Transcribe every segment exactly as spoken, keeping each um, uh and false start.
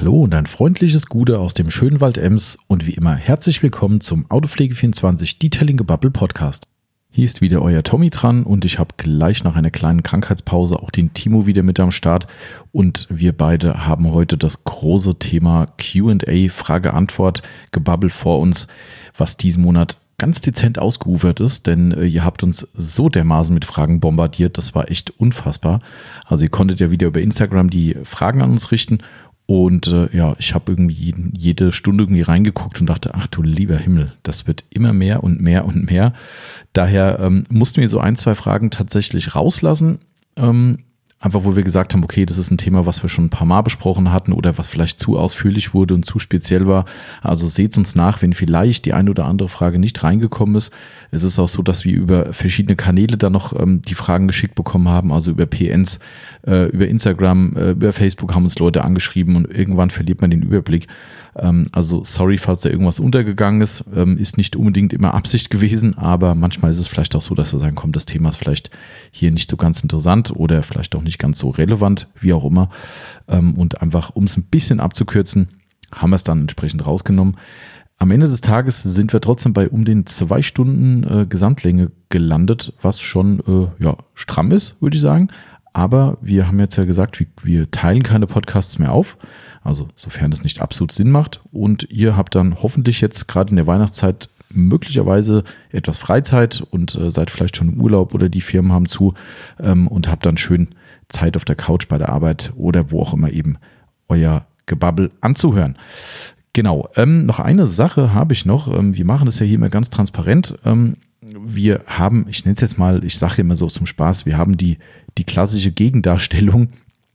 Hallo und ein freundliches Gute aus dem schönen Wald Ems und wie immer herzlich willkommen zum Autopflege vierundzwanzig Detailing Gebabbel Podcast. Hier ist wieder euer Tommy dran und ich habe gleich nach einer kleinen Krankheitspause auch den Timo wieder mit am Start und wir beide haben heute das große Thema Q und A, Frage-Antwort, Gebabbel vor uns, was diesen Monat ganz dezent ausgeufert ist, denn äh, ihr habt uns so dermaßen mit Fragen bombardiert, das war echt unfassbar. Also ihr konntet ja wieder über Instagram die Fragen an uns richten. Und äh, ja, ich habe irgendwie jeden, jede Stunde irgendwie reingeguckt und dachte, ach du lieber Himmel, das wird immer mehr und mehr und mehr. Daher ähm, mussten wir so ein, zwei Fragen tatsächlich rauslassen. Ähm, einfach, wo wir gesagt haben, okay, das ist ein Thema, was wir schon ein paar Mal besprochen hatten oder was vielleicht zu ausführlich wurde und zu speziell war. Also seht uns nach, wenn vielleicht die eine oder andere Frage nicht reingekommen ist. Es ist auch so, dass wir über verschiedene Kanäle dann noch ähm, die Fragen geschickt bekommen haben, also über P Ns, äh, über Instagram, äh, über Facebook haben uns Leute angeschrieben und irgendwann verliert man den Überblick. Ähm, also sorry, falls da irgendwas untergegangen ist, ähm, ist nicht unbedingt immer Absicht gewesen, aber manchmal ist es vielleicht auch so, dass wir sagen, komm, das Thema ist vielleicht hier nicht so ganz interessant oder vielleicht auch nicht ganz so relevant, wie auch immer. Ähm, und einfach, um es ein bisschen abzukürzen, haben wir es dann entsprechend rausgenommen. Am Ende des Tages sind wir trotzdem bei um den zwei Stunden äh, Gesamtlänge gelandet, was schon äh, ja, stramm ist, würde ich sagen. Aber wir haben jetzt ja gesagt, wir, wir teilen keine Podcasts mehr auf, also sofern es nicht absolut Sinn macht. Und ihr habt dann hoffentlich jetzt gerade in der Weihnachtszeit möglicherweise etwas Freizeit und äh, seid vielleicht schon im Urlaub oder die Firmen haben zu ähm, und habt dann schön Zeit auf der Couch bei der Arbeit oder wo auch immer eben euer Gebabbel anzuhören. Genau, ähm, noch eine Sache habe ich noch. Ähm, wir machen das ja hier immer ganz transparent. Ähm, wir haben, ich nenne es jetzt mal, ich sage immer so zum Spaß, wir haben die, die klassische Gegendarstellung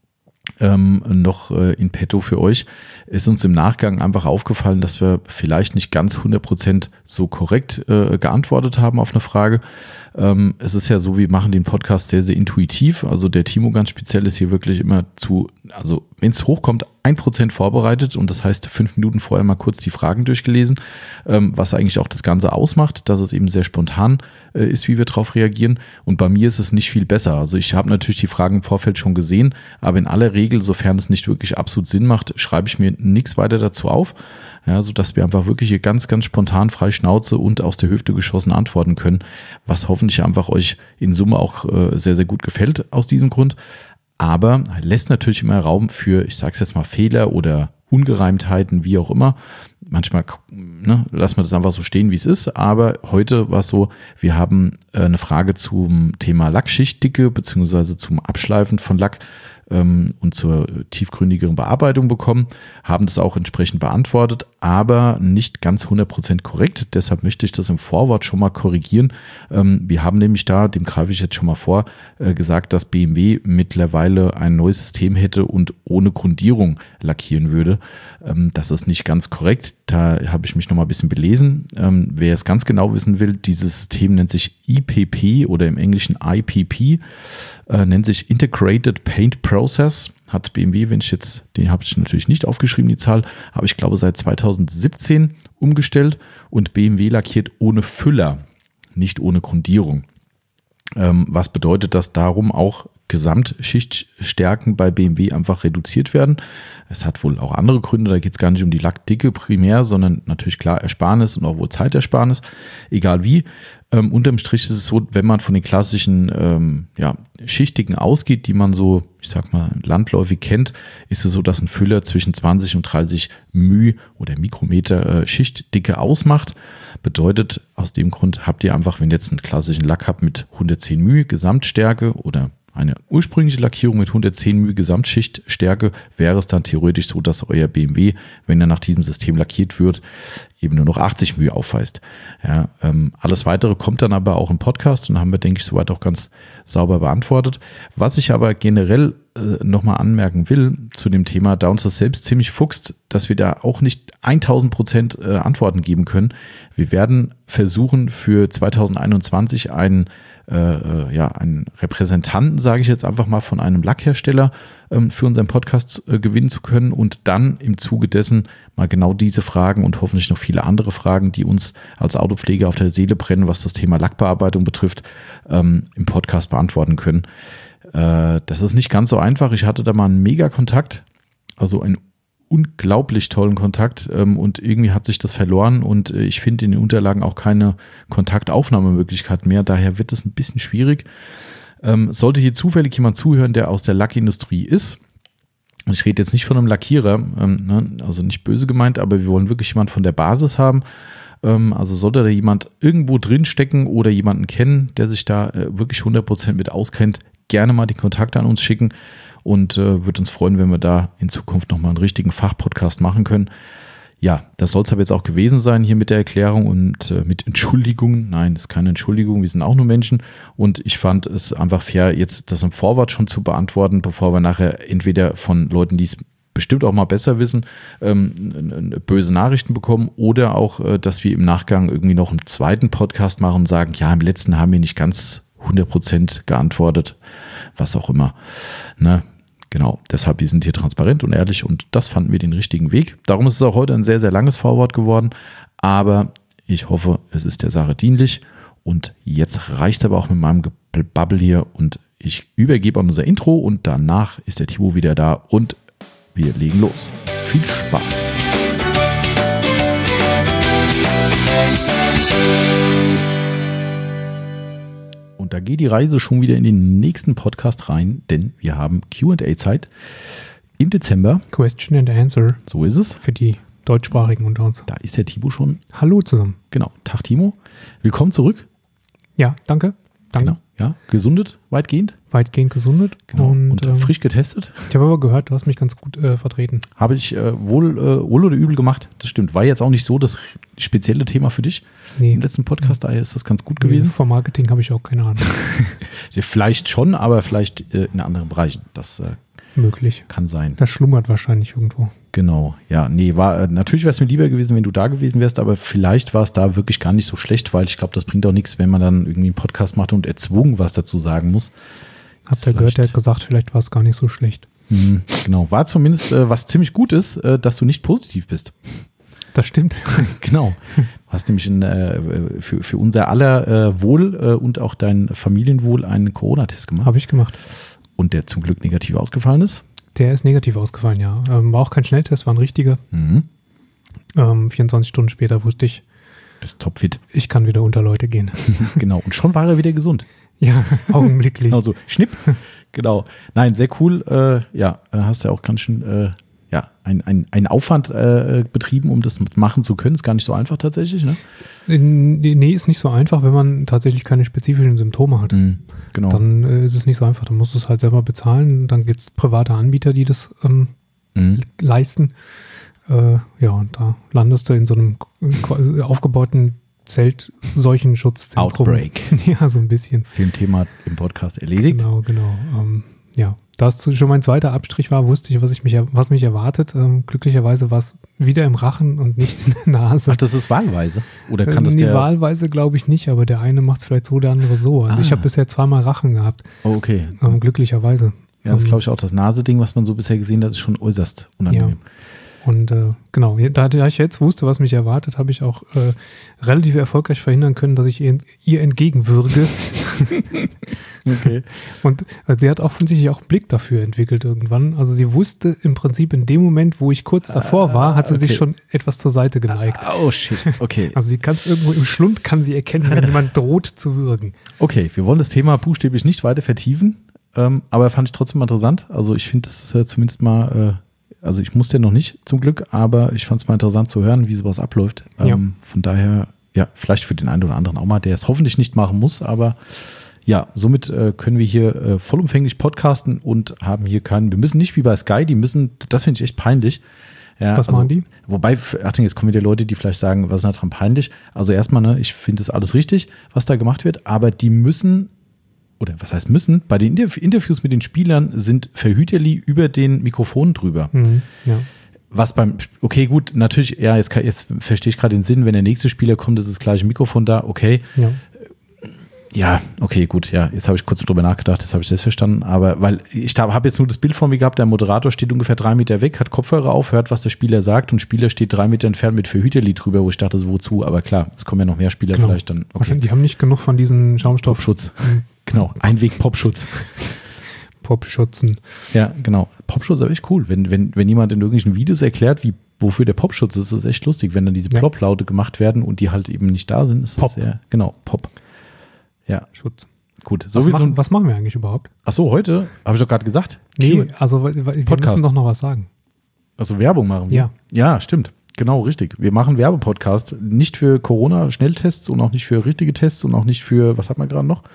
ähm, noch äh, in petto für euch. Ist uns im Nachgang einfach aufgefallen, dass wir vielleicht nicht ganz hundert Prozent so korrekt äh, geantwortet haben auf eine Frage. Ähm, es ist ja so, wir machen den Podcast sehr, sehr intuitiv. Also der Timo ganz speziell ist hier wirklich immer zu, also wenn es hochkommt, ein Prozent vorbereitet und das heißt fünf Minuten vorher mal kurz die Fragen durchgelesen, ähm, was eigentlich auch das Ganze ausmacht, dass es eben sehr spontan äh, ist, wie wir darauf reagieren. Und bei mir ist es nicht viel besser. Also ich habe natürlich die Fragen im Vorfeld schon gesehen, aber in aller Regel, sofern es nicht wirklich absolut Sinn macht, schreibe ich mir nichts weiter dazu auf. Ja, sodass wir einfach wirklich hier ganz, ganz spontan, frei Schnauze und aus der Hüfte geschossen antworten können, was hoffentlich einfach euch in Summe auch äh, sehr, sehr gut gefällt aus diesem Grund. Aber lässt natürlich immer Raum für, ich sage es jetzt mal, Fehler oder Ungereimtheiten, wie auch immer. Manchmal ne, lassen wir das einfach so stehen, wie es ist. Aber heute war es so, wir haben äh, eine Frage zum Thema Lackschichtdicke beziehungsweise zum Abschleifen von Lack ähm, und zur tiefgründigeren Bearbeitung bekommen, haben das auch entsprechend beantwortet, aber nicht ganz hundert Prozent korrekt. Deshalb möchte ich das im Vorwort schon mal korrigieren. Ähm, wir haben nämlich da, dem greife ich jetzt schon mal vor, äh, gesagt, dass B M W mittlerweile ein neues System hätte und ohne Grundierung lackieren würde. Ähm, das ist nicht ganz korrekt. Da habe ich mich noch mal ein bisschen belesen. Ähm, wer es ganz genau wissen will, dieses System nennt sich I P P oder im Englischen I P P, äh, nennt sich Integrated Paint Process. Hat B M W, wenn ich jetzt, den habe ich natürlich nicht aufgeschrieben, die Zahl, aber ich glaube seit zweitausendsiebzehn umgestellt und B M W lackiert ohne Füller, nicht ohne Grundierung. Ähm, was bedeutet, dass darum auch Gesamtschichtstärken bei B M W einfach reduziert werden. Es hat wohl auch andere Gründe, da geht es gar nicht um die Lackdicke primär, sondern natürlich klar Ersparnis und auch wohl Zeitersparnis, egal wie. Ähm, unterm Strich ist es so, wenn man von den klassischen ähm, ja, Schichtdicken ausgeht, die man so, ich sag mal, landläufig kennt, ist es so, dass ein Füller zwischen zwanzig und dreißig μ oder Mikrometer äh, Schichtdicke ausmacht. Bedeutet, aus dem Grund habt ihr einfach, wenn ihr jetzt einen klassischen Lack habt mit hundertzehn μ Gesamtstärke oder eine ursprüngliche Lackierung mit hundertzehn μ Gesamtschichtstärke, wäre es dann theoretisch so, dass euer B M W, wenn er nach diesem System lackiert wird, eben nur noch achtzig μ aufweist. Ja, ähm, alles Weitere kommt dann aber auch im Podcast und haben wir, denke ich, soweit auch ganz sauber beantwortet. Was ich aber generell äh, nochmal anmerken will zu dem Thema, da uns das selbst ziemlich fuchst, dass wir da auch nicht tausend Prozent äh, Antworten geben können. Wir werden versuchen, für zweitausendeinundzwanzig einen Äh, ja, einen Repräsentanten, sage ich jetzt einfach mal, von einem Lackhersteller ähm, für unseren Podcast äh, gewinnen zu können und dann im Zuge dessen mal genau diese Fragen und hoffentlich noch viele andere Fragen, die uns als Autopflege auf der Seele brennen, was das Thema Lackbearbeitung betrifft, ähm, im Podcast beantworten können. Äh, das ist nicht ganz so einfach. Ich hatte da mal einen Mega-Kontakt, also einen unglaublich tollen Kontakt ähm, und irgendwie hat sich das verloren und äh, ich finde in den Unterlagen auch keine Kontaktaufnahmemöglichkeit mehr, daher wird es ein bisschen schwierig. Ähm, sollte hier zufällig jemand zuhören, der aus der Lackindustrie ist, und ich rede jetzt nicht von einem Lackierer, ähm, ne, also nicht böse gemeint, aber wir wollen wirklich jemand von der Basis haben, ähm, also sollte da jemand irgendwo drin stecken oder jemanden kennen, der sich da äh, wirklich hundert Prozent mit auskennt, gerne mal die Kontakte an uns schicken. Und äh, würde uns freuen, wenn wir da in Zukunft nochmal einen richtigen Fachpodcast machen können. Ja, das soll es aber jetzt auch gewesen sein hier mit der Erklärung und äh, mit Entschuldigungen. Nein, das ist keine Entschuldigung, wir sind auch nur Menschen. Und ich fand es einfach fair, jetzt das im Vorwort schon zu beantworten, bevor wir nachher entweder von Leuten, die es bestimmt auch mal besser wissen, ähm, böse Nachrichten bekommen oder auch, äh, dass wir im Nachgang irgendwie noch einen zweiten Podcast machen und sagen, ja, im letzten haben wir nicht ganz hundert Prozent geantwortet, was auch immer. Ne? Genau, deshalb, wir sind hier transparent und ehrlich und das fanden wir den richtigen Weg. Darum ist es auch heute ein sehr, sehr langes Vorwort geworden, aber ich hoffe, es ist der Sache dienlich und jetzt reicht es aber auch mit meinem Gebabbel hier und ich übergebe an unser Intro und danach ist der Timo wieder da und wir legen los. Viel Spaß! Und da geht die Reise schon wieder in den nächsten Podcast rein, denn wir haben Q und A-Zeit im Dezember. Question and Answer. So ist es. Für die Deutschsprachigen unter uns. Da ist der Timo schon. Hallo zusammen. Genau. Tag Timo. Willkommen zurück. Ja, danke. Danke. Genau. Ja, gesundet, weitgehend. Weitgehend gesundet. Genau. Und, und ähm, frisch getestet. Ich habe aber gehört, du hast mich ganz gut äh, vertreten. Habe ich äh, wohl, äh, wohl oder übel gemacht. Das stimmt. War jetzt auch nicht so das spezielle Thema für dich. Nee. Im letzten Podcast, daher ist das ganz gut Nee, gewesen. vom Marketing habe ich auch keine Ahnung. Vielleicht schon, aber vielleicht äh, in anderen Bereichen. Das äh, Möglich. kann sein. Das schlummert wahrscheinlich irgendwo. Genau, ja, nee, war, äh, natürlich wäre es mir lieber gewesen, wenn du da gewesen wärst, aber vielleicht war es da wirklich gar nicht so schlecht, weil ich glaube, das bringt auch nichts, wenn man dann irgendwie einen Podcast macht und erzwungen was dazu sagen muss. Habt ihr gehört, der hat gesagt, vielleicht war es gar nicht so schlecht. Mh, genau, war zumindest, äh, was ziemlich gut ist, äh, dass du nicht positiv bist. Das stimmt. Genau. Du hast nämlich in, äh, für, für unser aller äh, Wohl äh, und auch dein Familienwohl einen Corona-Test gemacht. Habe ich gemacht. Und der zum Glück negativ ausgefallen ist. Der ist negativ ausgefallen, ja. Ähm, war auch kein Schnelltest, war ein richtiger. Mhm. Ähm, vierundzwanzig Stunden später wusste ich, Bist topfit. ich kann wieder unter Leute gehen. Genau. Und schon war er wieder gesund. Ja, augenblicklich. Also Schnipp. Genau. Nein, sehr cool. Äh, ja, hast ja auch ganz schön äh, ja, ein, ein, ein Aufwand äh, betrieben, um das machen zu können. Ist gar nicht so einfach tatsächlich, ne? Nee, ist nicht so einfach, wenn man tatsächlich keine spezifischen Symptome hat. Mhm, genau. Dann äh, ist es nicht so einfach. Dann musst du es halt selber bezahlen. Dann gibt es private Anbieter, die das ähm, mhm. leisten. Äh, ja, und da landest du in so einem quasi aufgebauten Zelt-Seuchenschutzzentrum. Outbreak. Ja, so ein bisschen. Filmthema im Podcast erledigt. Genau, genau. Ähm, ja, da es schon mein zweiter Abstrich war, wusste ich, was, ich mich, was mich erwartet. Ähm, glücklicherweise war es wieder im Rachen und nicht in der Nase. Ach, das ist wahlweise? Oder kann das nee, der... wahlweise glaube ich nicht, aber der eine macht es vielleicht so, der andere so. Also Ah. ich habe bisher zweimal Rachen gehabt. Oh, okay. Ähm, glücklicherweise. Ja, das Ähm, glaube ich auch. Das Naseding, was man so bisher gesehen hat, ist schon äußerst unangenehm. Und äh, genau, da, da ich jetzt wusste, was mich erwartet, habe ich auch äh, relativ erfolgreich verhindern können, dass ich ihr, ihr entgegenwürge. Okay. Und äh, sie hat offensichtlich auch einen Blick dafür entwickelt irgendwann. Also sie wusste im Prinzip in dem Moment, wo ich kurz davor war, hat sie okay. sich schon etwas zur Seite geneigt. Oh, shit. Okay. Also sie kann es irgendwo im Schlund, kann sie erkennen, wenn jemand droht zu würgen. Okay, wir wollen das Thema buchstäblich nicht weiter vertiefen, ähm, aber fand ich trotzdem mal interessant. Also ich finde, das ist äh, zumindest mal... Äh, Also ich musste ja noch nicht, zum Glück, aber ich fand es mal interessant zu hören, wie sowas abläuft. Ähm, Ja. Von daher, ja, vielleicht für den einen oder anderen auch mal, der es hoffentlich nicht machen muss, aber ja, somit äh, können wir hier äh, vollumfänglich podcasten und haben hier keinen, wir müssen nicht wie bei Sky, die müssen, das finde ich echt peinlich. Ja, Was also, machen die? Wobei, Achtung, jetzt kommen wieder Leute, die vielleicht sagen, was ist daran peinlich? Also erstmal, ne, ich finde das alles richtig, was da gemacht wird, aber die müssen, oder was heißt müssen, bei den Interv- Interviews mit den Spielern sind Verhüterli über den Mikrofonen drüber. Mhm, ja. Was beim, okay, gut, natürlich, ja, jetzt, kann, jetzt verstehe ich gerade den Sinn, wenn der nächste Spieler kommt, ist das gleiche Mikrofon da, okay. Ja. Ja, okay, gut, ja, jetzt habe ich kurz drüber nachgedacht, das habe ich selbst verstanden, aber weil ich habe jetzt nur das Bild vor mir gehabt, der Moderator steht ungefähr drei Meter weg, hat Kopfhörer auf, hört, was der Spieler sagt und Spieler steht drei Meter entfernt mit Verhüterli drüber, wo ich dachte, so wozu, aber klar, es kommen ja noch mehr Spieler Genau. vielleicht dann. Okay. Wahrscheinlich, die haben nicht genug von diesen Schaumstoff. Popschutz, genau, Einweg-Popschutz. Popschutzen. Ja, genau. Popschutz ist aber echt cool. Wenn, wenn, wenn jemand in irgendwelchen Videos erklärt, wie, wofür der Popschutz ist, ist das echt lustig. Wenn dann diese Ja. Plop-Laute gemacht werden und die halt eben nicht da sind, ist Pop. das sehr, genau, Pop. Ja, Schutz. gut. So Was, viel machen, zum, was machen wir eigentlich überhaupt? ach so, heute, habe ich doch gerade gesagt. Nee, also wir wir Podcast. müssen doch noch was sagen. Also Werbung machen wir. Ja. Ja, stimmt. Genau, richtig. Wir machen Werbepodcast. Nicht für Corona-Schnelltests und auch nicht für richtige Tests und auch nicht für, was hat man gerade noch?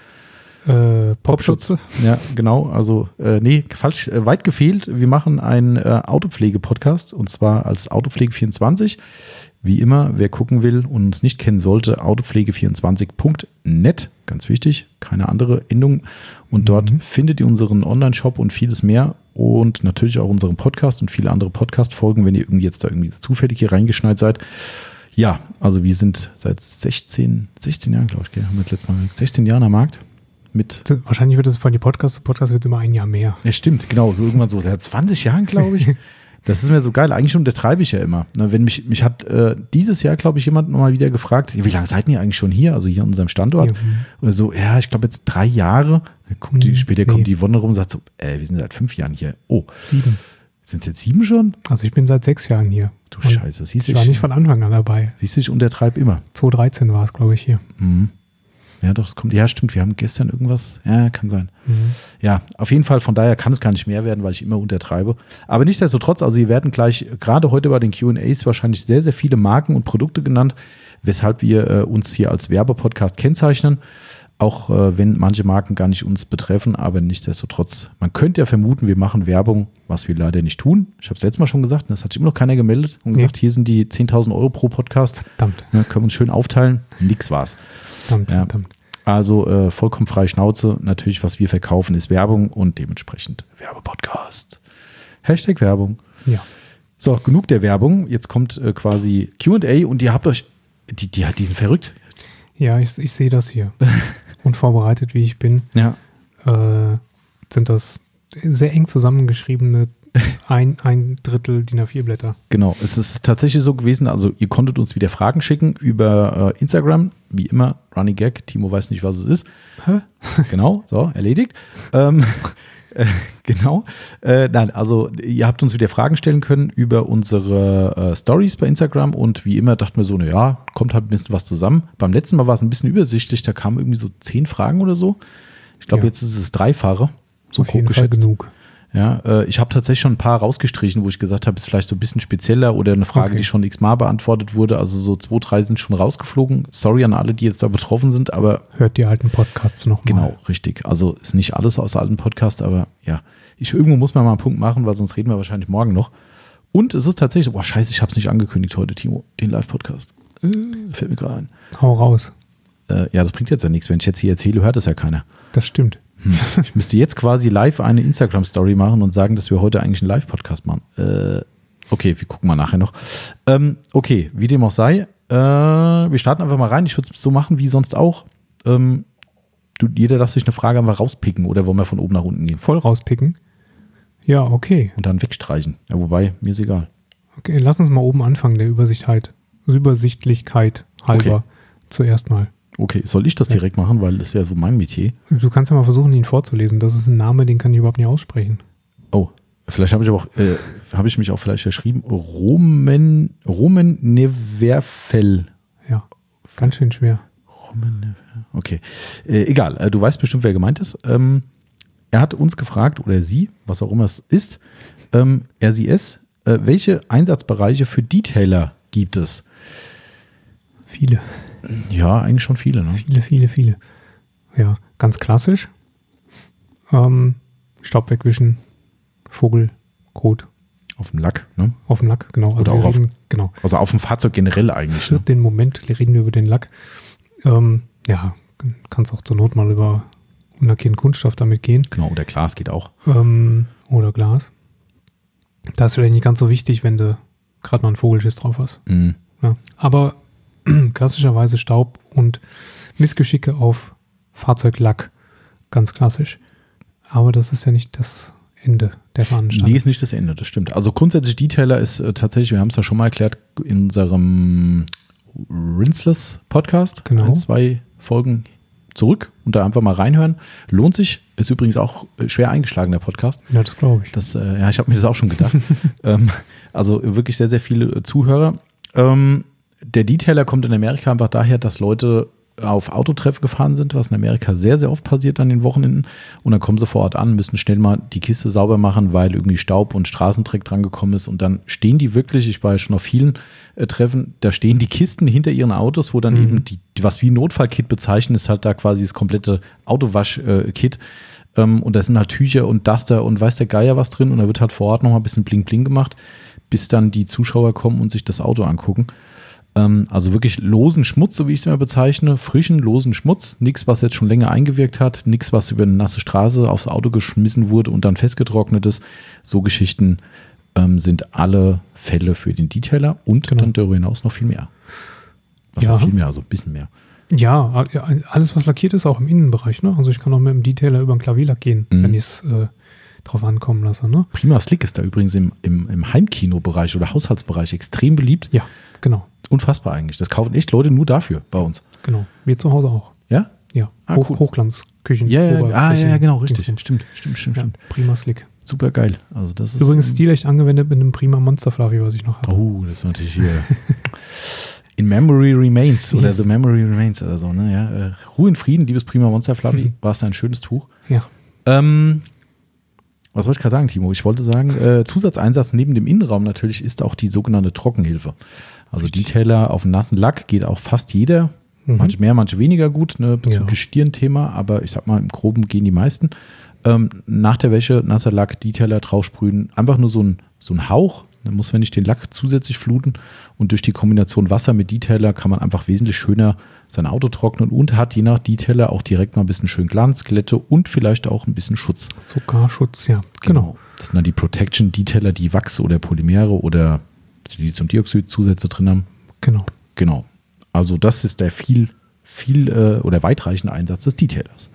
Äh, Popschutze. Ja, genau. Also, äh, nee, falsch, äh, weit gefehlt. Wir machen einen äh, Autopflege-Podcast und zwar als Autopflege vierundzwanzig. Wie immer, wer gucken will und uns nicht kennen sollte, autopflege vierundzwanzig punkt net. Ganz wichtig, keine andere Endung. Und Mhm. dort findet ihr unseren Online-Shop und vieles mehr und natürlich auch unseren Podcast und viele andere Podcast-Folgen, wenn ihr irgendwie jetzt da irgendwie zufällig hier reingeschneit seid. Ja, also wir sind seit sechzehn, sechzehn Jahren, glaube ich, gell? Haben wir das letzte Mal gesagt, sechzehn Jahren am Markt mit. Wahrscheinlich wird es von die Podcast zu Podcast wird immer ein Jahr mehr. Ja, stimmt, genau, so irgendwann so seit zwanzig Jahren, glaube ich. Das ist mir so geil. Eigentlich untertreibe ich ja immer. Ne, wenn mich, mich hat äh, dieses Jahr, glaube ich, jemand nochmal wieder gefragt, wie lange seid ihr eigentlich schon hier? Also hier an unserem Standort. Ja, hm. Oder so, ja, ich glaube jetzt drei Jahre. Dann guckt die, Hm, später nee. kommt die Wonne rum und sagt so, äh, wir sind seit fünf Jahren hier. Oh, Sieben. sind es jetzt sieben schon? Also ich bin seit sechs Jahren hier. Du Und Scheiße, siehst du, Ich war ich, nicht von Anfang an dabei. siehst du, ich untertreibe immer. zwanzig dreizehn war es, glaube ich, hier. Mhm. Ja, doch, es kommt. Ja, stimmt, wir haben gestern irgendwas. Ja, kann sein. Mhm. Ja, auf jeden Fall, von daher kann es gar nicht mehr werden, weil ich immer untertreibe. Aber nichtsdestotrotz, also ihr werden gleich, gerade heute bei den Q und A's wahrscheinlich sehr, sehr viele Marken und Produkte genannt, weshalb wir äh, uns hier als Werbepodcast kennzeichnen. Auch äh, wenn manche Marken gar nicht uns betreffen, aber nichtsdestotrotz, man könnte ja vermuten, wir machen Werbung, was wir leider nicht tun. Ich habe es letztes Mal schon gesagt, das hat sich immer noch keiner gemeldet und gesagt, Nee. hier sind die zehntausend Euro pro Podcast. Verdammt. Ja, können wir uns schön aufteilen. Nix war's. Verdammt, Ja. verdammt. Also äh, vollkommen freie Schnauze. Natürlich, was wir verkaufen, ist Werbung und dementsprechend Werbepodcast. Hashtag Werbung. Ja. So, genug der Werbung. Jetzt kommt äh, quasi Q und A und ihr habt euch, die, die, die sind verrückt. Ja, ich, ich sehe das hier. Unvorbereitet, wie ich bin, Ja, äh, sind das sehr eng zusammengeschriebene ein, ein Drittel D I N A vier Blätter. genau. Es ist tatsächlich so gewesen, also ihr konntet uns wieder Fragen schicken über äh, Instagram, wie immer, Running Gag. Timo weiß nicht, was es ist. Hä? Genau, so, erledigt. ähm, äh, genau. Äh, nein, also ihr habt uns wieder Fragen stellen können über unsere äh, Stories bei Instagram und wie immer dachten wir so, naja, kommt halt ein bisschen was zusammen. Beim letzten Mal war es ein bisschen übersichtlich, da kamen irgendwie so zehn Fragen oder so. Ich glaube, Ja. jetzt ist es Dreifache. So Auf jeden grob Fall geschätzt. genug. Ja, äh, ich habe tatsächlich schon ein paar rausgestrichen, wo ich gesagt habe, ist vielleicht so ein bisschen spezieller oder eine Frage, Okay. die schon x-mal beantwortet wurde. Also so zwei, drei sind schon rausgeflogen. Sorry an alle, die jetzt da betroffen sind, aber Hört die alten Podcasts nochmal. genau, richtig. Also ist nicht alles aus alten Podcast, aber ja, ich, irgendwo muss man mal einen Punkt machen, weil sonst reden wir wahrscheinlich morgen noch. Und es ist tatsächlich, boah, scheiße, ich habe es nicht angekündigt heute, Timo, den Live-Podcast. Äh, fällt mir gerade ein. Hau raus. Äh, ja, das bringt jetzt ja nichts. Wenn ich jetzt hier erzähle, hört das ja keiner. Das stimmt. Hm. Ich müsste jetzt quasi live eine Instagram-Story machen und sagen, dass wir heute eigentlich einen Live-Podcast machen. Äh, okay, wir gucken mal nachher noch. Ähm, okay, wie dem auch sei. Äh, wir starten einfach mal rein. Ich würde es so machen wie sonst auch. Ähm, du, jeder darf sich eine Frage einfach rauspicken oder wollen wir von oben nach unten gehen Voll rauspicken. Ja, okay. und dann wegstreichen. Ja, wobei, mir ist egal. Okay, lass uns mal oben anfangen, der Übersichtheit, Übersichtlichkeit halber. Okay. Zuerst mal. Okay, soll ich das Ja. direkt machen, weil das ist ja so mein Metier. Du kannst ja mal versuchen, ihn vorzulesen. Das ist ein Name, den kann ich überhaupt nicht aussprechen. Oh, vielleicht habe ich aber auch, äh, habe ich mich auch vielleicht verschrieben. Roman, Roman Neverfell. Ja, ganz schön schwer. Roman Never- Okay, äh, egal. Äh, du weißt bestimmt, wer gemeint ist. Ähm, er hat uns gefragt, oder sie, was auch immer es ist, ähm, er, sie, es, äh, welche Einsatzbereiche für Detailer gibt es? Viele, Ja, eigentlich schon viele, ne? viele, viele, viele. Ja, ganz klassisch. Ähm, Staub wegwischen, Vogel, Kot Auf dem Lack, ne? auf dem Lack, genau. Also Oder wir auch auf- reden, genau. Also auf dem Fahrzeug generell eigentlich. Für Ne? den Moment reden wir über den Lack. Ähm, ja, kannst auch zur Not mal über unlackierten Kunststoff damit gehen. Genau, oder Glas geht auch. Ähm, oder Glas. Da ist vielleicht nicht ganz so wichtig, wenn du gerade mal einen Vogelschiss drauf hast. Mhm. Ja. Aber klassischerweise Staub und Missgeschicke auf Fahrzeuglack. Ganz klassisch. Aber das ist ja nicht das Ende der Veranstaltung. Nee, ist nicht das Ende, das stimmt. Also grundsätzlich Detailer ist äh, tatsächlich, wir haben es ja schon mal erklärt, in unserem Rinseless Podcast. Genau. Ein, zwei Folgen zurück und da einfach mal reinhören. Lohnt sich. Ist übrigens auch schwer eingeschlagen, der Podcast. Ja, das glaube ich. Das, äh, ja, ich habe mir das auch schon gedacht. ähm, also wirklich sehr, sehr viele Zuhörer. Ähm, der Detailer kommt in Amerika einfach daher, dass Leute auf Autotreffen gefahren sind, was in Amerika sehr, sehr oft passiert an den Wochenenden. Und dann kommen sie vor Ort an, müssen schnell mal die Kiste sauber machen, weil irgendwie Staub und Straßendreck dran gekommen ist. Und dann stehen die wirklich, ich war ja schon auf vielen äh, Treffen, da stehen die Kisten hinter ihren Autos, wo dann mhm. eben die, die, was wie ein Notfallkit bezeichnet, ist halt da quasi das komplette Autowasch-Kit. Ähm, und da sind halt Tücher und Duster und weiß der Geier was drin. Und da wird halt vor Ort noch mal ein bisschen Bling-Bling gemacht, bis dann die Zuschauer kommen und sich das Auto angucken. Also wirklich losen Schmutz, so wie ich es immer bezeichne, frischen, losen Schmutz, nichts, was jetzt schon länger eingewirkt hat, nichts, was über eine nasse Straße aufs Auto geschmissen wurde und dann festgetrocknet ist. So Geschichten ähm, sind alle Fälle für den Detailer und genau. dann darüber hinaus noch viel mehr. Also ja. viel mehr, also ein bisschen mehr. Ja, alles, was lackiert ist, auch im Innenbereich. Ne? Also ich kann auch mit dem Detailer über einen Klavierlack gehen, mhm. wenn ich es äh, drauf ankommen lasse. Ne? Prima Slick ist da übrigens im, im, im Heimkinobereich oder Haushaltsbereich extrem beliebt. Ja, genau. Unfassbar eigentlich. Das kaufen echt Leute nur dafür bei uns. Genau. Wir zu Hause auch. Ja? Ja. Ah, Hoch, cool. Hochglanzküchen. Ja, ja, ah, ja, ja, genau, richtig. Stimmt, stimmt, stimmt, stimmt. Ja, Prima Slick. Super geil. Also das ist übrigens stilecht angewendet mit einem Prima Monster Fluffy, was ich noch habe. Oh, das ist natürlich hier In Memory Remains oder yes. The Memory Remains oder so. Ne? Ja, äh, Ruhe in Frieden, liebes Prima Monster Fluffy. War es ein schönes Tuch? Ja. Ähm, was wollte ich gerade sagen, Timo? Ich wollte sagen, äh, Zusatzeinsatz neben dem Innenraum natürlich ist auch die sogenannte Trockenhilfe. Also Detailer auf einen nassen Lack geht auch fast jeder. Mhm. Manche mehr, manche weniger gut. Ne? Bezüglich ja. Stirnthema, aber ich sag mal, im Groben gehen die meisten. Ähm, nach der Wäsche, nasser Lack, Detailer draufsprühen. Einfach nur so ein, so ein Hauch. Dann muss man nicht den Lack zusätzlich fluten. Und durch die Kombination Wasser mit Detailer kann man einfach wesentlich schöner sein Auto trocknen und hat je nach Detailer auch direkt mal ein bisschen schön Glanz, Glätte und vielleicht auch ein bisschen Schutz. Sogar Schutz, ja. Genau. genau. Das sind dann die Protection Detailer, die Wachs oder Polymere oder Siliziumdioxid-Zusätze drin haben. Genau. Genau. Also das ist der viel, viel äh, oder weitreichende Einsatz des Detailers.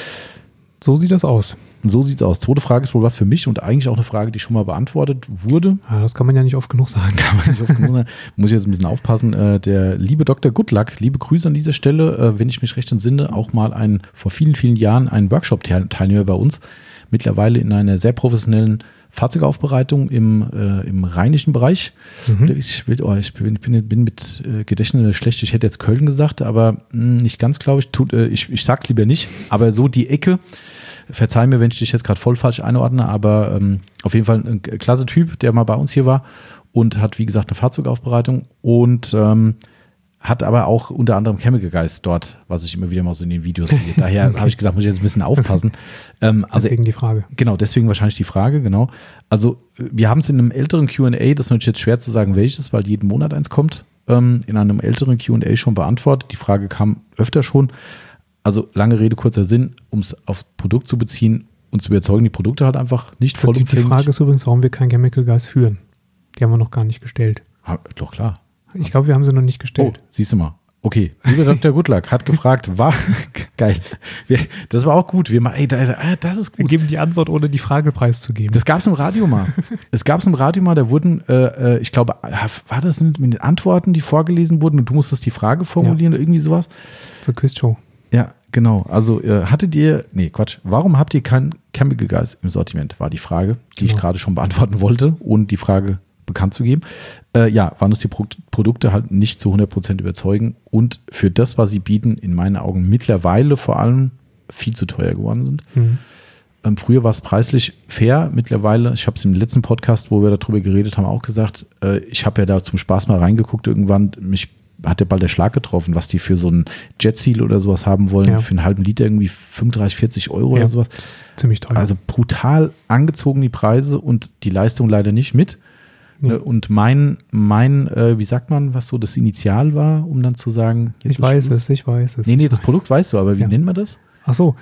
So sieht das aus. So sieht es aus. Zweite Frage ist wohl was für mich und eigentlich auch eine Frage, die schon mal beantwortet wurde. Ja, das kann man ja nicht oft genug sagen. Kann man nicht oft genug sagen. Muss ich jetzt ein bisschen aufpassen. Äh, der liebe Doktor Goodluck, liebe Grüße an dieser Stelle, äh, wenn ich mich recht entsinne, auch mal ein, vor vielen, vielen Jahren ein Workshop-Teilnehmer bei uns. Mittlerweile in einer sehr professionellen Fahrzeugaufbereitung im, äh, im rheinischen Bereich. Mhm. Ich, will, oh, ich, bin, ich bin, bin mit äh, Gedächtnis schlecht, ich hätte jetzt Köln gesagt, aber mh, nicht ganz, glaube ich. Tut, äh, ich. Ich sag's lieber nicht, aber so die Ecke. Verzeih mir, wenn ich dich jetzt gerade voll falsch einordne, aber ähm, auf jeden Fall ein klasse Typ, der mal bei uns hier war und hat, wie gesagt, eine Fahrzeugaufbereitung und ähm, hat aber auch unter anderem Chemical Guys dort, was ich immer wieder mal so in den Videos sehe. Daher habe ich gesagt, muss ich jetzt ein bisschen aufpassen. Ähm, also, deswegen die Frage. Genau, deswegen wahrscheinlich die Frage, genau. Also wir haben es in einem älteren Q and A, das ist natürlich jetzt schwer zu sagen, welches, weil jeden Monat eins kommt, ähm, in einem älteren Q and A schon beantwortet. Die Frage kam öfter schon. Also lange Rede, kurzer Sinn, um es aufs Produkt zu beziehen und zu überzeugen, die Produkte halt einfach nicht vollumfänglich. Die Frage ist übrigens, warum wir kein Chemical Guys führen. Die haben wir noch gar nicht gestellt. Ha, doch, klar. Ich glaube, wir haben sie noch nicht gestellt. Oh, siehst du mal. Okay, lieber Doktor Goodluck hat gefragt, war geil. Wir, das war auch gut. Wir ey, das ist gut. Wir geben die Antwort, ohne die Frage preiszugeben. Das gab es im Radio mal. Es gab es im Radio mal, da wurden, äh, ich glaube, war das mit, mit den Antworten, die vorgelesen wurden und du musstest die Frage formulieren ja. oder irgendwie sowas? Zur Quizshow. Ja, genau. Also äh, hattet ihr, nee, Quatsch, warum habt ihr kein Chemical Guys im Sortiment, war die Frage, die genau. ich gerade schon beantworten wollte, ohne die Frage bekannt zu geben. Äh, ja, waren uns die Pro- Produkte halt nicht zu hundert Prozent überzeugen und für das, was sie bieten, in meinen Augen mittlerweile vor allem viel zu teuer geworden sind. Mhm. Ähm, früher war es preislich fair, mittlerweile, ich habe es im letzten Podcast, wo wir darüber geredet haben, auch gesagt, äh, ich habe ja da zum Spaß mal reingeguckt, irgendwann, mich hat ja bald der Schlag getroffen, was die für so ein Jet-Seal oder sowas haben wollen, ja. für einen halben Liter irgendwie fünfunddreißig, vierzig Euro ja, oder sowas. Das ist ziemlich teuer. Also brutal angezogen die Preise und die Leistung leider nicht mit. Ja. Und mein, mein äh, wie sagt man, was so das Initial war, um dann zu sagen, jetzt ich weiß Schluss. es, ich weiß es. Nee, nee, das weiß. Produkt weißt du, aber wie ja. nennt man das? Ach so,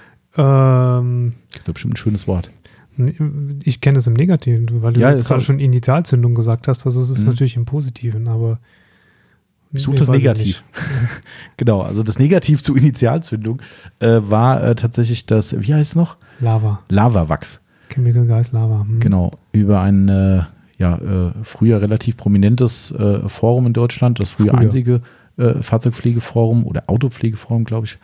ähm. Das ist bestimmt ein schönes Wort. Ich kenne es im Negativen, weil du ja, jetzt gerade schon Initialzündung gesagt hast, das ist es mhm. natürlich im Positiven, aber ich suche das Negativ. Genau, also das Negativ zu Initialzündung äh, war äh, tatsächlich das, wie heißt es noch? Lava. Lavawachs. Chemical Guys Lava. Hm. Genau, über ein äh, ja, äh, früher relativ prominentes äh, Forum in Deutschland, das früher, früher. einzige äh, Fahrzeugpflegeforum oder Autopflegeforum, glaube ich,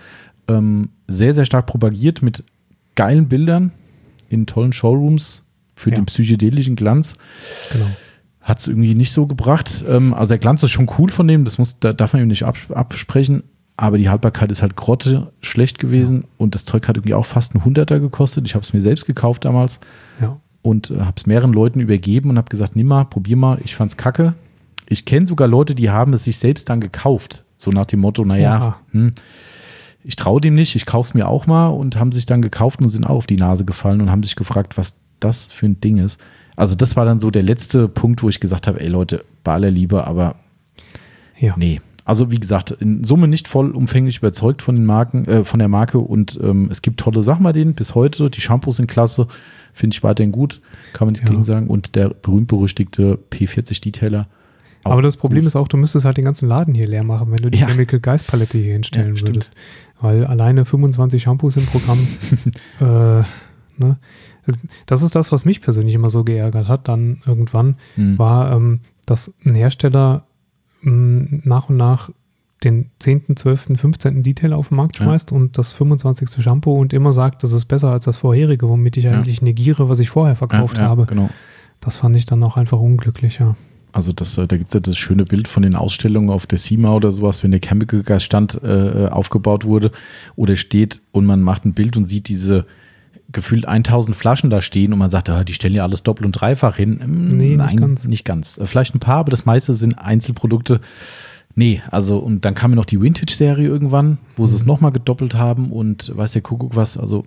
Ähm, sehr, sehr stark propagiert mit geilen Bildern in tollen Showrooms für ja. den psychedelischen Glanz. Genau. Hat es irgendwie nicht so gebracht. Ähm, also der Glanz ist schon cool von dem, das muss, da darf man ihm nicht abs- absprechen, aber die Haltbarkeit ist halt grotte schlecht gewesen ja. und das Zeug hat irgendwie auch fast ein Hunderter gekostet. Ich habe es mir selbst gekauft damals ja. und äh, habe es mehreren Leuten übergeben und habe gesagt, nimm mal, probier mal, ich fand's kacke. Ich kenne sogar Leute, die haben es sich selbst dann gekauft, so nach dem Motto, naja, hm, ich traue dem nicht, ich kaufe es mir auch mal und haben sich dann gekauft und sind auch auf die Nase gefallen und haben sich gefragt, was das für ein Ding ist. Also das war dann so der letzte Punkt, wo ich gesagt habe, ey Leute, bei aller Liebe, aber ja. nee. Also wie gesagt, in Summe nicht vollumfänglich überzeugt von den Marken, äh, von der Marke und ähm, es gibt tolle Sachen bei denen bis heute. Die Shampoos sind klasse, finde ich weiterhin gut, kann man nichts ja. gegen sagen. Und der berühmt-berüchtigte P vierzig Detailer. Aber das Problem gut. ist auch, du müsstest halt den ganzen Laden hier leer machen, wenn du die ja. Chemical Guys Palette hier hinstellen ja, würdest. Weil alleine fünfundzwanzig Shampoos im Programm, äh, ne? Das ist das, was mich persönlich immer so geärgert hat, dann irgendwann, mhm. war, ähm, dass ein Hersteller ähm, nach und nach den zehnten, zwölften, fünfzehnten Detailer auf den Markt schmeißt ja. und das fünfundzwanzigste Shampoo und immer sagt, das ist besser als das vorherige, womit ich ja. eigentlich negiere, was ich vorher verkauft ja, ja, habe. Genau. Das fand ich dann auch einfach unglücklicher. Also das, da gibt es ja das schöne Bild von den Ausstellungen auf der CIMA oder sowas, wenn der Chemical Guys Stand äh, aufgebaut wurde oder steht und man macht ein Bild und sieht diese gefühlt tausend Flaschen da stehen und man sagt, oh, die stellen ja alles doppelt und dreifach hin. Nee, Nein, nicht ganz. nicht ganz. Vielleicht ein paar, aber das meiste sind Einzelprodukte. Nee, also und dann kam ja noch die Vintage-Serie irgendwann, wo mhm. sie es nochmal gedoppelt haben und weiß der Kuckuck was, also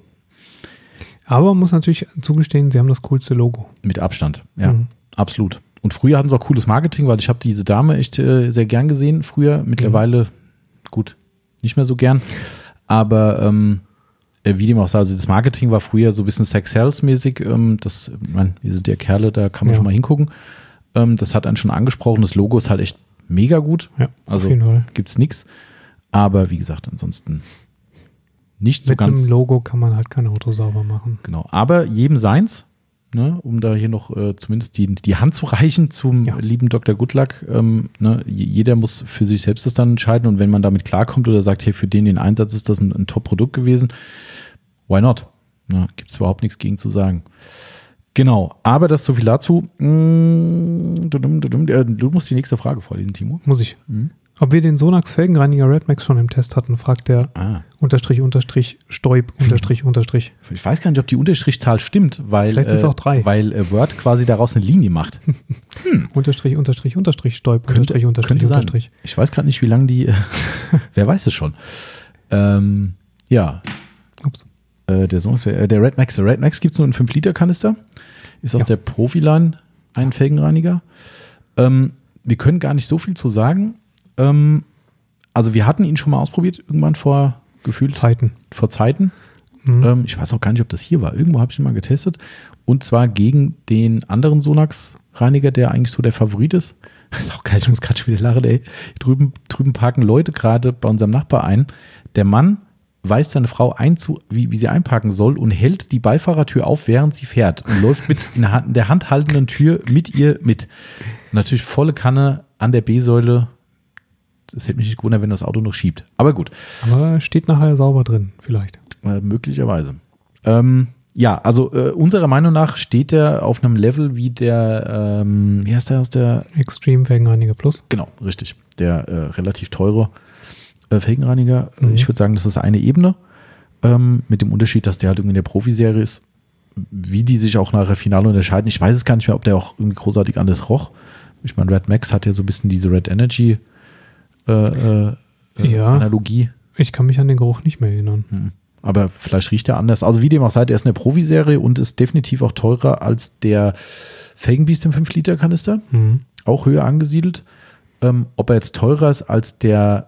aber man muss natürlich zugestehen, sie haben das coolste Logo. Mit Abstand, ja, mhm. absolut. Und früher hatten sie auch cooles Marketing, weil ich habe diese Dame echt äh, sehr gern gesehen früher. Mittlerweile, mhm. gut, nicht mehr so gern. Aber ähm, wie dem auch sei, also das Marketing war früher so ein bisschen Sex-Sales-mäßig. Ähm, das, ich meine, wir sind ja Kerle, da kann man ja. schon mal hingucken. Ähm, das hat einen schon angesprochen. Das Logo ist halt echt mega gut. Ja, also auf jeden Fall. Gibt's nichts. Aber wie gesagt, ansonsten nicht so Mit ganz. Mit dem Logo kann man halt kein Auto sauber machen. Genau, aber jedem seins. Ne, um da hier noch äh, zumindest die, die Hand zu reichen zum ja. lieben Doktor Goodluck. Ähm, ne, jeder muss für sich selbst das dann entscheiden und wenn man damit klarkommt oder sagt, hey, für den den Einsatz ist das ein, ein Top-Produkt gewesen, why not? Ja, gibt es überhaupt nichts gegen zu sagen. Genau, aber das so viel dazu. Mm, du, du, du, du musst die nächste Frage vorlesen, Timo. Muss ich. Mhm. Ob wir den Sonax Felgenreiniger Redmax schon im Test hatten, fragt der ah. Unterstrich, Unterstrich, Stoib, Unterstrich, Unterstrich. Ich weiß gar nicht, ob die Unterstrichzahl stimmt, weil, Vielleicht sind es äh, auch drei. weil äh, Word quasi daraus eine Linie macht. hm. Unterstrich, Unterstrich, Unterstrich, Stoib, könnte, Unterstrich, Unterstrich, Unterstrich. Sein. Ich weiß gerade nicht, wie lange die, äh, wer weiß es schon. Ähm, ja. Ups. Äh, der Sonax, äh, der Redmax, der Redmax gibt es nur in fünf Liter Kanister. Ist aus ja. der Profiline ein Felgenreiniger. Ähm, wir können gar nicht so viel zu sagen. Ähm, Also wir hatten ihn schon mal ausprobiert, irgendwann vor gefühlt Zeiten. Vor Zeiten. Mhm. Ähm, ich weiß auch gar nicht, ob das hier war. Irgendwo habe ich ihn mal getestet. Und zwar gegen den anderen Sonax-Reiniger, der eigentlich so der Favorit ist. Das ist auch geil, ich muss gerade schon wieder lachen, ey. Drüben, drüben parken Leute gerade bei unserem Nachbar ein. Der Mann weist seine Frau ein, zu, wie, wie sie einparken soll und hält die Beifahrertür auf, während sie fährt und läuft mit in der, Hand, in der handhaltenden Tür mit ihr mit. Natürlich volle Kanne an der B-Säule. Das hätte mich nicht gewundert, wenn das Auto noch schiebt. Aber gut. Aber steht nachher sauber drin, vielleicht. Äh, möglicherweise. Ähm, ja, also äh, unserer Meinung nach steht er auf einem Level wie der, ähm, wie heißt der aus der? Extreme Felgenreiniger Plus. Genau, richtig. Der äh, relativ teure äh, Felgenreiniger. Mhm. Ich würde sagen, das ist eine Ebene. Ähm, mit dem Unterschied, dass der halt irgendwie in der Profiserie ist. Wie die sich auch nachher final unterscheiden. Ich weiß es gar nicht mehr, ob der auch irgendwie großartig anders roch. Ich meine, Red Max hat ja so ein bisschen diese Red Energy Äh, äh, ja, Analogie. Ich kann mich an den Geruch nicht mehr erinnern. Hm. Aber vielleicht riecht er anders. Also wie dem auch sei, er ist eine Profiserie und ist definitiv auch teurer als der Felgenbeast im fünf Liter Kanister. Mhm. Auch höher angesiedelt. Ähm, ob er jetzt teurer ist als der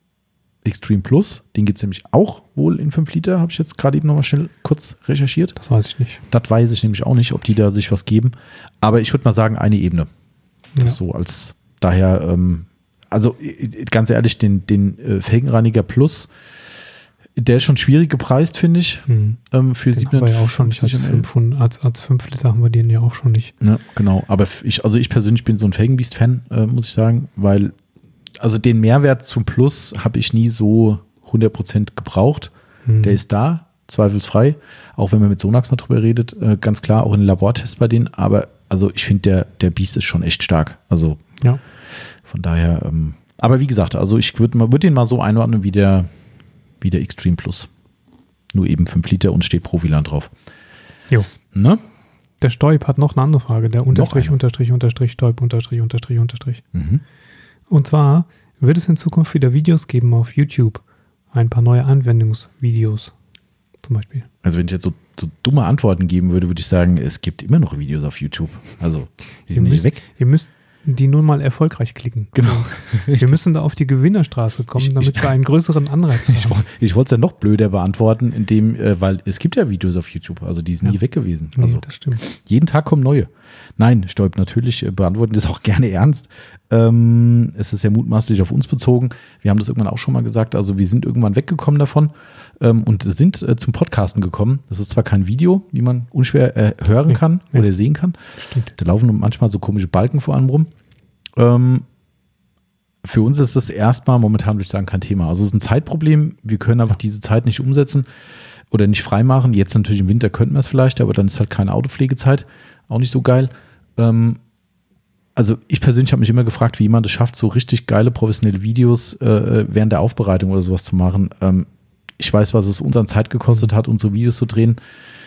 Extreme Plus, den gibt es nämlich auch wohl in fünf Liter, habe ich jetzt gerade eben nochmal schnell kurz recherchiert. Das weiß ich nicht. Das weiß ich nämlich auch nicht, ob die da sich was geben. Aber ich würde mal sagen, eine Ebene. Das ja. ist so als daher ähm, also ganz ehrlich, den, den äh, Felgenreiniger Plus, der ist schon schwierig gepreist, finde ich. Mhm. Ähm, für siebenhundertfünfzig ja auch schon nicht als fünfhundert, als, als fünf Liter haben wir den ja auch schon nicht. Ja, genau. Aber ich, also ich persönlich bin so ein Felgenbeast-Fan, äh, muss ich sagen, weil also den Mehrwert zum Plus habe ich nie so hundert Prozent gebraucht. Hm. Der ist da, zweifelsfrei, auch wenn man mit Sonax mal drüber redet, äh, ganz klar, auch in den Labortests bei denen, aber also ich finde, der, der Beast ist schon echt stark. Also ja. Von daher, ähm, aber wie gesagt, also ich würde würd den mal so einordnen wie der, wie der Extreme Plus. Nur eben fünf Liter und steht Profilan drauf. Jo. Ne? Der Stoib hat noch eine andere Frage. Der Unterstrich, Unterstrich, Unterstrich, Stoib, Unterstrich, Unterstrich, Unterstrich. Mhm. Und zwar wird es in Zukunft wieder Videos geben auf YouTube. Ein paar neue Anwendungsvideos zum Beispiel. Also wenn ich jetzt so, so dumme Antworten geben würde, würde ich sagen, es gibt immer noch Videos auf YouTube. Also die sind ihr nicht müsst, weg. Ihr müsst die nun mal erfolgreich klicken. Genau. Wir müssen da auf die Gewinnerstraße kommen, ich, damit ich, wir einen größeren Anreiz haben. Ich, ich wollte es ja noch blöder beantworten, indem, äh, weil es gibt ja Videos auf YouTube, also die sind ja. nie weg gewesen. Nee, also das stimmt. Jeden Tag kommen neue. Nein, Stoib, natürlich äh, beantworten das auch gerne ernst. Ähm, es ist ja mutmaßlich auf uns bezogen. Wir haben das irgendwann auch schon mal gesagt. Also wir sind irgendwann weggekommen davon ähm, und sind äh, zum Podcasten gekommen. Das ist zwar kein Video, wie man unschwer äh, hören nee, kann nee. oder sehen kann. Stimmt. Da laufen manchmal so komische Balken vor allem rum. Ähm, für uns ist das erstmal momentan, würde ich sagen, kein Thema. Also es ist ein Zeitproblem. Wir können einfach diese Zeit nicht umsetzen oder nicht freimachen. Jetzt natürlich im Winter könnten wir es vielleicht, aber dann ist halt keine Autopflegezeit. Auch nicht so geil. Ähm, also ich persönlich habe mich immer gefragt, wie jemand es schafft, so richtig geile professionelle Videos äh, während der Aufbereitung oder sowas zu machen. Ähm, ich weiß, was es uns an Zeit gekostet hat, unsere Videos zu drehen.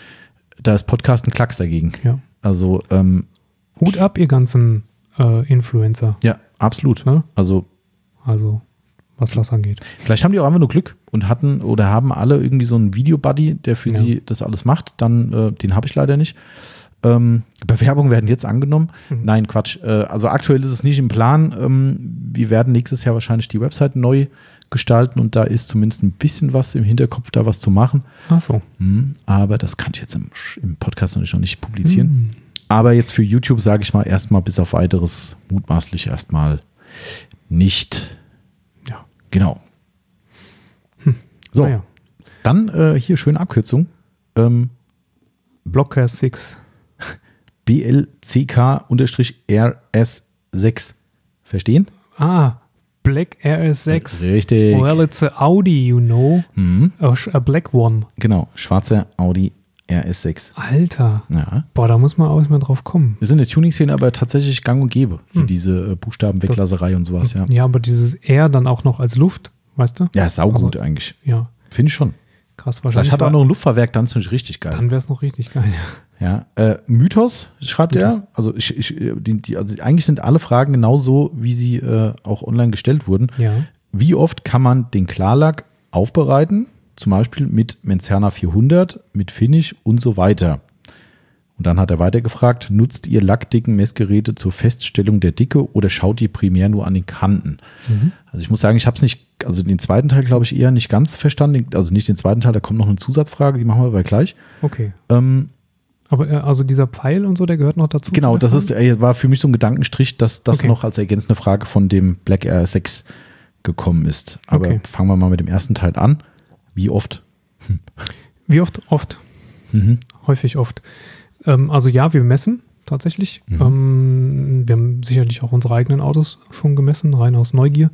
Da ist Podcast ein Klacks dagegen. Ja. Also ähm, Hut ab, ihr ganzen äh, Influencer. Ja, absolut. Ne? Also, also, was das angeht. Vielleicht haben die auch einfach nur Glück und hatten oder haben alle irgendwie so einen Video-Buddy, der für ja. sie das alles macht. Dann, äh, den habe ich leider nicht. Ähm, Bewerbungen werden jetzt angenommen. Mhm. Nein, Quatsch. Äh, also aktuell ist es nicht im Plan. Ähm, wir werden nächstes Jahr wahrscheinlich die Website neu gestalten und da ist zumindest ein bisschen was im Hinterkopf, da was zu machen. Ach so. Mhm, aber das kann ich jetzt im, im Podcast noch nicht, noch nicht publizieren. Mhm. Aber jetzt für YouTube sage ich mal erstmal bis auf weiteres mutmaßlich erstmal nicht. Ja. Genau. Hm. So, ja. dann äh, hier schöne Abkürzung. Ähm, Blockcast sechs. B L C K R S sechs. Verstehen? Ah, Black R S sechs. Richtig. Well, it's a Audi, you know. Mhm. A, a black one. Genau, schwarzer Audi R S sechs. Alter. Ja. Boah, da muss man auch mal drauf kommen. Wir sind in der Tuning-Szene aber tatsächlich gang und gäbe. Hier Hm. diese äh, Buchstabenweglaserei und sowas, ja. Ja, aber dieses R dann auch noch als Luft, weißt du? Ja, saugut Also, eigentlich. Ja. Finde ich schon. Krass, wahrscheinlich. Vielleicht hat er auch noch ein Luftfahrwerk, dann ist es natürlich richtig geil. Dann wäre es noch richtig geil. Ja, äh, Mythos schreibt Mythos. er. Also, ich, ich, die, die, also eigentlich sind alle Fragen genauso, wie sie äh, auch online gestellt wurden. Ja. Wie oft kann man den Klarlack aufbereiten? Zum Beispiel mit Menzerner vierhundert, mit Finish und so weiter. Und dann hat er weiter gefragt, nutzt ihr Lackdicken-Messgeräte zur Feststellung der Dicke oder schaut ihr primär nur an den Kanten? Mhm. Also ich muss sagen, ich habe es nicht, also den zweiten Teil glaube ich eher nicht ganz verstanden. Also nicht den zweiten Teil, da kommt noch eine Zusatzfrage, die machen wir aber gleich. Okay. Ähm, aber äh, also dieser Pfeil und so, der gehört noch dazu? Genau, das ist, äh, war für mich so ein Gedankenstrich, dass das okay. noch als ergänzende Frage von dem Black R S sechs gekommen ist. Aber okay. fangen wir mal mit dem ersten Teil an. Wie oft? Hm. Wie oft? Oft. Mhm. Häufig oft. Ähm, also ja, wir messen tatsächlich. Mhm. Ähm, wir haben sicherlich auch unsere eigenen Autos schon gemessen, rein aus Neugier.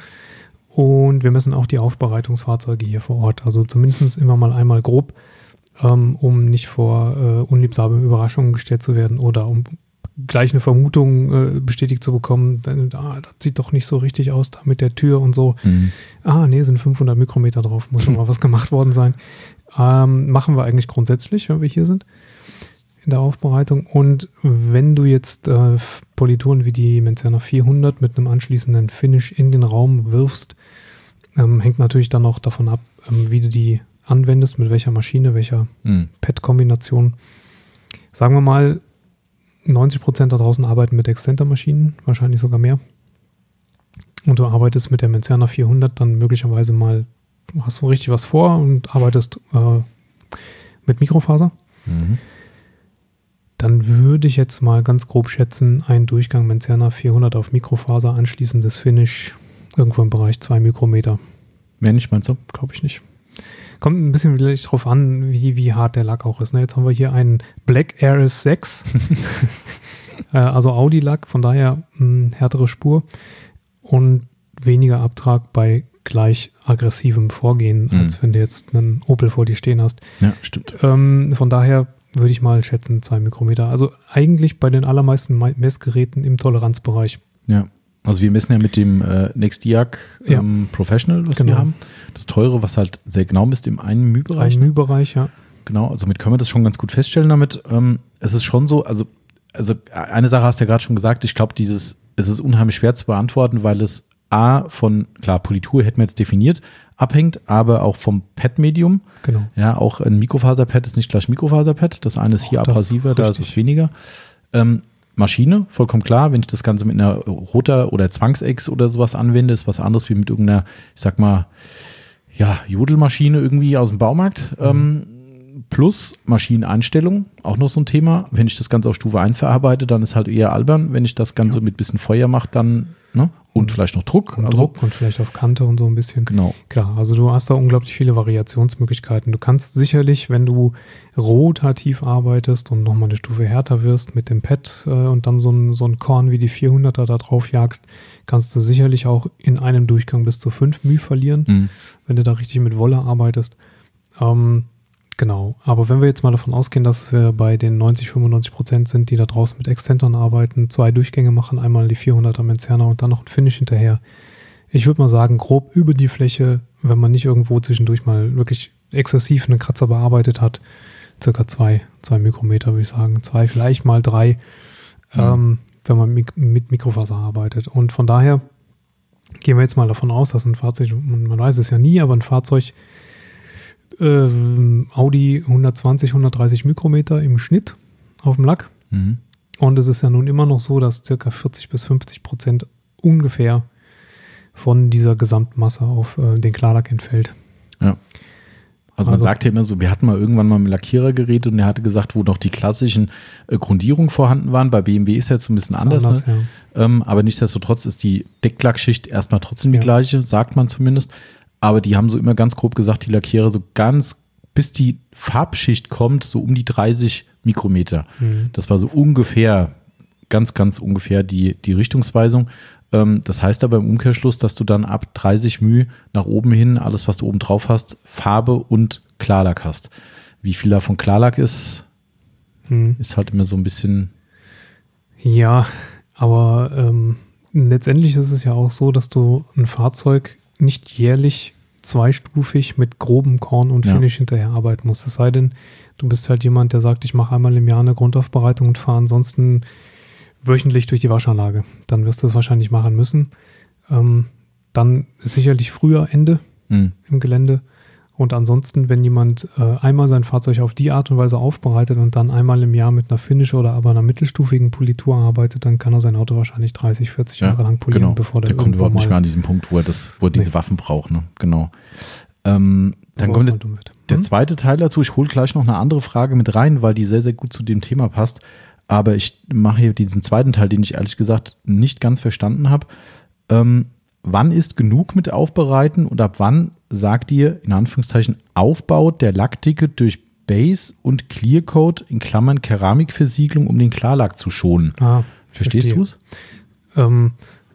Und wir messen auch die Aufbereitungsfahrzeuge hier vor Ort. Also zumindest immer mal einmal grob, ähm, um nicht vor äh, unliebsame Überraschungen gestellt zu werden oder um gleich eine Vermutung äh, bestätigt zu bekommen, dann, ah, das sieht doch nicht so richtig aus da mit der Tür und so. Mhm. Ah, nee, sind fünfhundert Mikrometer drauf, muss schon mal was gemacht worden sein. Ähm, machen wir eigentlich grundsätzlich, wenn wir hier sind, in der Aufbereitung. Und wenn du jetzt äh, Polituren wie die Menzerner vierhundert mit einem anschließenden Finish in den Raum wirfst, ähm, hängt natürlich dann auch davon ab, ähm, wie du die anwendest, mit welcher Maschine, welcher mhm. P E T-Kombination. Sagen wir mal, neunzig Prozent da draußen arbeiten mit Exzenter-Maschinen, wahrscheinlich sogar mehr. Und du arbeitest mit der Menzerner vierhundert dann möglicherweise mal, hast du richtig was vor und arbeitest äh, mit Mikrofaser. Mhm. Dann würde ich jetzt mal ganz grob schätzen, ein Durchgang Menzerner vierhundert auf Mikrofaser, anschließendes Finish, irgendwo im Bereich zwei Mikrometer. Mehr nicht, meinst du? Glaube ich nicht. Kommt ein bisschen vielleicht drauf an, wie, wie hart der Lack auch ist. Ne? Jetzt haben wir hier einen Black R S sechs, äh, also Audi-Lack, von daher mh, härtere Spur und weniger Abtrag bei gleich aggressivem Vorgehen, mhm. als wenn du jetzt einen Opel vor dir stehen hast. Ja, stimmt. Ähm, von daher würde ich mal schätzen, zwei Mikrometer. Also eigentlich bei den allermeisten Messgeräten im Toleranzbereich. Ja, also wir messen ja mit dem äh, Nexdiag ähm, ja. Professional, was genau. wir haben. Das teure, was halt sehr genau misst im einen μ-Bereich. Ein μ-Bereich, ja. Genau, also mit können wir das schon ganz gut feststellen damit. Ähm, es ist schon so, also, also eine Sache hast du ja gerade schon gesagt, ich glaube, dieses, es ist unheimlich schwer zu beantworten, weil es A von, klar, Politur hätten wir jetzt definiert, abhängt, aber auch vom Pad-Medium. Genau. Ja, auch ein Mikrofaser-Pad ist nicht gleich Mikrofaser-Pad. Das eine ist hier oh, abrasiver, ist da ist es weniger. Ähm, Maschine, vollkommen klar. Wenn ich das Ganze mit einer Rotor- oder Zwangsex oder sowas anwende, ist was anderes wie mit irgendeiner, ich sag mal, ja, Jodelmaschine irgendwie aus dem Baumarkt. Mhm. Ähm, plus Maschineneinstellung, auch noch so ein Thema. Wenn ich das Ganze auf Stufe eins verarbeite, dann ist halt eher albern. Wenn ich das Ganze ja. mit bisschen Feuer mache, dann, ne? Und, und vielleicht noch Druck. Und also, Druck und vielleicht auf Kante und so ein bisschen. Genau. Klar, also du hast da unglaublich viele Variationsmöglichkeiten. Du kannst sicherlich, wenn du rotativ arbeitest und nochmal eine Stufe härter wirst mit dem Pad äh, und dann so ein, so ein Korn wie die vierhunderter da drauf jagst, kannst du sicherlich auch in einem Durchgang bis zu fünf μ verlieren, mhm. wenn du da richtig mit Wolle arbeitest. Ähm, Genau, aber wenn wir jetzt mal davon ausgehen, dass wir bei den neunzig, fünfundneunzig Prozent sind, die da draußen mit Exzentern arbeiten, zwei Durchgänge machen, einmal die vierhunderter Merzerner und dann noch ein Finish hinterher. Ich würde mal sagen, grob über die Fläche, wenn man nicht irgendwo zwischendurch mal wirklich exzessiv einen Kratzer bearbeitet hat, circa zwei, zwei Mikrometer, würde ich sagen, zwei, vielleicht mal drei, mhm. ähm, wenn man mit, mit Mikrofaser arbeitet. Und von daher gehen wir jetzt mal davon aus, dass ein Fahrzeug, man, man weiß es ja nie, aber ein Fahrzeug Äh, Audi hundertzwanzig, hundertdreißig Mikrometer im Schnitt auf dem Lack. Mhm. Und es ist ja nun immer noch so, dass circa vierzig bis fünfzig Prozent ungefähr von dieser Gesamtmasse auf äh, den Klarlack entfällt. Ja. Also man also, sagt ja immer so, wir hatten mal irgendwann mal einen Lackierer geredet und der hatte gesagt, wo noch die klassischen äh, Grundierungen vorhanden waren. Bei B M W ist jetzt ein bisschen anders. anders ne? ja. ähm, aber nichtsdestotrotz ist die Decklackschicht erstmal trotzdem die ja. gleiche, sagt man zumindest. Aber die haben so immer ganz grob gesagt, die Lackierer so ganz, bis die Farbschicht kommt, so um die dreißig Mikrometer. Mhm. Das war so ungefähr, ganz, ganz ungefähr die, die Richtungsweisung. Ähm, das heißt aber im Umkehrschluss, dass du dann ab dreißig μ nach oben hin, alles was du oben drauf hast, Farbe und Klarlack hast. Wie viel davon Klarlack ist, mhm. ist halt immer so ein bisschen... Ja, aber ähm, letztendlich ist es ja auch so, dass du ein Fahrzeug nicht jährlich zweistufig mit grobem Korn und Finish ja. hinterher arbeiten musst. Es sei denn, du bist halt jemand, der sagt, ich mache einmal im Jahr eine Grundaufbereitung und fahre ansonsten wöchentlich durch die Waschanlage. Dann wirst du es wahrscheinlich machen müssen. Ähm, dann ist sicherlich früher Ende mhm. im Gelände. Und ansonsten, wenn jemand äh, einmal sein Fahrzeug auf die Art und Weise aufbereitet und dann einmal im Jahr mit einer Finish oder aber einer mittelstufigen Politur arbeitet, dann kann er sein Auto wahrscheinlich dreißig, vierzig ja, Jahre lang polieren, genau. bevor der, der kommt überhaupt nicht mehr an diesen Punkt, wo er, das, wo er diese nee. Waffen braucht. Ne? Genau. Ähm, dann kommt das, der hm? zweite Teil dazu. Ich hole gleich noch eine andere Frage mit rein, weil die sehr, sehr gut zu dem Thema passt. Aber ich mache hier diesen zweiten Teil, den ich ehrlich gesagt nicht ganz verstanden habe. Ähm, wann ist genug mit Aufbereiten und ab wann sagt ihr, in Anführungszeichen, Aufbau der Lackdicke durch Base und Clearcoat in Klammern Keramikversiegelung, um den Klarlack zu schonen? Ah, Verstehst du es? Ähm,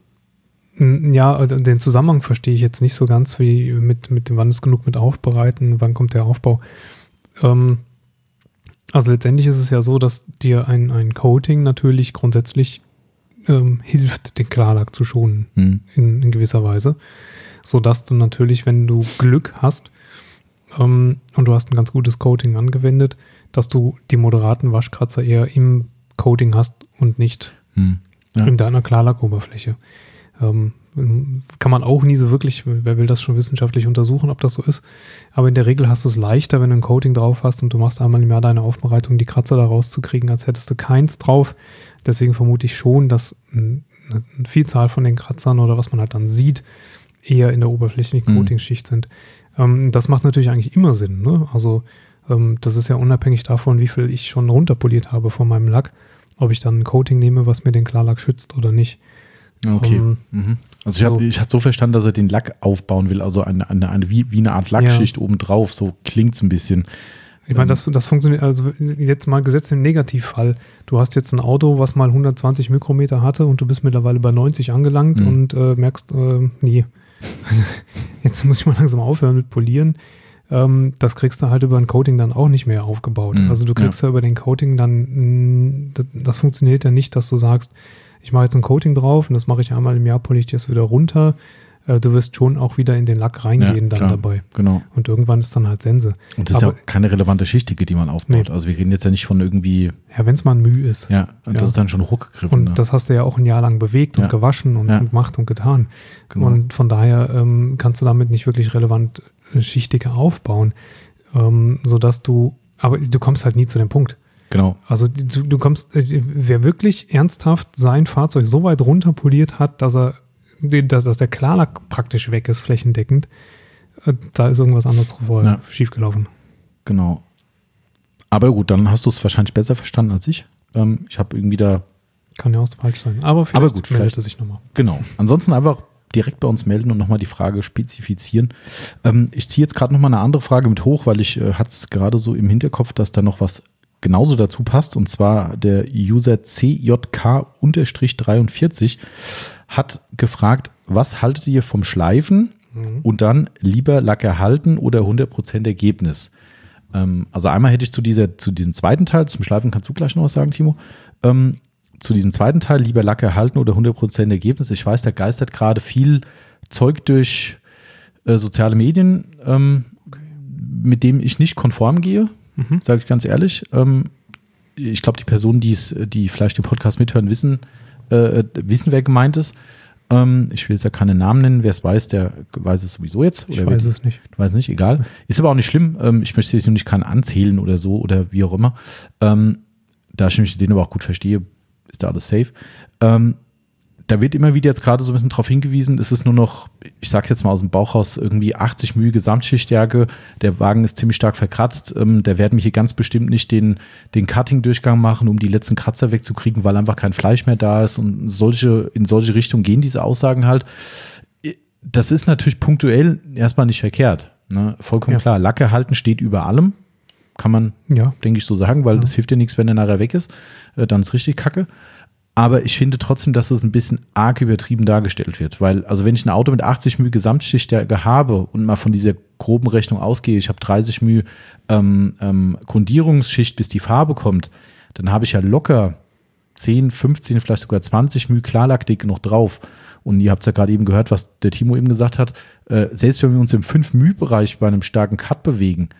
ja, den Zusammenhang verstehe ich jetzt nicht so ganz, wie mit, mit dem, wann ist genug mit Aufbereiten, wann kommt der Aufbau. Ähm, also letztendlich ist es ja so, dass dir ein, ein Coating natürlich grundsätzlich ähm, hilft, den Klarlack zu schonen, hm. in, in gewisser Weise. Sodass du natürlich, wenn du Glück hast ähm, und du hast ein ganz gutes Coating angewendet, dass du die moderaten Waschkratzer eher im Coating hast und nicht hm. ja. in deiner Klarlackoberfläche. Ähm, kann man auch nie so wirklich, wer will das schon wissenschaftlich untersuchen, ob das so ist, aber in der Regel hast du es leichter, wenn du ein Coating drauf hast und du machst einmal im Jahr deine Aufbereitung, die Kratzer da rauszukriegen, als hättest du keins drauf. Deswegen vermute ich schon, dass eine Vielzahl von den Kratzern oder was man halt dann sieht, eher in der oberflächlichen Coatingschicht sind. Ähm, das macht natürlich eigentlich immer Sinn. Ne? Also ähm, das ist ja unabhängig davon, wie viel ich schon runterpoliert habe von meinem Lack, ob ich dann ein Coating nehme, was mir den Klarlack schützt oder nicht. Okay. Ähm, mhm. Also ich so. hatte so verstanden, dass er den Lack aufbauen will, also eine, eine, eine wie, wie eine Art Lackschicht ja. obendrauf, so klingt es ein bisschen. Ich meine, das, das funktioniert, also jetzt mal gesetzt im Negativfall. Du hast jetzt ein Auto, was mal hundertzwanzig Mikrometer hatte und du bist mittlerweile bei neunzig angelangt mhm. und äh, merkst, äh, nee, jetzt muss ich mal langsam aufhören mit Polieren. Ähm, das kriegst du halt über ein Coating dann auch nicht mehr aufgebaut. Mhm, also du kriegst ja. ja über den Coating dann, das, das funktioniert ja nicht, dass du sagst, ich mache jetzt ein Coating drauf und das mache ich einmal im Jahr, poliere ich das wieder runter. Äh, du wirst schon auch wieder in den Lack reingehen ja, dann klar, dabei. Genau. Und irgendwann ist dann halt Sense. Und das Aber, ist ja auch keine relevante Schichtdicke, die man aufbaut. Nee. Also wir reden jetzt ja nicht von irgendwie... Ja, wenn es mal ein Mühe ist. Ja, und ja. das ist dann schon hochgegriffen. Und ne? das hast du ja auch ein Jahr lang bewegt ja. und gewaschen und, ja. und gemacht und getan. Genau. Und von daher ähm, kannst du damit nicht wirklich relevant äh, Schichtdicke aufbauen, ähm, sodass du... Aber du kommst halt nie zu dem Punkt. Genau. Also du, du kommst... Äh, wer wirklich ernsthaft sein Fahrzeug so weit runterpoliert hat, dass er Dass, dass der Klarlack praktisch weg ist, flächendeckend, da ist irgendwas anderes vorher ja. schiefgelaufen. Genau. Aber gut, dann hast du es wahrscheinlich besser verstanden als ich. Ähm, ich habe irgendwie da... Kann ja auch falsch sein. Aber vielleicht Aber gut, meldet er sich nochmal. Genau. Ansonsten einfach direkt bei uns melden und nochmal die Frage spezifizieren. Ähm, ich ziehe jetzt gerade nochmal eine andere Frage mit hoch, weil ich äh, hatte es gerade so im Hinterkopf, dass da noch was genauso dazu passt. Und zwar der User C J K dreiundvierzig hat gefragt, was haltet ihr vom Schleifen mhm. und dann lieber Lack erhalten oder hundert Prozent Ergebnis? Ähm, also einmal hätte ich zu, dieser, zu diesem zweiten Teil, zum Schleifen kannst du gleich noch was sagen, Timo, ähm, zu diesem zweiten Teil, lieber Lack erhalten oder hundert Prozent Ergebnis. Ich weiß, da geistert gerade viel Zeug durch äh, soziale Medien, ähm, okay. mit dem ich nicht konform gehe, mhm. sage ich ganz ehrlich. Ähm, ich glaube, die Personen, die's, die vielleicht den Podcast mithören, wissen, Äh, wissen, wer gemeint ist. Ähm, ich will jetzt ja keine Namen nennen. Wer es weiß, der weiß es sowieso jetzt. Ich oder weiß es nicht. Ich weiß nicht, egal. Ist aber auch nicht schlimm. Ähm, ich möchte jetzt nicht keinen anzählen oder so oder wie auch immer. Ähm, da ich mich den aber auch gut verstehe, ist da alles safe. Ähm, da wird immer wieder jetzt gerade so ein bisschen drauf hingewiesen, es ist nur noch, ich sag jetzt mal aus dem Bauch raus, irgendwie achtzig Mühe Gesamtschichtstärke. Der Wagen ist ziemlich stark verkratzt. Ähm, der werden mir hier ganz bestimmt nicht den, den Cutting-Durchgang machen, um die letzten Kratzer wegzukriegen, weil einfach kein Fleisch mehr da ist. Und solche, in solche Richtungen gehen diese Aussagen halt. Das ist natürlich punktuell erstmal nicht verkehrt. Ne? Vollkommen ja. klar. Lacke halten steht über allem. Kann man, ja. denke ich, so sagen, weil ja. das hilft dir nichts, wenn der nachher weg ist. Äh, dann ist richtig kacke. Aber ich finde trotzdem, dass es ein bisschen arg übertrieben dargestellt wird. Weil, also wenn ich ein Auto mit achtzig Mühe Gesamtschichtstärke habe und mal von dieser groben Rechnung ausgehe, ich habe dreißig Mühe ähm, ähm, Grundierungsschicht, bis die Farbe kommt, dann habe ich ja locker zehn, fünfzehn, vielleicht sogar zwanzig Mühe Klarlackdicke noch drauf. Und ihr habt es ja gerade eben gehört, was der Timo eben gesagt hat, äh, selbst wenn wir uns im fünf Mühe Bereich bei einem starken Cut bewegen,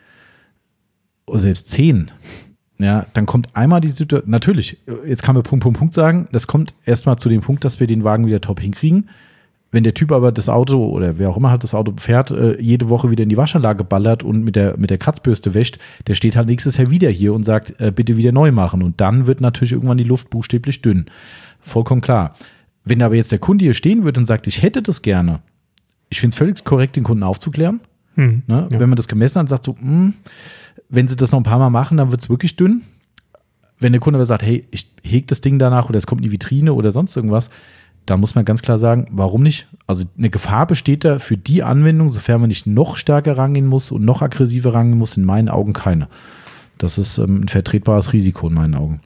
oder selbst zehn, ja, dann kommt einmal die Situation, natürlich, jetzt kann man Punkt, Punkt, Punkt sagen, das kommt erstmal zu dem Punkt, dass wir den Wagen wieder top hinkriegen. Wenn der Typ aber das Auto oder wer auch immer halt das Auto fährt, äh, jede Woche wieder in die Waschanlage ballert und mit der, mit der Kratzbürste wäscht, der steht halt nächstes Jahr wieder hier und sagt, äh, bitte wieder neu machen. Und dann wird natürlich irgendwann die Luft buchstäblich dünn. Vollkommen klar. Wenn aber jetzt der Kunde hier stehen würde und sagt, ich hätte das gerne, ich finde es völlig korrekt, den Kunden aufzuklären. Hm, ne? Ja. Wenn man das gemessen hat, sagt so, mh, wenn sie das noch ein paar Mal machen, dann wird es wirklich dünn. Wenn der Kunde aber sagt, hey, ich hege das Ding danach oder es kommt in die Vitrine oder sonst irgendwas, dann muss man ganz klar sagen, warum nicht? Also eine Gefahr besteht da für die Anwendung, sofern man nicht noch stärker rangehen muss und noch aggressiver rangehen muss, in meinen Augen keine. Das ist ähm, ein vertretbares Risiko in meinen Augen.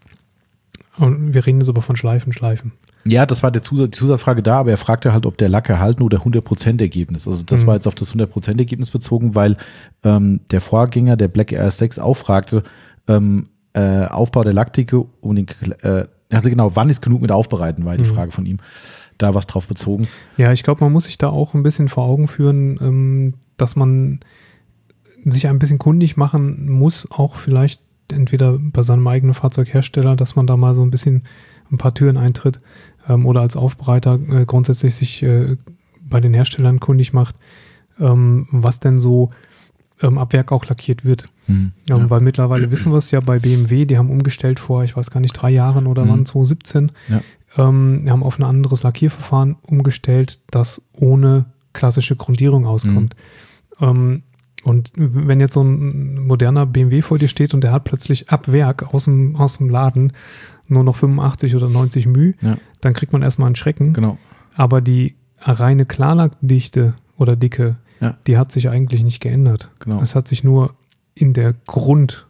Und wir reden jetzt aber von Schleifen, Schleifen. Ja, das war der Zusatz, die Zusatzfrage da, aber er fragte halt, ob der Lack erhalten oder hundert Prozent Ergebnis. Also das mhm. war jetzt auf das hundert Prozent Ergebnis bezogen, weil ähm, der Vorgänger, der Black R S sechs, auch fragte, ähm, äh, Aufbau der Lackdicke um den, äh, also genau, wann ist genug mit Aufbereiten, war die mhm. Frage von ihm. Da was drauf bezogen. Ja, ich glaube, man muss sich da auch ein bisschen vor Augen führen, ähm, dass man sich ein bisschen kundig machen muss, auch vielleicht entweder bei seinem eigenen Fahrzeughersteller, dass man da mal so ein bisschen ein paar Türen eintritt ähm, oder als Aufbereiter äh, grundsätzlich sich äh, bei den Herstellern kundig macht, ähm, was denn so ähm, ab Werk auch lackiert wird. Mhm, ähm, ja. Weil mittlerweile wissen wir es ja bei B M W, die haben umgestellt vor, ich weiß gar nicht, drei Jahren oder mhm. wann, zwanzig siebzehn. Ja. Ähm, haben auf ein anderes Lackierverfahren umgestellt, das ohne klassische Grundierung auskommt. Mhm. Ähm, und wenn jetzt so ein moderner B M W vor dir steht und der hat plötzlich ab Werk aus dem, aus dem Laden nur noch fünfundachtzig oder neunzig Mühe, ja. dann kriegt man erstmal einen Schrecken. Genau. Aber die reine Klarlackdichte oder Dicke, ja. die hat sich eigentlich nicht geändert. Genau. Es hat sich nur in der Grund,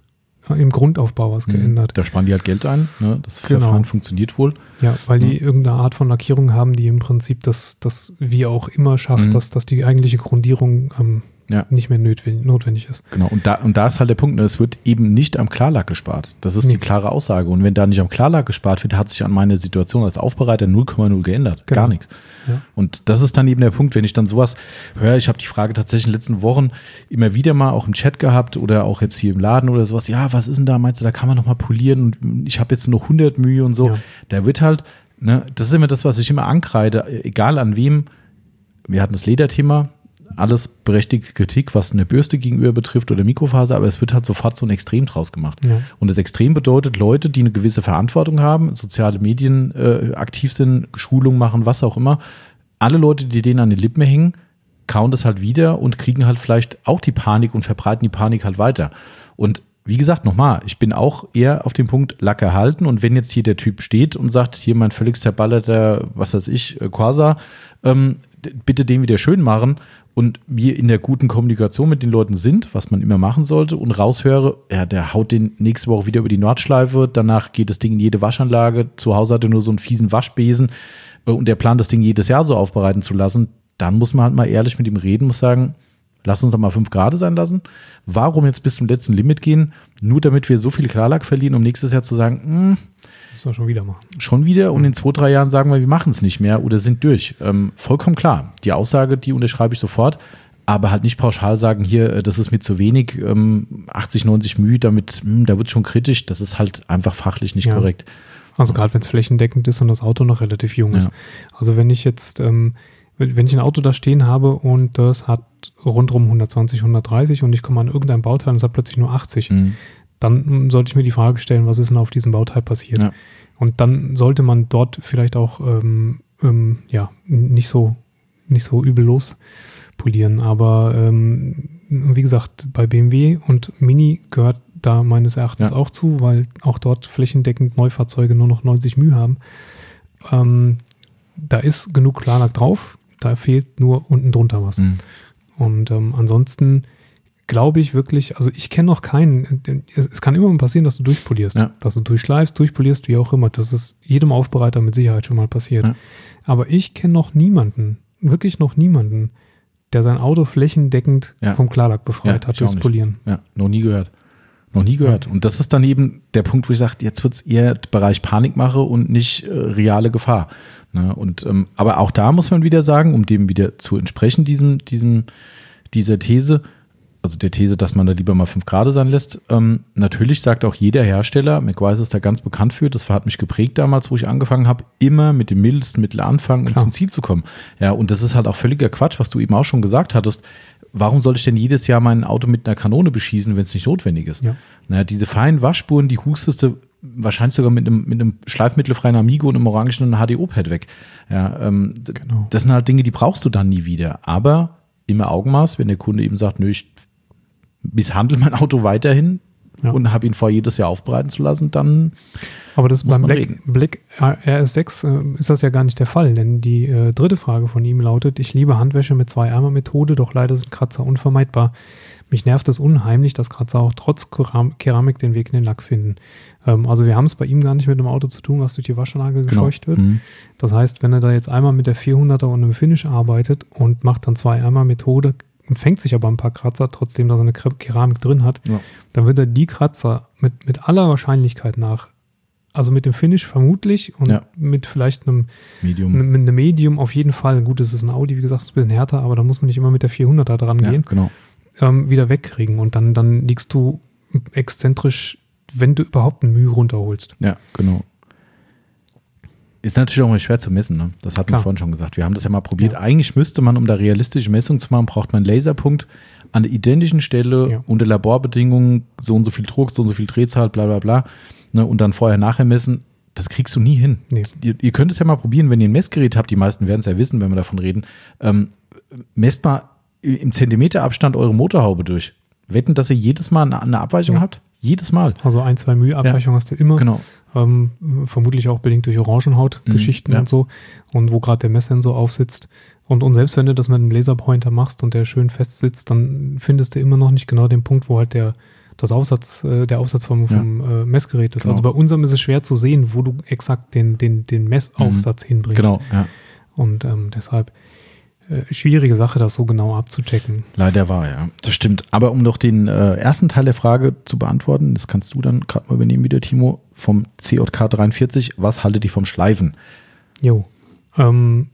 im Grundaufbau was geändert. Da sparen die halt Geld ein, ne? Das Genau. Verfahren funktioniert wohl. Ja, weil die Ja. irgendeine Art von Lackierung haben, die im Prinzip das, das wie auch immer schafft, Mhm. dass, dass die eigentliche Grundierung ähm, Ja. nicht mehr notwendig, notwendig ist. Genau, und da, und da ist halt der Punkt, ne? Es wird eben nicht am Klarlack gespart. Das ist Nee. die klare Aussage. Und wenn da nicht am Klarlack gespart wird, hat sich an meine Situation als Aufbereiter null Komma null geändert. Genau. Gar nichts. Ja. Und das ist dann eben der Punkt, wenn ich dann sowas höre, ich habe die Frage tatsächlich in den letzten Wochen immer wieder mal auch im Chat gehabt oder auch jetzt hier im Laden oder sowas, ja, was ist denn da, meinst du, da kann man noch mal polieren und ich habe jetzt nur hundert Mühe und so. Ja. Da wird halt, ne, das ist immer das, was ich immer ankreide, egal an wem, wir hatten das Lederthema, alles berechtigte Kritik, was eine Bürste gegenüber betrifft oder Mikrofaser, aber es wird halt sofort so ein Extrem draus gemacht. Ja. Und das Extrem bedeutet Leute, die eine gewisse Verantwortung haben, soziale Medien äh, aktiv sind, Schulung machen, was auch immer. Alle Leute, die denen an den Lippen hängen, kauen das halt wieder und kriegen halt vielleicht auch die Panik und verbreiten die Panik halt weiter. Und wie gesagt, nochmal, ich bin auch eher auf dem Punkt Lack erhalten und wenn jetzt hier der Typ steht und sagt, hier mein völlig zerballerter, was weiß ich, Corsa, ähm, bitte den wieder schön machen und wir in der guten Kommunikation mit den Leuten sind, was man immer machen sollte und raushöre, ja, der haut den nächste Woche wieder über die Nordschleife, danach geht das Ding in jede Waschanlage, zu Hause hat er nur so einen fiesen Waschbesen äh, und der plant das Ding jedes Jahr so aufbereiten zu lassen, dann muss man halt mal ehrlich mit ihm reden, muss sagen, lass uns doch mal fünf Grad sein lassen. Warum jetzt bis zum letzten Limit gehen? Nur damit wir so viel Klarlack verlieren, um nächstes Jahr zu sagen, mh, Müssen wir schon wieder machen. schon wieder und in zwei, drei Jahren sagen wir, wir machen es nicht mehr oder sind durch. Ähm, vollkommen klar. Die Aussage, die unterschreibe ich sofort, aber halt nicht pauschal sagen, hier, das ist mir zu wenig, ähm, achtzig, neunzig Mühe, damit, mh, da wird es schon kritisch. Das ist halt einfach fachlich nicht Ja. korrekt. Also gerade wenn es flächendeckend ist und das Auto noch relativ jung ist. Ja. Also wenn ich jetzt, ähm, wenn wenn ich ein Auto da stehen habe und das hat rundrum hundertzwanzig, hundertdreißig und ich komme an irgendein Bauteil und es hat plötzlich nur achtzig, Mhm. dann sollte ich mir die Frage stellen, was ist denn auf diesem Bauteil passiert? Ja. Und dann sollte man dort vielleicht auch ähm, ähm, ja, nicht so, nicht so übel lospolieren. Aber ähm, wie gesagt, bei B M W und Mini gehört da meines Erachtens Ja. auch zu, weil auch dort flächendeckend Neufahrzeuge nur noch neunzig Mühe haben. Ähm, da ist genug Klarlack drauf, da fehlt nur unten drunter was. Mhm. Und ähm, ansonsten glaube ich wirklich, also ich kenne noch keinen, es, es kann immer mal passieren, dass du durchpolierst, Ja. dass du durchschleifst, durchpolierst, wie auch immer. Das ist jedem Aufbereiter mit Sicherheit schon mal passiert. Ja. Aber ich kenne noch niemanden, wirklich noch niemanden, der sein Auto flächendeckend Ja. vom Klarlack befreit Ja, hat ich auch durchs nicht. Polieren. Ja, noch nie gehört. Noch nie gehört. Und das ist dann eben der Punkt, wo ich sage, jetzt wird es eher Bereich Panikmache und nicht äh, reale Gefahr. Ne? Und, ähm, aber auch da muss man wieder sagen, um dem wieder zu entsprechen, diesem, diesem, dieser These, also der These, dass man da lieber mal fünf Grad sein lässt, ähm, natürlich sagt auch jeder Hersteller, McWise ist da ganz bekannt für, das hat mich geprägt damals, wo ich angefangen habe, immer mit dem mildesten Mittel anfangen, um Klar. zum Ziel zu kommen. Ja, und das ist halt auch völliger Quatsch, was du eben auch schon gesagt hattest. Warum soll ich denn jedes Jahr mein Auto mit einer Kanone beschießen, wenn es nicht notwendig ist? Ja. Naja, diese feinen Waschspuren, die hustest du wahrscheinlich sogar mit einem, mit einem schleifmittelfreien Amigo und einem orangenen H D O-Pad weg. Ja, ähm, d- Genau. das sind halt Dinge, die brauchst du dann nie wieder. Aber immer Augenmaß, wenn der Kunde eben sagt, nö, ich misshandle mein Auto weiterhin Ja. und habe ihn vor, jedes Jahr aufbereiten zu lassen, dann Aber das Muss beim man Black, reden. Black R S sechs äh, ist das ja gar nicht der Fall, denn die äh, dritte Frage von ihm lautet: Ich liebe Handwäsche mit Zwei-Eimer-Methode, doch leider sind Kratzer unvermeidbar. Mich nervt es unheimlich, dass Kratzer auch trotz Keram Keramik den Weg in den Lack finden. Ähm, also wir haben es bei ihm gar nicht mit einem Auto zu tun, was durch die Waschanlage gescheucht wird. Mhm. Das heißt, wenn er da jetzt einmal mit der vierhunderter und einem Finish arbeitet und macht dann Zwei-Eimer-Methode und fängt sich aber ein paar Kratzer, trotzdem, dass er eine Keramik drin hat, Ja. dann wird er die Kratzer mit, mit aller Wahrscheinlichkeit nach, also mit dem Finish vermutlich und Ja. mit vielleicht einem, Medium. mit einem Medium auf jeden Fall, gut, es ist ein Audi, wie gesagt, es ist ein bisschen härter, aber da muss man nicht immer mit der vierhunderter dran Ja, gehen, genau. ähm, wieder wegkriegen und dann, dann liegst du exzentrisch, wenn du überhaupt eine Mühe runterholst. Ja, genau. Ist natürlich auch mal schwer zu messen, ne? Das hatten wir Klar. vorhin schon gesagt. Wir haben das ja mal probiert. Ja. Eigentlich müsste man, um da realistische Messungen zu machen, braucht man einen Laserpunkt an der identischen Stelle Ja. unter Laborbedingungen, so und so viel Druck, so und so viel Drehzahl, bla bla bla, ne? Und dann vorher nachher messen. Das kriegst du nie hin. Nee. Ihr, ihr könnt es ja mal probieren, wenn ihr ein Messgerät habt, die meisten werden es ja wissen, wenn wir davon reden, ähm, messt mal im Zentimeterabstand eure Motorhaube durch. Wetten, dass ihr jedes Mal eine, eine Abweichung Ja. habt? Jedes Mal. Also ein, zwei Mühe Abweichung hast du immer. Genau. Ähm, vermutlich auch bedingt durch Orangenhaut-Geschichten Mhm, ja. und so. Und wo gerade der Messsensor aufsitzt. Und, und selbst wenn du das mit einem Laserpointer machst und der schön fest sitzt, dann findest du immer noch nicht genau den Punkt, wo halt der, das Aufsatz, äh, der Aufsatz vom, vom ja. äh, Messgerät ist. Genau. Also bei unserem ist es schwer zu sehen, wo du exakt den, den, den Messaufsatz mhm. hinbringst. Genau, ja. Und ähm, deshalb äh, schwierige Sache, das so genau abzuchecken. Leider war, ja. Das stimmt. Aber um noch den äh, ersten Teil der Frage zu beantworten, das kannst du dann gerade mal übernehmen wieder, Timo, vom C J K dreiundvierzig, was haltet ihr vom Schleifen? Jo. Ähm,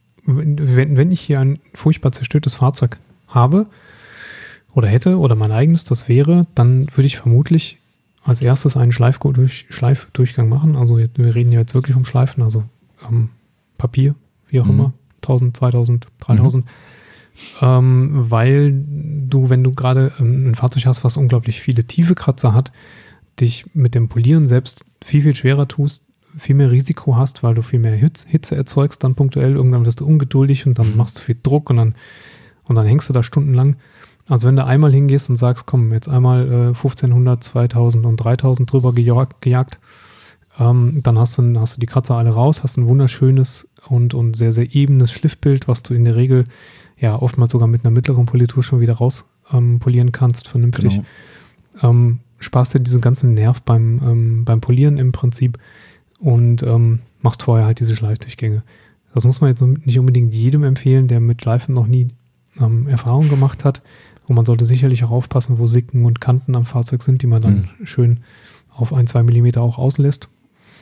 wenn, wenn ich hier ein furchtbar zerstörtes Fahrzeug habe oder hätte oder mein eigenes das wäre, dann würde ich vermutlich als erstes einen Schleifdurch, Schleifdurchgang machen. Also wir reden ja jetzt wirklich vom Schleifen, also ähm, Papier, wie auch mhm. immer, tausend, zweitausend, dreitausend. Mhm. Ähm, weil du, wenn du gerade ähm, ein Fahrzeug hast, was unglaublich viele tiefe Kratzer hat, dich mit dem Polieren selbst viel, viel schwerer tust, viel mehr Risiko hast, weil du viel mehr Hitze erzeugst dann punktuell. Irgendwann wirst du ungeduldig und dann machst du viel Druck und dann, und dann hängst du da stundenlang. Also wenn du einmal hingehst und sagst, komm, jetzt einmal äh, fünfzehnhundert, zweitausend und dreitausend drüber gejagt, gejagt ähm, dann hast du, hast du die Kratzer alle raus, hast ein wunderschönes und, und sehr, sehr ebenes Schliffbild, was du in der Regel ja oftmals sogar mit einer mittleren Politur schon wieder raus ähm, polieren kannst, vernünftig. Genau. Ähm, sparst dir diesen ganzen Nerv beim, ähm, beim Polieren im Prinzip und ähm, machst vorher halt diese Schleifdurchgänge. Das muss man jetzt nicht unbedingt jedem empfehlen, der mit Schleifen noch nie ähm, Erfahrung gemacht hat. Und man sollte sicherlich auch aufpassen, wo Sicken und Kanten am Fahrzeug sind, die man dann mhm. schön auf ein, zwei Millimeter auch auslässt.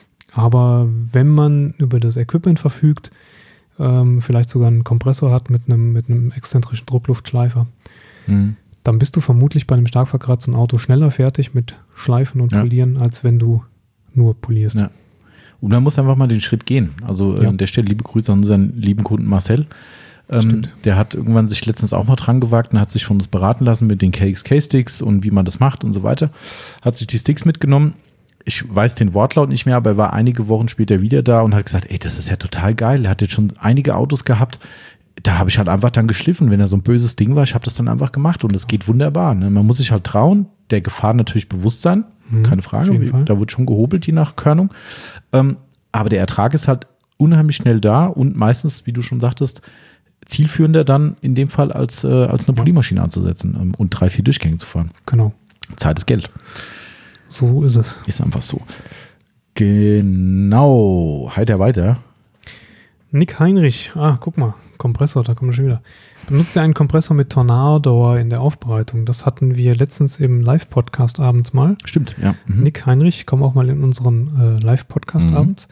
Aber wenn man über das Equipment verfügt, ähm, vielleicht sogar einen Kompressor hat mit einem, mit einem exzentrischen Druckluftschleifer, mhm. dann bist du vermutlich bei einem stark verkratzten Auto schneller fertig mit Schleifen und ja. Polieren, als wenn du nur polierst. Ja. Und man muss einfach mal den Schritt gehen. Also ja. an der Stelle liebe Grüße an unseren lieben Kunden Marcel. Ähm, der hat irgendwann sich letztens auch mal dran gewagt und hat sich von uns beraten lassen mit den K X K-Sticks und wie man das macht und so weiter. Hat sich die Sticks mitgenommen. Ich weiß den Wortlaut nicht mehr, aber er war einige Wochen später wieder da und hat gesagt, ey, das ist ja total geil. Er hat jetzt schon einige Autos gehabt. Da habe ich halt einfach dann geschliffen. Wenn er so ein böses Ding war, ich habe das dann einfach gemacht und es geht wunderbar. Ne? Man muss sich halt trauen, der Gefahr natürlich bewusst sein. Mhm, keine Frage. Da wird schon gehobelt, je nach Körnung. Ähm, aber der Ertrag ist halt unheimlich schnell da und meistens, wie du schon sagtest, zielführender dann in dem Fall als, äh, als eine Poliermaschine anzusetzen ähm, und drei, vier Durchgänge zu fahren. Genau. Zeit ist Geld. So ist es. Ist einfach so. Genau. Heiter weiter. Nick Heinrich. Ah, guck mal. Kompressor, da kommen wir schon wieder. Benutze einen Kompressor mit Tornado in der Aufbereitung. Das hatten wir letztens im Live-Podcast abends mal. Stimmt, ja. Mhm. Nick Heinrich, komm auch mal in unseren äh, Live-Podcast mhm. abends.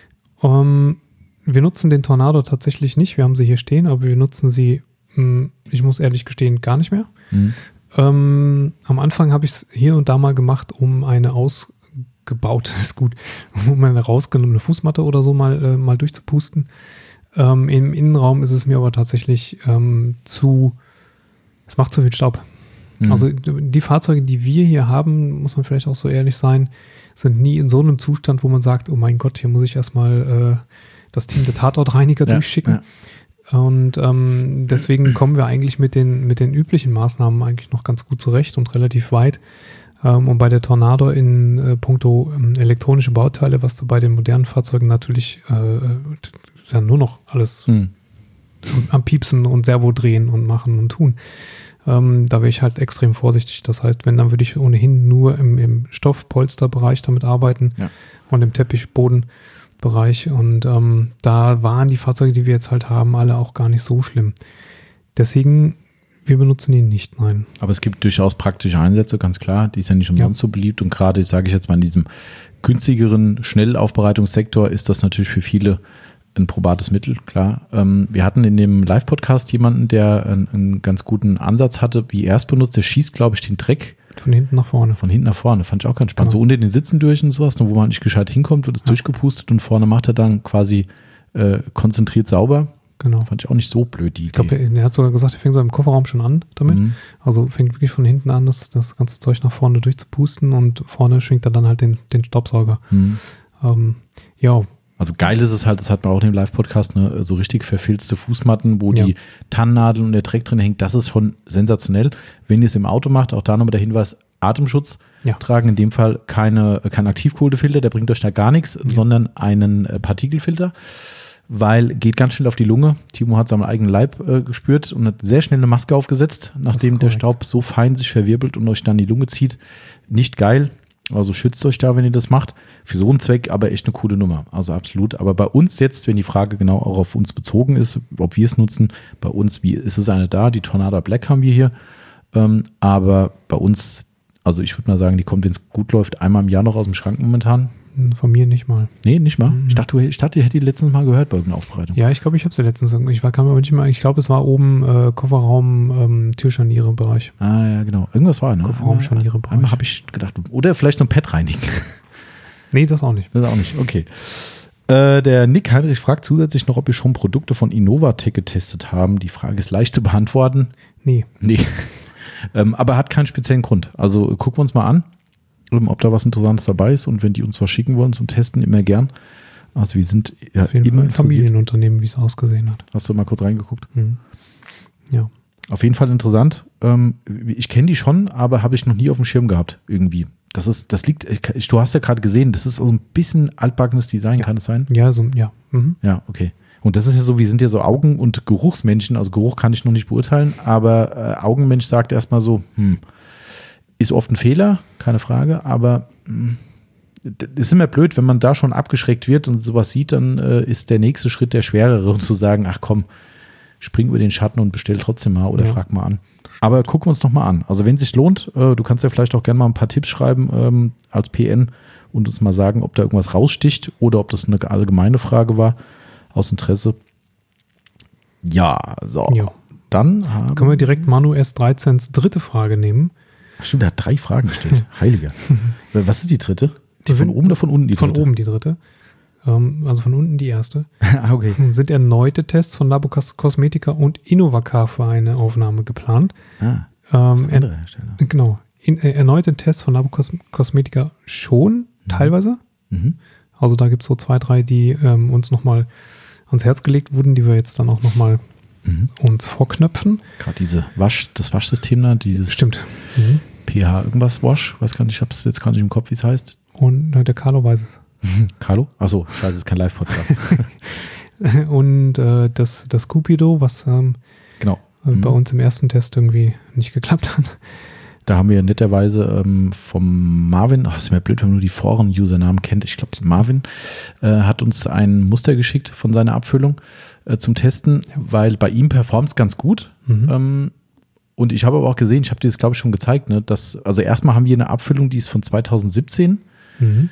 Um, Wir nutzen den Tornado tatsächlich nicht. Wir haben sie hier stehen, aber wir nutzen sie, mh, ich muss ehrlich gestehen, gar nicht mehr. Mhm. Ähm, am Anfang habe ich es hier und da mal gemacht, um eine ausgebaute, ist gut, um eine rausgenommene Fußmatte oder so mal, äh, mal durchzupusten. Ähm, im Innenraum ist es mir aber tatsächlich ähm, zu, es macht zu viel Staub. Mhm. Also die Fahrzeuge, die wir hier haben, muss man vielleicht auch so ehrlich sein, sind nie in so einem Zustand, wo man sagt, oh mein Gott, hier muss ich erstmal äh, das Team der Tatortreiniger ja, durchschicken. Ja. Und ähm, deswegen kommen wir eigentlich mit den, mit den üblichen Maßnahmen eigentlich noch ganz gut zurecht und relativ weit. Ähm, und bei der Tornado in äh, puncto ähm, elektronische Bauteile, was du bei den modernen Fahrzeugen natürlich äh, ist ja nur noch alles hm. am Piepsen und Servo drehen und machen und tun. Ähm, da wäre ich halt extrem vorsichtig. Das heißt, wenn, dann würde ich ohnehin nur im, im Stoffpolsterbereich damit arbeiten ja. und im Teppichbodenbereich. Und ähm, da waren die Fahrzeuge, die wir jetzt halt haben, alle auch gar nicht so schlimm. Deswegen, wir benutzen ihn nicht, nein. Aber es gibt durchaus praktische Einsätze, ganz klar. Die ist ja nicht umsonst ja. so beliebt. Und gerade, sage ich jetzt mal, in diesem günstigeren Schnellaufbereitungssektor ist das natürlich für viele ein probates Mittel, klar. Ähm, wir hatten in dem Live-Podcast jemanden, der einen, einen ganz guten Ansatz hatte, wie er es benutzt. Der schießt, glaube ich, den Dreck von hinten nach vorne. Von hinten nach vorne, fand ich auch ganz spannend. Genau. So unter den Sitzen durch und sowas, wo man nicht gescheit hinkommt, wird es ja. durchgepustet und vorne macht er dann quasi äh, konzentriert sauber. Genau. Fand ich auch nicht so blöd, die Idee. Ich glaube, er, er hat sogar gesagt, er fängt so im Kofferraum schon an damit. Mhm. Also fängt wirklich von hinten an, das, das ganze Zeug nach vorne durchzupusten und vorne schwingt er dann halt den, den Staubsauger. Mhm. Ähm, ja, Also geil ist es halt, das hat man auch in dem Live-Podcast, ne, so richtig verfilzte Fußmatten, wo ja. die Tannennadel und der Dreck drin hängt, das ist schon sensationell. Wenn ihr es im Auto macht, auch da nochmal der Hinweis, Atemschutz ja. tragen, in dem Fall keine, kein Aktivkohlefilter, der bringt euch da gar nichts, ja. sondern einen Partikelfilter. weil geht ganz schnell auf die Lunge. Timo hat seinen eigenen Leib äh, gespürt und hat sehr schnell eine Maske aufgesetzt, nachdem der Staub so fein sich verwirbelt und euch dann die Lunge zieht. Nicht geil, also schützt euch da, wenn ihr das macht. Für so einen Zweck aber echt eine coole Nummer, also absolut. Aber bei uns jetzt, wenn die Frage genau auch auf uns bezogen ist, ob wir es nutzen, bei uns, wie ist es eine da? Die Tornado Black haben wir hier, ähm, aber bei uns, also ich würde mal sagen, die kommt, wenn es gut läuft, einmal im Jahr noch aus dem Schrank momentan. Von mir nicht mal. Nee, nicht mal? Mhm. Ich dachte, ich dachte, ihr hättet die letztens mal gehört bei irgendeiner Aufbereitung. Ja, ich glaube, ich habe sie letztens, ich war, kam aber nicht mal, ich glaube, es war oben äh, Kofferraum, ähm, Türscharniere-Bereich. Ah, ja, genau. Irgendwas war, ne? Kofferraum-Scharniere-Bereich. Einmal habe ich gedacht, oder vielleicht noch ein Pad reinigen. Nee, das auch nicht. Das auch nicht, okay. Äh, der Nick Heinrich fragt zusätzlich noch, ob wir schon Produkte von Innovatec getestet haben. Die Frage ist leicht zu beantworten. Nee. Nee. ähm, aber hat keinen speziellen Grund. Also gucken wir uns mal an, ob da was Interessantes dabei ist, und wenn die uns was schicken wollen zum Testen, immer gern. Also wir sind ja auf jeden immer Fall ein Familienunternehmen, wie es ausgesehen hat. Hast du mal kurz reingeguckt? Mhm. Ja. Auf jeden Fall interessant. Ähm, ich kenne die schon, aber habe ich noch nie auf dem Schirm gehabt irgendwie. Das ist, das liegt, ich, du hast ja gerade gesehen, das ist so ein bisschen altbackenes Design, ja. Kann es sein? Ja, so, ja. Mhm. Ja, okay. Und das ist ja so, wir sind ja so Augen- und Geruchsmenschen, also Geruch kann ich noch nicht beurteilen, aber äh, Augenmensch sagt erstmal so, hm, ist oft ein Fehler, keine Frage, aber hm, das ist immer blöd, wenn man da schon abgeschreckt wird und sowas sieht, dann äh, ist der nächste Schritt der schwerere, um zu sagen, ach komm, spring über den Schatten und bestell trotzdem mal oder ja. frag mal an. Aber gucken wir uns noch mal an. Also wenn es sich lohnt, äh, du kannst ja vielleicht auch gerne mal ein paar Tipps schreiben ähm, als P N und uns mal sagen, ob da irgendwas raussticht oder ob das eine allgemeine Frage war, aus Interesse. Ja, so. Ja. Dann haben können wir direkt Manu S dreizehns dritte Frage nehmen. Ach stimmt, der hat drei Fragen gestellt. Heiliger. Was ist die dritte? Die von oben oder von unten die von dritte? Von oben die dritte. Ähm, also von unten die erste. Ah, okay. Sind erneute Tests von Labocos Cosmetica und Innovacar für eine Aufnahme geplant. Ah, ähm, das ist ein anderer Hersteller. Genau. In, äh, erneute Tests von Labocos Cosmetica schon, mhm. teilweise. Mhm. Also da gibt es so zwei, drei, die ähm, uns nochmal ans Herz gelegt wurden, die wir jetzt dann auch nochmal mhm. uns vorknöpfen. Gerade diese Wasch, das Waschsystem da, dieses Stimmt. Mhm. pH irgendwas Wash, weiß gar nicht, ich habe es jetzt gar nicht im Kopf, wie es heißt. Und äh, der Carlo weiß es. Mhm. Carlo? Achso, scheiße, ist kein Live-Podcast. Und äh, das, das Cupido, was ähm, genau. mhm. bei uns im ersten Test irgendwie nicht geklappt hat. Da haben wir netterweise ähm, vom Marvin, ach, ist mir blöd, wenn man nur die Foren-Usernamen kennt, ich glaube, Marvin äh, hat uns ein Muster geschickt von seiner Abfüllung äh, zum Testen, ja. weil bei ihm performt es ganz gut. Mhm. Ähm, und ich habe aber auch gesehen, ich habe dir das, glaube ich, schon gezeigt, ne, dass, also erstmal haben wir eine Abfüllung, die ist von zweitausendsiebzehn. Mhm.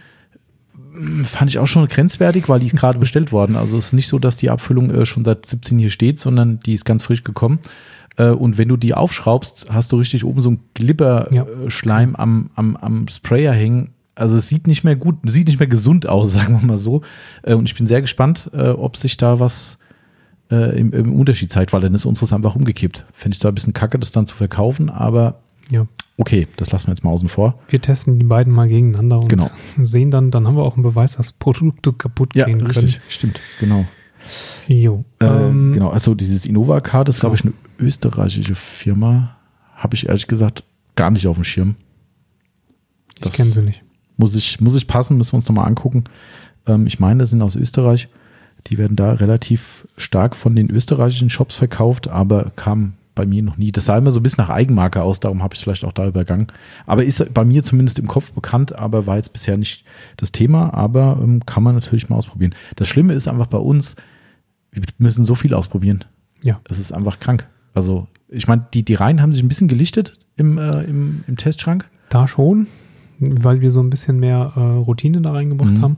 Fand ich auch schon grenzwertig, weil die ist gerade bestellt worden. Also es ist nicht so, dass die Abfüllung äh, schon seit siebzehn hier steht, sondern die ist ganz frisch gekommen. Äh, und wenn du die aufschraubst, hast du richtig oben so einen Glibber-Schleim ja. am, am, am Sprayer hängen. Also es sieht nicht mehr gut, sieht nicht mehr gesund aus, sagen wir mal so. Äh, und ich bin sehr gespannt, äh, ob sich da was äh, im, im Unterschied zeigt, weil dann ist unseres einfach umgekippt. Fände ich da ein bisschen kacke, das dann zu verkaufen, aber ja. Okay, das lassen wir jetzt mal außen vor. Wir testen die beiden mal gegeneinander und genau. sehen dann, dann haben wir auch einen Beweis, dass Produkte kaputt ja, gehen können. Ja, richtig, stimmt, genau. Jo. Äh, ähm, genau, also dieses Innovacar, das ist, glaube ich, eine österreichische Firma. Habe ich ehrlich gesagt gar nicht auf dem Schirm. Das ich kenne sie nicht. Muss ich, muss ich passen, müssen wir uns nochmal angucken. Ähm, ich meine, das sind aus Österreich. Die werden da relativ stark von den österreichischen Shops verkauft, aber kam bei mir noch nie. Das sah immer so ein bisschen nach Eigenmarke aus, darum habe ich es vielleicht auch da übergangen. Aber ist bei mir zumindest im Kopf bekannt, aber war jetzt bisher nicht das Thema, aber ähm, kann man natürlich mal ausprobieren. Das Schlimme ist einfach bei uns, wir müssen so viel ausprobieren. Ja. Das ist einfach krank. Also ich meine, die, die Reihen haben sich ein bisschen gelichtet im, äh, im, im Testschrank. Da schon, weil wir so ein bisschen mehr äh, Routine da reingebracht mhm. haben.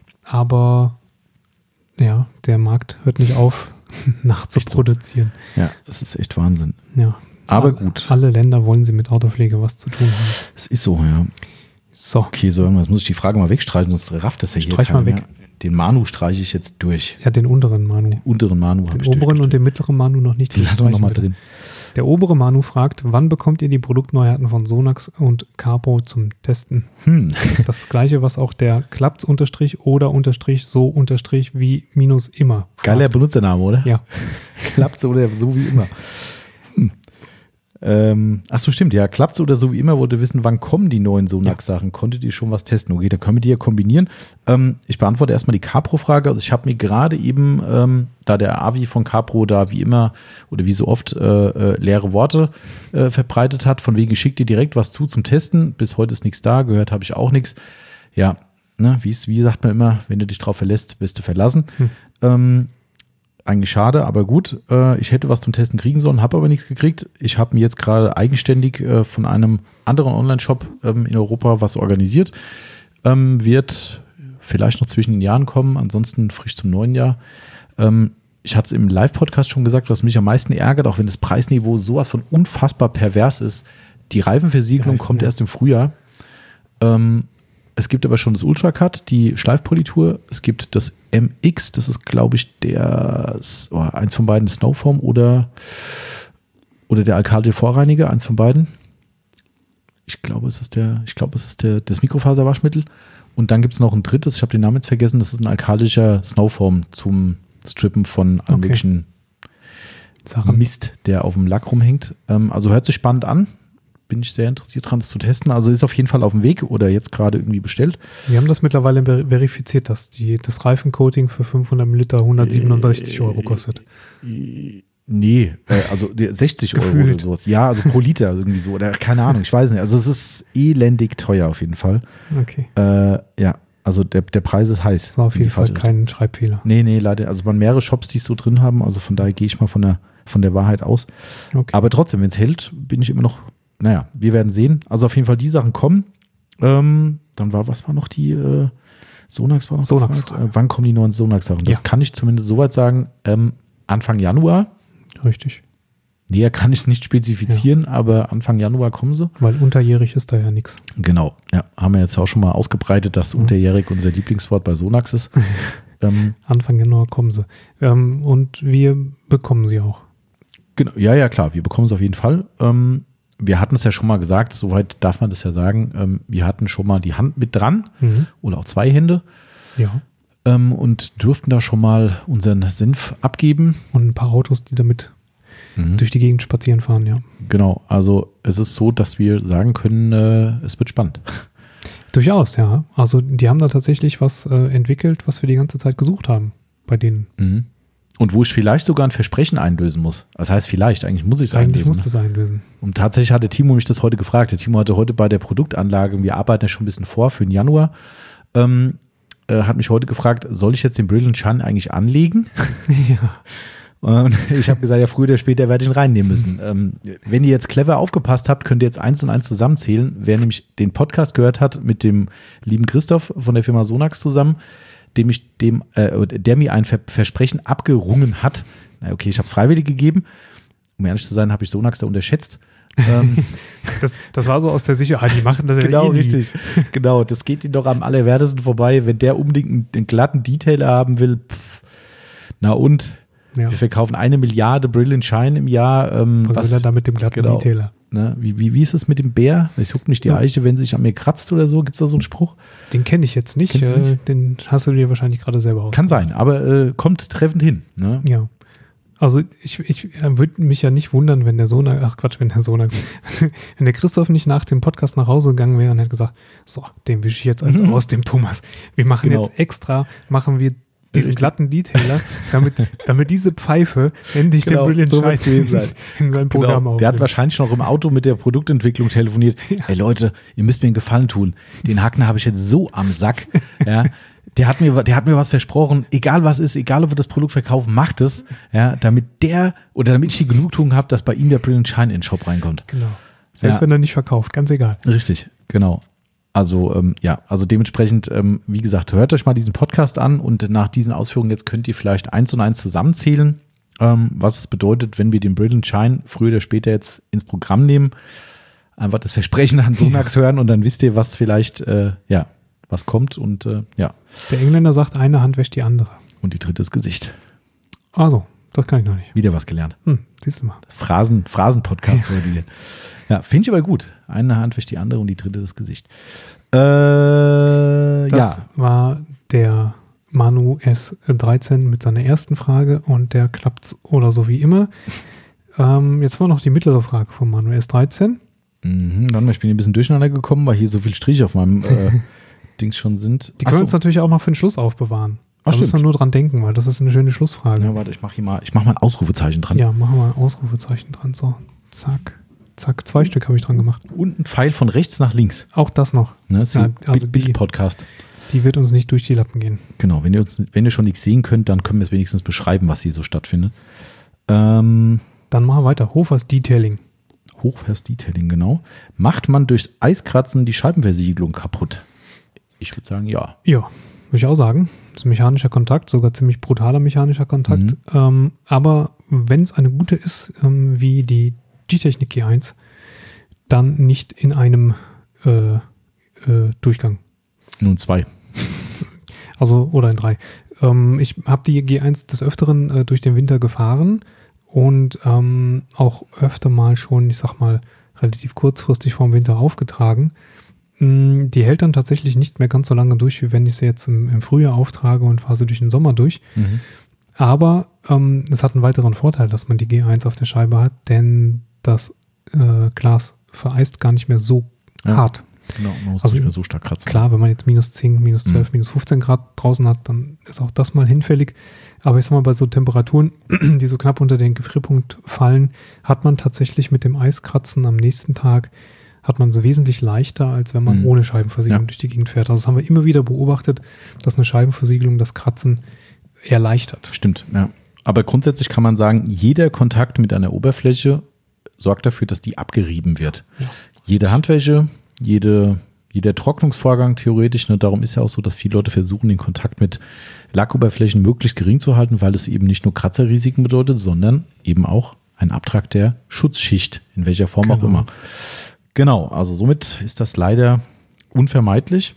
Aber ja, der Markt hört nicht auf, nachzuproduzieren. Ja, das ist echt Wahnsinn. Ja. Aber alle, gut. Alle Länder wollen sie mit Autopflege was zu tun haben. Es ist so, ja. So. Okay, so irgendwas muss ich die Frage mal wegstreichen, sonst rafft das ja hier Streich mal weg. Mehr. Den Manu streiche ich jetzt durch. Ja, den unteren Manu. Den unteren Manu habe ich Den oberen und den mittleren Manu noch nicht. Die lassen wir nochmal drin. Der obere Manu fragt, wann bekommt ihr die Produktneuheiten von Sonax und Carpo zum Testen? Hm. Das gleiche, was auch der Klappt's unterstrich oder unterstrich so unterstrich wie minus immer fragt. Geiler Benutzername, oder? Ja. Klappt's oder so wie immer. Hm. Ähm, ach so, stimmt, ja, klappt's oder so wie immer, wollte wissen, wann kommen die neuen Sonax-Sachen? Ja. Konntet ihr schon was testen? Okay, da können wir die ja kombinieren. Ähm, ich beantworte erstmal die CarPro-Frage. Also ich habe mir gerade eben, ähm, da der Avi von CarPro da wie immer oder wie so oft äh, äh, leere Worte äh, verbreitet hat, von wegen schickt dir direkt was zu zum Testen. Bis heute ist nichts da, gehört habe ich auch nichts. Ja, ne, wie's, wie sagt man immer, wenn du dich drauf verlässt, bist du verlassen. Hm. Ähm, Eigentlich schade, aber gut. Äh, ich hätte was zum Testen kriegen sollen, habe aber nichts gekriegt. Ich habe mir jetzt gerade eigenständig äh, von einem anderen Online-Shop ähm, in Europa was organisiert. Ähm, wird vielleicht noch zwischen den Jahren kommen, ansonsten frisch zum neuen Jahr. Ähm, ich hatte es im Live-Podcast schon gesagt, was mich am meisten ärgert, auch wenn das Preisniveau sowas von unfassbar pervers ist. Die Reifenversiegelung ja, kommt ja. erst im Frühjahr. Ähm, Es gibt aber schon das Ultracut, die Schleifpolitur. Es gibt das M X, das ist, glaube ich, der oh, eins von beiden, Snowfoam oder, oder der Alkali-Vorreiniger, eins von beiden. Ich glaube, es ist der, ich glaube, es ist der, das Mikrofaserwaschmittel. Und dann gibt es noch ein drittes, ich habe den Namen jetzt vergessen, das ist ein alkalischer Snowfoam zum Strippen von allem okay. möglichen Mist, der auf dem Lack rumhängt. Ähm, also hört sich spannend an. Bin ich sehr interessiert dran, das zu testen. Also ist auf jeden Fall auf dem Weg oder jetzt gerade irgendwie bestellt. Wir haben das mittlerweile ver- verifiziert, dass die, das Reifencoating für fünfhundert Milliliter hundertsiebenundsechzig Euro kostet. Nee, äh, also sechzig Euro oder sowas. Ja, also pro Liter irgendwie so. Oder keine Ahnung, ich weiß nicht. Also es ist elendig teuer auf jeden Fall. Okay. Äh, ja, also der, der Preis ist heiß. Das war auf jeden Fall kein Schreibfehler. Nee, nee, leider. Also man mehrere Shops, die es so drin haben. Also von daher gehe ich mal von der, von der Wahrheit aus. Okay. Aber trotzdem, wenn es hält, bin ich immer noch. Naja, wir werden sehen. Also auf jeden Fall die Sachen kommen. Ähm, dann war, was war noch die äh, Sonax? War noch Sonax. Äh, wann kommen die neuen Sonax-Sachen? Das ja. kann ich zumindest soweit sagen. Ähm, Anfang Januar. Richtig. Näher kann ich es nicht spezifizieren, ja. aber Anfang Januar kommen sie. Weil unterjährig ist da ja nichts. Genau. Ja, haben wir jetzt auch schon mal ausgebreitet, dass mhm. unterjährig unser Lieblingswort bei Sonax ist. ähm, Anfang Januar kommen sie. Ähm, und wir bekommen sie auch. Genau. Ja, ja, klar. Wir bekommen es auf jeden Fall. Ähm, Wir hatten es ja schon mal gesagt, soweit darf man das ja sagen, ähm, wir hatten schon mal die Hand mit dran mhm. oder auch zwei Hände ja. ähm, und durften da schon mal unseren Senf abgeben. Und ein paar Autos, die damit mhm. durch die Gegend spazieren fahren, ja. Genau, also es ist so, dass wir sagen können, äh, es wird spannend. Durchaus, ja. Also die haben da tatsächlich was äh, entwickelt, was wir die ganze Zeit gesucht haben bei denen. Mhm. Und wo ich vielleicht sogar ein Versprechen einlösen muss. Das heißt vielleicht, eigentlich muss ich es einlösen. Eigentlich muss es einlösen. Und tatsächlich hatte Timo mich das heute gefragt. Der Timo hatte heute bei der Produktanlage, wir arbeiten ja schon ein bisschen vor für den Januar, ähm, äh, hat mich heute gefragt, soll ich jetzt den Brilliant Shine eigentlich anlegen? Ja. Und ich habe gesagt, ja, früher oder später werde ich ihn reinnehmen müssen. Ähm, wenn ihr jetzt clever aufgepasst habt, könnt ihr jetzt eins und eins zusammenzählen. Wer nämlich den Podcast gehört hat mit dem lieben Christoph von der Firma Sonax zusammen, dem ich dem, äh, der mir ein Ver- Versprechen abgerungen hat. Na okay, ich habe es freiwillig gegeben. Um ehrlich zu sein, habe ich Sonax da unterschätzt. ähm, das, das war so aus der Sicherheit, die machen das ja genau, eh nie. Richtig. Genau, das geht ihnen doch am allerwertesten vorbei, wenn der unbedingt einen, einen glatten Detailer haben will. Pff, na und? Ja. Wir verkaufen eine Milliarde Brilliant Shine im Jahr. Ähm, was, was will er da mit dem glatten genau, Detailer? Ne, wie, wie, wie ist es mit dem Bär? Ich huck nicht die ja. Eiche, wenn sie sich an mir kratzt oder so. Gibt es da so einen Spruch? Den kenne ich jetzt nicht. Äh, nicht. Den hast du dir wahrscheinlich gerade selber aus. Kann sein, aber äh, kommt treffend hin. Ne? Ja. Also ich, ich äh, würde mich ja nicht wundern, wenn der Sohn, ach Quatsch, wenn der Sohn, wenn der Christoph nicht nach dem Podcast nach Hause gegangen wäre und hätte gesagt, so, den wische ich jetzt als mhm. aus dem Thomas. Wir machen genau. jetzt extra, machen wir diesen glatten Detailer, damit, damit diese Pfeife endlich genau, den Brilliant so Shine in seinem Programm genau. Der hat wahrscheinlich noch im Auto mit der Produktentwicklung telefoniert. Ja. Hey Leute, ihr müsst mir einen Gefallen tun. Den Hackner habe ich jetzt so am Sack. Ja, der hat mir, der hat mir was versprochen. Egal was ist, egal ob wir das Produkt verkaufen, macht es. Ja, damit der oder damit ich die Genugtuung habe, dass bei ihm der Brilliant Shine in den Shop reinkommt. Genau. Selbst ja. wenn er nicht verkauft, ganz egal. Richtig, genau. Also ähm, ja, also dementsprechend, ähm, wie gesagt, hört euch mal diesen Podcast an und nach diesen Ausführungen jetzt könnt ihr vielleicht eins und eins zusammenzählen, ähm, was es bedeutet, wenn wir den Brilliant Shine früher oder später jetzt ins Programm nehmen, einfach das Versprechen an Sonax hören und dann wisst ihr, was vielleicht, äh, ja, was kommt und äh, ja. Der Engländer sagt, eine Hand wäscht die andere. Und die dritte ist Gesicht. Also, das kann ich noch nicht. Wieder was gelernt. Hm, siehst du mal. Phrasen, Phrasen-Podcast heute hier. Ja, finde ich aber gut. Eine Hand wäscht die andere und die dritte das Gesicht. Äh, das ja. war der Manu S dreizehn mit seiner ersten Frage und der klappt's oder so wie immer. Ähm, jetzt war noch die mittlere Frage von Manuel S dreizehn. Mhm, warte mal, ich bin hier ein bisschen durcheinander gekommen, weil hier so viele Striche auf meinem äh, Dings schon sind. Die können wir uns natürlich auch noch für den Schluss aufbewahren. Da müssen wir nur dran denken, weil das ist eine schöne Schlussfrage. Ja, warte, ich mache hier mal, ich mache mal ein Ausrufezeichen dran. Ja, machen wir ein Ausrufezeichen dran. So, zack, zack, zwei Stück habe ich dran gemacht. Und ein Pfeil von rechts nach links. Auch das noch. Ne, ist ja, also die Podcast. Die wird uns nicht durch die Lappen gehen. Genau, wenn ihr, uns, wenn ihr schon nichts sehen könnt, dann können wir es wenigstens beschreiben, was hier so stattfindet. Ähm, dann machen wir weiter. Hofers Detailing. Hofers Detailing, genau. Macht man durchs Eiskratzen die Scheibenversiegelung kaputt? Ich würde sagen, ja. Ja, würde ich auch sagen. Das ist mechanischer Kontakt, sogar ziemlich brutaler mechanischer Kontakt. Mhm. Ähm, aber wenn es eine gute ist, ähm, wie die G-Technik G eins, dann nicht in einem äh, äh, Durchgang. Nun zwei. Also, oder in drei. Ähm, ich habe die G eins des Öfteren äh, durch den Winter gefahren und ähm, auch öfter mal schon, ich sag mal, relativ kurzfristig vorm Winter aufgetragen. Die hält dann tatsächlich nicht mehr ganz so lange durch, wie wenn ich sie jetzt im, im Frühjahr auftrage und fahre sie durch den Sommer durch. Mhm. Aber ähm, es hat einen weiteren Vorteil, dass man die G eins auf der Scheibe hat, denn das äh, Glas vereist gar nicht mehr so ja, hart. Genau, man muss also, nicht mehr so stark kratzen. Klar, wenn man jetzt minus zehn, minus zwölf, mhm. minus fünfzehn Grad draußen hat, dann ist auch das mal hinfällig. Aber ich sag mal, bei so Temperaturen, die so knapp unter den Gefrierpunkt fallen, hat man tatsächlich mit dem Eiskratzen am nächsten Tag hat man so wesentlich leichter, als wenn man mhm. ohne Scheibenversiegelung ja. durch die Gegend fährt. Also das haben wir immer wieder beobachtet, dass eine Scheibenversiegelung das Kratzen erleichtert. Stimmt, ja. Aber grundsätzlich kann man sagen, jeder Kontakt mit einer Oberfläche sorgt dafür, dass die abgerieben wird. Ja. Jede Handwäsche, jede, jeder Trocknungsvorgang theoretisch, ne, darum ist ja auch so, dass viele Leute versuchen, den Kontakt mit Lackoberflächen möglichst gering zu halten, weil es eben nicht nur Kratzerrisiken bedeutet, sondern eben auch ein Abtrag der Schutzschicht, in welcher Form genau. auch immer. Genau, also somit ist das leider unvermeidlich.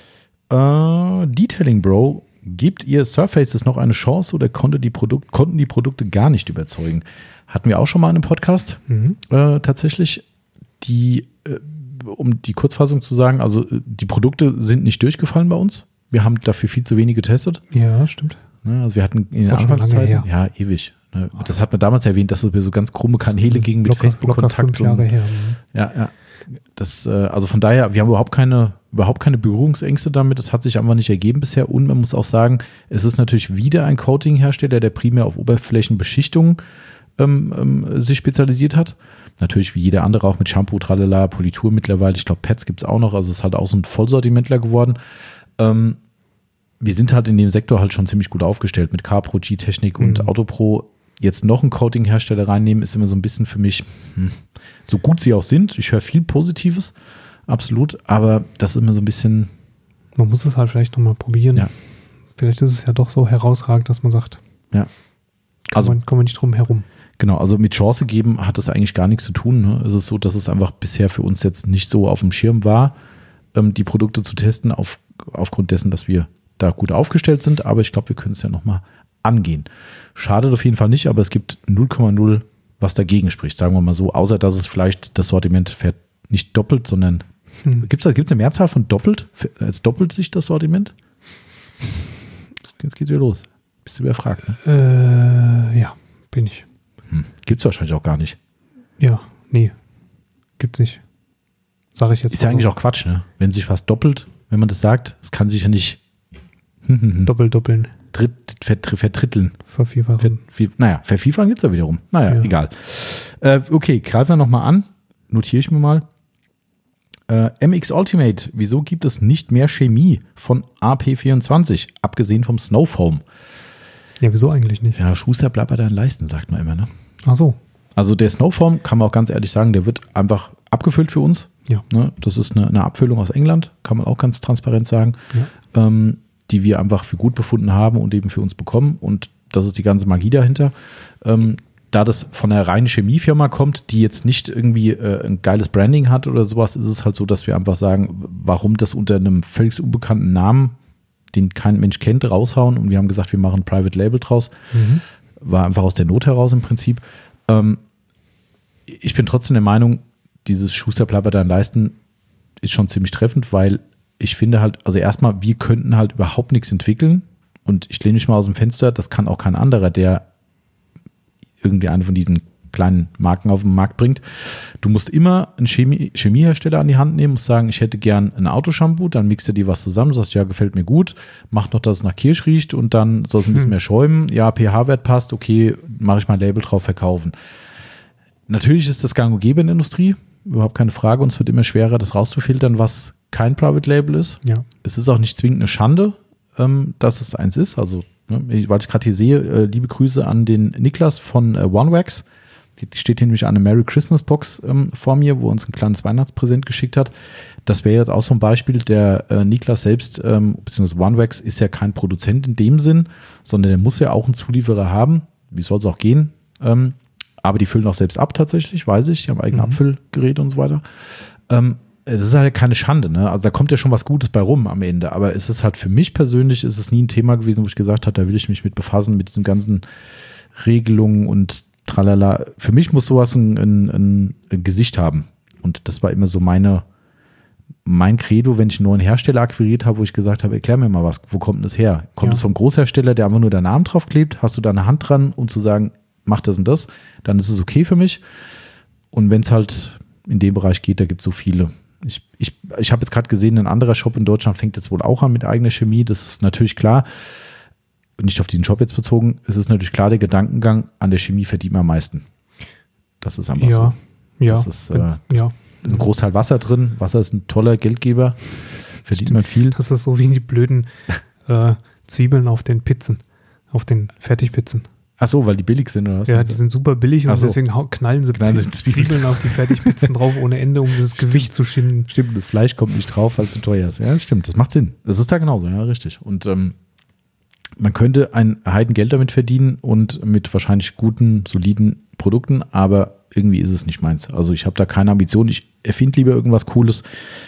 Äh, Detailing Bro, gebt ihr Surfaces noch eine Chance oder konnte die Produkt, konnten die Produkte gar nicht überzeugen? Hatten wir auch schon mal in einem Podcast mhm. äh, tatsächlich. Die, äh, um die Kurzfassung zu sagen, also die Produkte sind nicht durchgefallen bei uns. Wir haben dafür viel zu wenig getestet. Ja, stimmt. Ja, also wir hatten in der Anfangszeiten, ja, ewig. Ne, das hat man damals erwähnt, dass es so ganz krumme Kanäle ging mit Facebook-Kontakt. Jahre her. Ja, ja. Das, also von daher, wir haben überhaupt keine, überhaupt keine Berührungsängste damit. Das hat sich einfach nicht ergeben bisher. Und man muss auch sagen, es ist natürlich wieder ein Coating-Hersteller, der primär auf Oberflächenbeschichtung ähm, ähm, sich spezialisiert hat. Natürlich wie jeder andere auch mit Shampoo, Tralala, Politur mittlerweile. Ich glaube, Pads gibt es auch noch. Also es ist halt auch so ein Vollsortimentler geworden. Ähm, wir sind halt in dem Sektor halt schon ziemlich gut aufgestellt mit CarPro, G-Technik und mhm. Autopro. Jetzt noch einen Coating-Hersteller reinnehmen, ist immer so ein bisschen für mich, hm, so gut sie auch sind. Ich höre viel Positives, absolut, aber das ist immer so ein bisschen. Man muss es halt vielleicht nochmal probieren. Ja. Vielleicht ist es ja doch so herausragend, dass man sagt, ja. Also kommen wir, kommen wir nicht drum herum. Genau, also mit Chance geben hat das eigentlich gar nichts zu tun. Ne? Es ist so, dass es einfach bisher für uns jetzt nicht so auf dem Schirm war, ähm, die Produkte zu testen, auf, aufgrund dessen, dass wir da gut aufgestellt sind. Aber ich glaube, wir können es ja nochmal angehen. Schadet auf jeden Fall nicht, aber es gibt null Komma null, was dagegen spricht, sagen wir mal so, außer dass es vielleicht das Sortiment fährt nicht doppelt, sondern hm. gibt es gibt's eine Mehrzahl von doppelt? Als doppelt sich das Sortiment? Jetzt geht's wieder los. Bist du überfragt, ne? Äh, ja, bin ich. Hm. Gibt es wahrscheinlich auch gar nicht. Ja, nee, gibt's nicht. Sag ich jetzt Ist ja so. Eigentlich auch Quatsch, ne? Wenn sich was doppelt, wenn man das sagt, es kann sich ja nicht doppelt doppeln. Dritt, verdritteln. Vervierfachen. Ver, naja, vervierfachen gibt es ja wiederum. Naja, ja. egal. Äh, okay, greifen wir nochmal an. Notiere ich mir mal. Äh, M X Ultimate, wieso gibt es nicht mehr Chemie von A P vierundzwanzig, abgesehen vom Snowfoam? Ja, wieso eigentlich nicht? Ja, Schuster bleibt bei deinen Leisten, sagt man immer, ne? Ach so. Also der Snowfoam, kann man auch ganz ehrlich sagen, der wird einfach abgefüllt für uns. Ja. Ne? Das ist eine, eine Abfüllung aus England, kann man auch ganz transparent sagen. Ja. Ähm, die wir einfach für gut befunden haben und eben für uns bekommen. Und das ist die ganze Magie dahinter. Ähm, da das von einer reinen Chemiefirma kommt, die jetzt nicht irgendwie äh, ein geiles Branding hat oder sowas, ist es halt so, dass wir einfach sagen, warum das unter einem völlig unbekannten Namen, den kein Mensch kennt, raushauen. Und wir haben gesagt, wir machen ein Private Label draus. Mhm. War einfach aus der Not heraus im Prinzip. Ähm, ich bin trotzdem der Meinung, dieses Schuster bleibt bei deinen Leisten ist schon ziemlich treffend, weil ich finde halt, also erstmal, wir könnten halt überhaupt nichts entwickeln und ich lehne mich mal aus dem Fenster, das kann auch kein anderer, der irgendwie eine von diesen kleinen Marken auf den Markt bringt. Du musst immer einen Chemie, Chemiehersteller an die Hand nehmen, musst sagen, ich hätte gern ein Autoshampoo, dann mixt er dir was zusammen, du sagst, ja, gefällt mir gut, mach noch, dass es nach Kirsch riecht und dann soll es ein bisschen hm. mehr schäumen. Ja, pH-Wert passt, okay, mache ich mal ein Label drauf, verkaufen. Natürlich ist das gang und gäbe in der Industrie, überhaupt keine Frage, und es wird immer schwerer, das rauszufiltern, was kein Private Label ist. Ja. Es ist auch nicht zwingend eine Schande, ähm, dass es eins ist. Also, ne, weil ich gerade hier sehe, äh, liebe Grüße an den Niklas von äh, OneWax. Die, die steht hier nämlich eine Merry Christmas Box ähm, vor mir, wo er uns ein kleines Weihnachtspräsent geschickt hat. Das wäre jetzt auch so ein Beispiel. Der äh, Niklas selbst, ähm, beziehungsweise OneWax, ist ja kein Produzent in dem Sinn, sondern der muss ja auch einen Zulieferer haben. Wie soll es auch gehen? Ähm, aber die füllen auch selbst ab tatsächlich, weiß ich. Die haben eigene mhm. Abfüllgeräte und so weiter. Ähm, es ist halt keine Schande, ne? Also da kommt ja schon was Gutes bei rum am Ende. Aber es ist halt für mich persönlich, ist es nie ein Thema gewesen, wo ich gesagt habe, da will ich mich mit befassen, mit diesen ganzen Regelungen und tralala. Für mich muss sowas ein, ein, ein Gesicht haben. Und das war immer so meine, mein Credo, wenn ich einen neuen Hersteller akquiriert habe, wo ich gesagt habe, erklär mir mal was, wo kommt das her? Kommt es ja. vom Großhersteller, der einfach nur deinen Namen drauf klebt? Hast du da eine Hand dran, um zu sagen, mach das und das? Dann ist es okay für mich. Und wenn es halt in dem Bereich geht, da gibt es so viele. Ich, ich, ich habe jetzt gerade gesehen, ein anderer Shop in Deutschland fängt jetzt wohl auch an mit eigener Chemie. Das ist natürlich klar, nicht auf diesen Shop jetzt bezogen, es ist natürlich klar, der Gedankengang, an der Chemie verdient man am meisten. Das ist einfach ja, so. Ja, das ist, äh, das ja. ist ein Großteil Wasser drin. Wasser ist ein toller Geldgeber. Verdient man viel. Das ist so wie die blöden äh, Zwiebeln auf den Pizzen, auf den Fertigpizzen. Ach so, weil die billig sind oder was? Ja, die sind super billig und so. Deswegen knallen sie knallen Zwiebeln. Zwiebeln auf die Fertigpizzen drauf ohne Ende, um das stimmt. Gewicht zu schinden. Stimmt, das Fleisch kommt nicht drauf, weil es zu teuer ist. Ja, stimmt, das macht Sinn. Das ist da genauso, ja, richtig. Und ähm, man könnte ein Heidengeld damit verdienen und mit wahrscheinlich guten, soliden Produkten, aber irgendwie ist es nicht meins. Also ich habe da keine Ambition. Ich erfinde lieber irgendwas Cooles,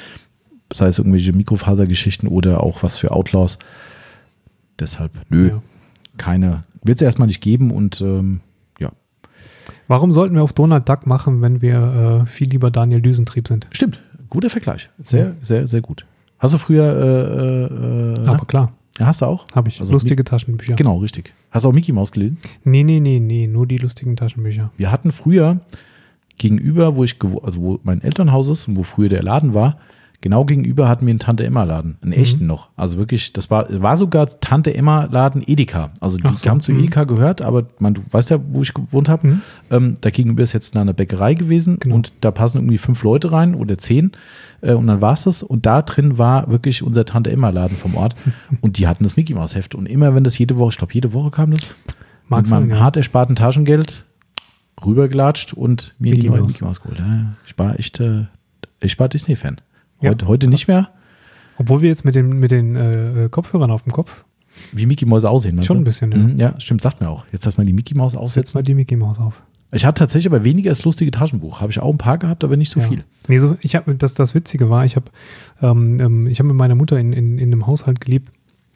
sei es irgendwelche Mikrofasergeschichten oder auch was für Outlaws. Deshalb, nö, ja. keine... Wird es erstmal nicht geben und ähm, ja. Warum sollten wir auf Donald Duck machen, wenn wir äh, viel lieber Daniel Düsentrieb sind? Stimmt, guter Vergleich. Sehr, ja. sehr, sehr gut. Hast du früher äh, äh, Aber klar. Ja, hast du auch? Habe ich. Also lustige Mi- Taschenbücher. Genau, richtig. Hast du auch Mickey Mouse gelesen? Nee, nee, nee, nee, nur die lustigen Taschenbücher. Wir hatten früher gegenüber, wo ich gewo- also wo mein Elternhaus ist und wo früher der Laden war, genau gegenüber hatten wir einen Tante-Emma-Laden, einen mhm. echten noch. Also wirklich, das war, war sogar Tante-Emma-Laden Edeka. Also die, so. die haben zu Edeka mhm. gehört, aber man, du weißt ja, wo ich gewohnt habe. Mhm. Ähm, da gegenüber ist jetzt eine Bäckerei gewesen genau. und da passen irgendwie fünf Leute rein oder zehn äh, und dann war es das. Und da drin war wirklich unser Tante-Emma-Laden vom Ort und die hatten das Mickey-Maus-Heft. Und immer, wenn das jede Woche, ich glaube jede Woche kam das, Magst mit meinem ja. hart ersparten Taschengeld rübergelatscht und mir Mickey die neue Mickey Maus geholt. Ja, ich war echt, äh, ich war Disney-Fan. Heute, ja, heute nicht mehr. Obwohl wir jetzt mit den, mit den äh, Kopfhörern auf dem Kopf. Wie Mickey Mäuse aussehen. Schon ein bisschen, ja. Mhm, ja, stimmt, sagt mir auch. Jetzt hat man die Mickey Maus aufsetzen. Setz mal die Mickey Maus auf. Ich hatte tatsächlich aber weniger als lustige Taschenbuch. Habe ich auch ein paar gehabt, aber nicht so ja. viel. Nee, so, ich hab, das, das Witzige war, ich habe ähm, ich hab mit meiner Mutter in, in, in einem Haushalt gelebt,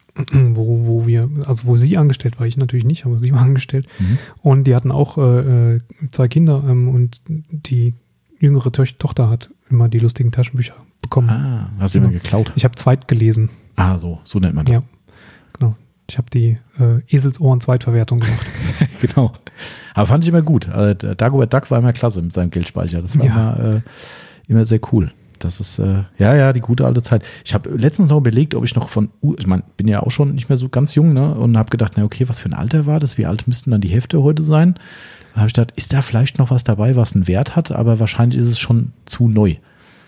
wo, wo wir, also wo sie angestellt war, ich natürlich nicht, aber sie war angestellt. Mhm. Und die hatten auch äh, zwei Kinder ähm, und die jüngere to- Tochter hat immer die lustigen Taschenbücher bekommen. Ah, hast du immer geklaut? Ich habe zweit gelesen. Ah, so, so nennt man das. Ja, genau. Ich habe die äh, Eselsohren-Zweitverwertung gemacht. Genau. Aber fand ich immer gut. Also, Dagobert Duck war immer klasse mit seinem Geldspeicher. Das war ja. immer, äh, immer sehr cool. Das ist, äh, ja, ja, die gute alte Zeit. Ich habe letztens noch überlegt, ob ich noch von, ich meine, bin ja auch schon nicht mehr so ganz jung, ne? Und habe gedacht, na okay, was für ein Alter war das? Wie alt müssten dann die Hefte heute sein? Da habe ich gedacht, ist da vielleicht noch was dabei, was einen Wert hat? Aber wahrscheinlich ist es schon zu neu.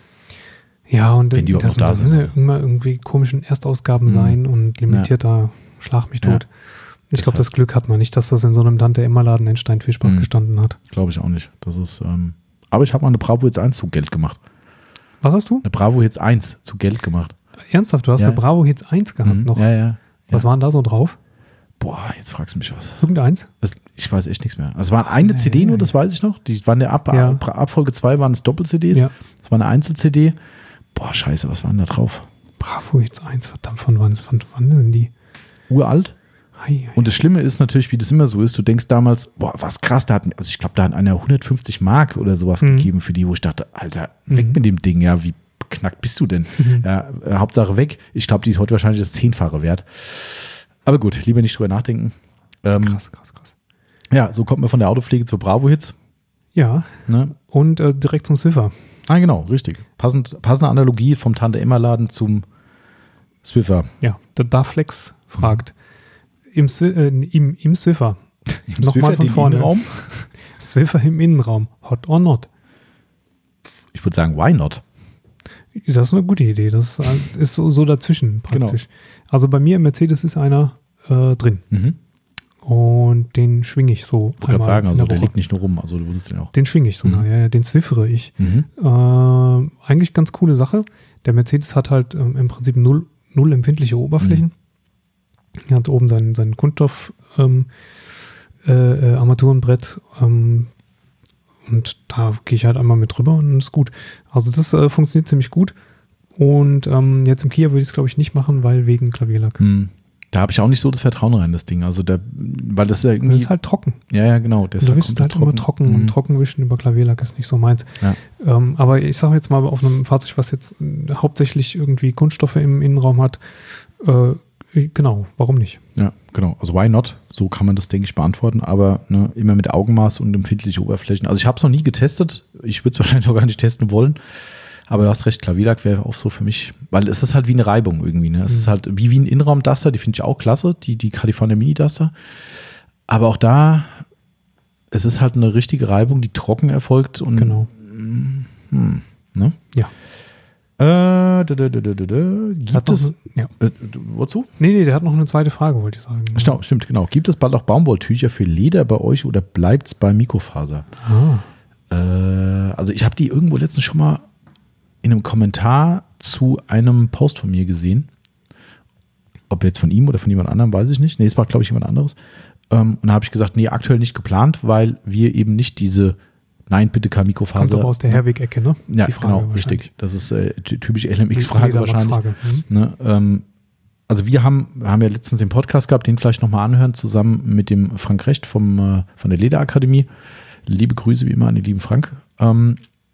Ja, und wenn die das, da das sind. müssen ja immer irgendwie komischen Erstausgaben mhm. sein und limitierter ja. Schlag mich tot. Ja. Ich glaube, das Glück hat man nicht, dass das in so einem Tante-Emma-Laden in Steinfischbach mhm. gestanden hat. Glaube ich auch nicht. Das ist, ähm, aber ich habe mal eine Bravo Hits eins zu Geld gemacht. Was hast du? Eine Bravo Hits eins zu Geld gemacht. Ernsthaft? Du hast ja. eine Bravo Hits eins gehabt mhm. noch? Ja, ja. Was ja. waren da so drauf? Boah, jetzt fragst du mich was. Irgendeins? Das, ich weiß echt nichts mehr. Also es waren eine C D nur, das weiß ich noch. Die waren der Ab, ja. Ab, Abfolge zwei waren es Doppel-C Ds. Ja. Das war eine Einzel-C D. Boah, scheiße, was waren da drauf? Bravo Hits eins, verdammt, von wann, von wann sind die? Uralt. Hei, hei. Und das Schlimme ist natürlich, wie das immer so ist, du denkst damals, boah, was krass, da hatten, also ich glaube, da hat einer hundertfünfzig Mark oder sowas mhm. gegeben für die, wo ich dachte, Alter, weg mhm. mit dem Ding, ja, wie beknackt bist du denn? Mhm. Ja, äh, Hauptsache weg. Ich glaube, die ist heute wahrscheinlich das Zehnfache wert. Aber gut, lieber nicht drüber nachdenken. Ähm, krass, krass, krass. Ja, so kommt man von der Autopflege zur Bravo Hits. Ja, ne? Und äh, direkt zum Swiffer. Ah, genau, richtig. Passend, passende Analogie vom Tante-Emma-Laden zum Swiffer. Ja, der Darflex fragt, im, Swi- äh, im, im Swiffer, Im nochmal von den vorne. Innenraum? Swiffer im Innenraum, hot or not? Ich würde sagen, why not? Das ist eine gute Idee. Das ist so, so dazwischen praktisch. Genau. Also bei mir im Mercedes ist einer äh, drin. Mhm. Und den schwinge ich so. Ich wollte sagen, also der, der liegt nicht nur rum. Also du würdest den auch. Den schwinge ich sogar, mhm. ja, den zwiffere ich. Mhm. Äh, eigentlich ganz coole Sache. Der Mercedes hat halt ähm, im Prinzip null, null empfindliche Oberflächen. Mhm. Er hat oben sein, sein Kunststoff ähm, äh, äh, Armaturenbrett ähm, und da gehe ich halt einmal mit drüber und ist gut. Also das äh, funktioniert ziemlich gut. Und ähm, jetzt im Kia würde ich es, glaube ich, nicht machen, weil wegen Klavierlack. Hm. Da habe ich auch nicht so das Vertrauen rein, das Ding. Also der, weil das ja irgendwie. Das ist halt trocken. Ja, ja, genau. Der ist du halt willst halt trocken. immer trocken mhm. und Trockenwischen über Klavierlack ist nicht so meins. Ja. Ähm, aber ich sage jetzt mal, auf einem Fahrzeug, was jetzt äh, hauptsächlich irgendwie Kunststoffe im Innenraum hat, äh, genau, warum nicht? Ja, genau. Also why not? So kann man das, denke ich, beantworten. Aber ne, immer mit Augenmaß und empfindliche Oberflächen. Also ich habe es noch nie getestet. Ich würde es wahrscheinlich auch gar nicht testen wollen. Aber du hast recht, Klavierlack wäre auch so für mich, weil es ist halt wie eine Reibung irgendwie. Ne? Es mhm. ist halt wie, wie ein Innenraum-Duster, die finde ich auch klasse, die, die California Mini-Duster. Aber auch da, es ist halt eine richtige Reibung, die trocken erfolgt. Und, genau. Hm, ne? Ja. Äh, da, da, da, da, da. Gibt es. Eine, ja. äh, wozu? Nee, nee, der hat noch eine zweite Frage, wollte ich sagen. Stimmt, stimmt, genau. Gibt es bald auch Baumwolltücher für Leder bei euch oder bleibt es bei Mikrofaser? Ah. Äh, also ich habe die irgendwo letztens schon mal in einem Kommentar zu einem Post von mir gesehen. Ob jetzt von ihm oder von jemand anderem, weiß ich nicht. Nee, es war, glaube ich, jemand anderes. Ähm, und da habe ich gesagt, nee, aktuell nicht geplant, weil wir eben nicht diese Nein, bitte kein Mikrofaser. Kommt aber aus der Herweg-Ecke, ne? Ja, die Frage genau, richtig. Das ist äh, typische L M X-Frage wahrscheinlich. Frage. Mhm. Ne, ähm, also wir haben, haben ja letztens den Podcast gehabt, den vielleicht nochmal anhören, zusammen mit dem Frank Recht vom, äh, von der Lederakademie. Liebe Grüße wie immer an den lieben Frank. Ähm,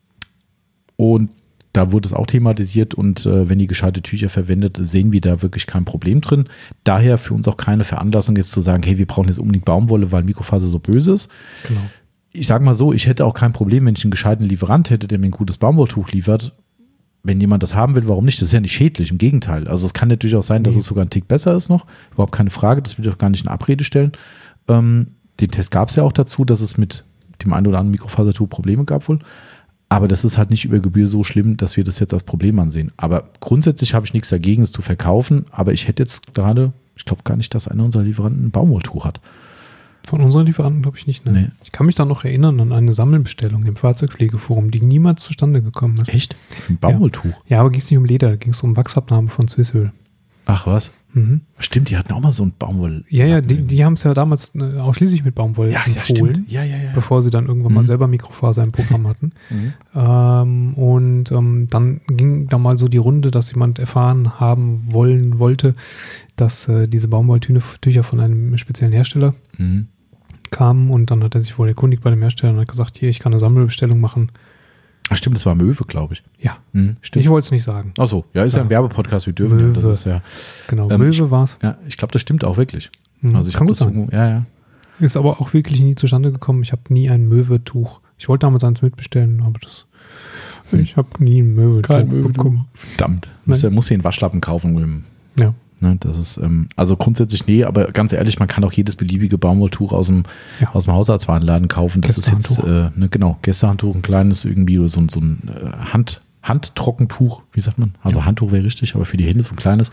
und da wurde es auch thematisiert und äh, wenn die gescheite Tücher verwendet, sehen wir da wirklich kein Problem drin. Daher für uns auch keine Veranlassung jetzt zu sagen, hey, wir brauchen jetzt unbedingt Baumwolle, weil Mikrofaser so böse ist. Genau. Ich sage mal so, ich hätte auch kein Problem, wenn ich einen gescheiten Lieferant hätte, der mir ein gutes Baumwolltuch liefert. Wenn jemand das haben will, warum nicht? Das ist ja nicht schädlich, im Gegenteil. Also es kann natürlich auch sein, dass nee. es sogar ein Tick besser ist noch. Überhaupt keine Frage, das will ich auch gar nicht in Abrede stellen. Ähm, den Test gab es ja auch dazu, dass es mit dem einen oder anderen Mikrofasertuch Probleme gab wohl. Aber das ist halt nicht über Gebühr so schlimm, dass wir das jetzt als Problem ansehen. Aber grundsätzlich habe ich nichts dagegen, es zu verkaufen. Aber ich hätte jetzt gerade, ich glaube gar nicht, dass einer unserer Lieferanten ein Baumwolltuch hat. Von unseren Lieferanten glaube ich nicht. Ne? Nee. Ich kann mich da noch erinnern an eine Sammelbestellung im Fahrzeugpflegeforum, die niemals zustande gekommen ist. Echt? Für ein Baumwolltuch? Ja, ja, aber ging es nicht um Leder, da ging es um Wachsabnahme von Swissöl. Ach was? Mhm. Stimmt, die hatten auch mal so ein Baumwoll. Ja, ja, die, die haben es ja damals äh, ausschließlich mit Baumwoll ja, empfohlen, ja, ja, ja, ja. bevor sie dann irgendwann mhm. mal selber Mikrofaser im Programm hatten. mhm. ähm, und ähm, dann ging da mal so die Runde, dass jemand erfahren haben wollen wollte, dass äh, diese Baumwolltücher von einem speziellen Hersteller mhm. kamen und dann hat er sich wohl erkundigt bei dem Hersteller und hat gesagt, hier, ich kann eine Sammelbestellung machen. Ach stimmt, das war Möwe, glaube ich. Ja, mhm, stimmt. Ich wollte es nicht sagen. Ach so, ja, ist ja, ja ein Werbepodcast, wir dürfen Möwe. ja. Das ist ja genau, ähm, Möwe war es. Ja, ich glaube, das stimmt auch wirklich. Mhm, also ich kann gut das sein. Irgendwo, ja, ja. Ist aber auch wirklich nie zustande gekommen. Ich habe nie ein Möwe-Tuch. Ich wollte damals eins mitbestellen, aber das hm. ich habe nie ein Möwe-Tuch bekommen. Verdammt. Muss ja muss den Waschlappen kaufen. Mit ja. Ne, das ist, ähm, also grundsätzlich nee, aber ganz ehrlich, man kann auch jedes beliebige Baumwolltuch aus dem, ja. aus dem Hausarztwarenladen kaufen. Das ist jetzt, äh, ne, genau, Gästehandtuch, ein kleines irgendwie, oder so, so ein äh, Hand, Handtrockentuch, wie sagt man? Also ja. Handtuch wäre richtig, aber für die Hände so ein kleines.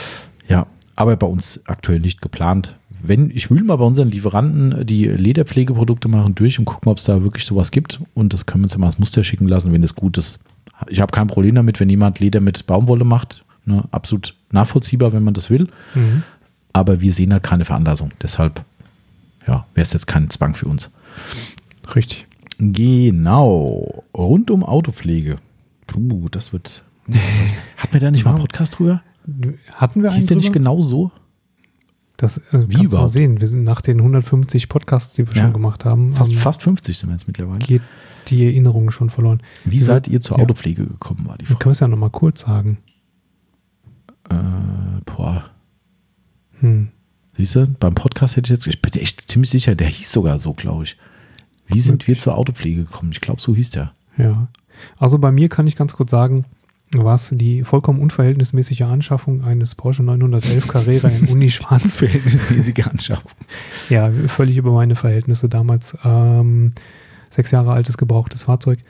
Ja, aber bei uns aktuell nicht geplant. Wenn, ich wühle mal bei unseren Lieferanten, die Lederpflegeprodukte machen, durch und gucken, ob es da wirklich sowas gibt. Und das können wir uns ja mal als Muster schicken lassen, wenn das gut ist. Ich habe kein Problem damit, wenn jemand Leder mit Baumwolle macht. Ne, absolut nachvollziehbar, wenn man das will. Mhm. Aber wir sehen halt keine Veranlassung. Deshalb ja, wäre es jetzt kein Zwang für uns. Richtig. Genau. Rund um Autopflege. Puh, das wird... Hatten wir da nicht ja. mal einen Podcast drüber? Hatten wir einen Hieß der nicht genau so? Das äh, Wie kannst du mal sehen. Wir sind nach den hundertfünfzig Podcasts, die wir ja. schon gemacht haben. Fast, ähm, fast fünfzig sind wir jetzt mittlerweile. Geht die Erinnerung schon verloren. Wie seid ihr zur ja. Autopflege gekommen, war die Frage. Wir können es ja nochmal kurz sagen. Äh, boah. Hm. Siehst du, beim Podcast hätte ich jetzt, ich bin echt ziemlich sicher, der hieß sogar so, glaube ich. Wie sind wir zur Autopflege gekommen? Ich glaube, so hieß der. Ja, also bei mir kann ich ganz kurz sagen, war es die vollkommen unverhältnismäßige Anschaffung eines Porsche neunhundertelf Carrera in Unischwarz. Unverhältnismäßige Anschaffung. Ja, völlig über meine Verhältnisse damals. Ähm, sechs Jahre altes gebrauchtes Fahrzeug.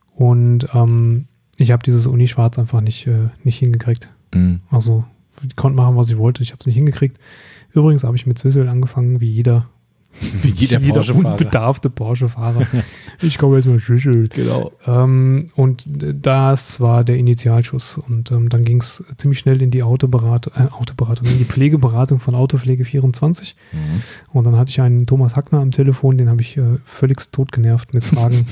Und ähm, ich habe dieses Unischwarz einfach nicht, äh, nicht hingekriegt. Mhm. Also ich konnte machen, was ich wollte. Ich habe es nicht hingekriegt. Übrigens habe ich mit Swizzle angefangen, wie jeder Wie jeder, jeder Porsche-Fahrer. unbedarfte Porsche-Fahrer. Ich komme jetzt mal Swizzle. Genau. Ähm, und das war der Initialschuss. Und ähm, dann ging es ziemlich schnell in die Autoberatung, äh, Autoberatung, in die Pflegeberatung von Autopflege vierundzwanzig. Mhm. Und dann hatte ich einen Thomas Hackner am Telefon, den habe ich äh, völlig totgenervt mit Fragen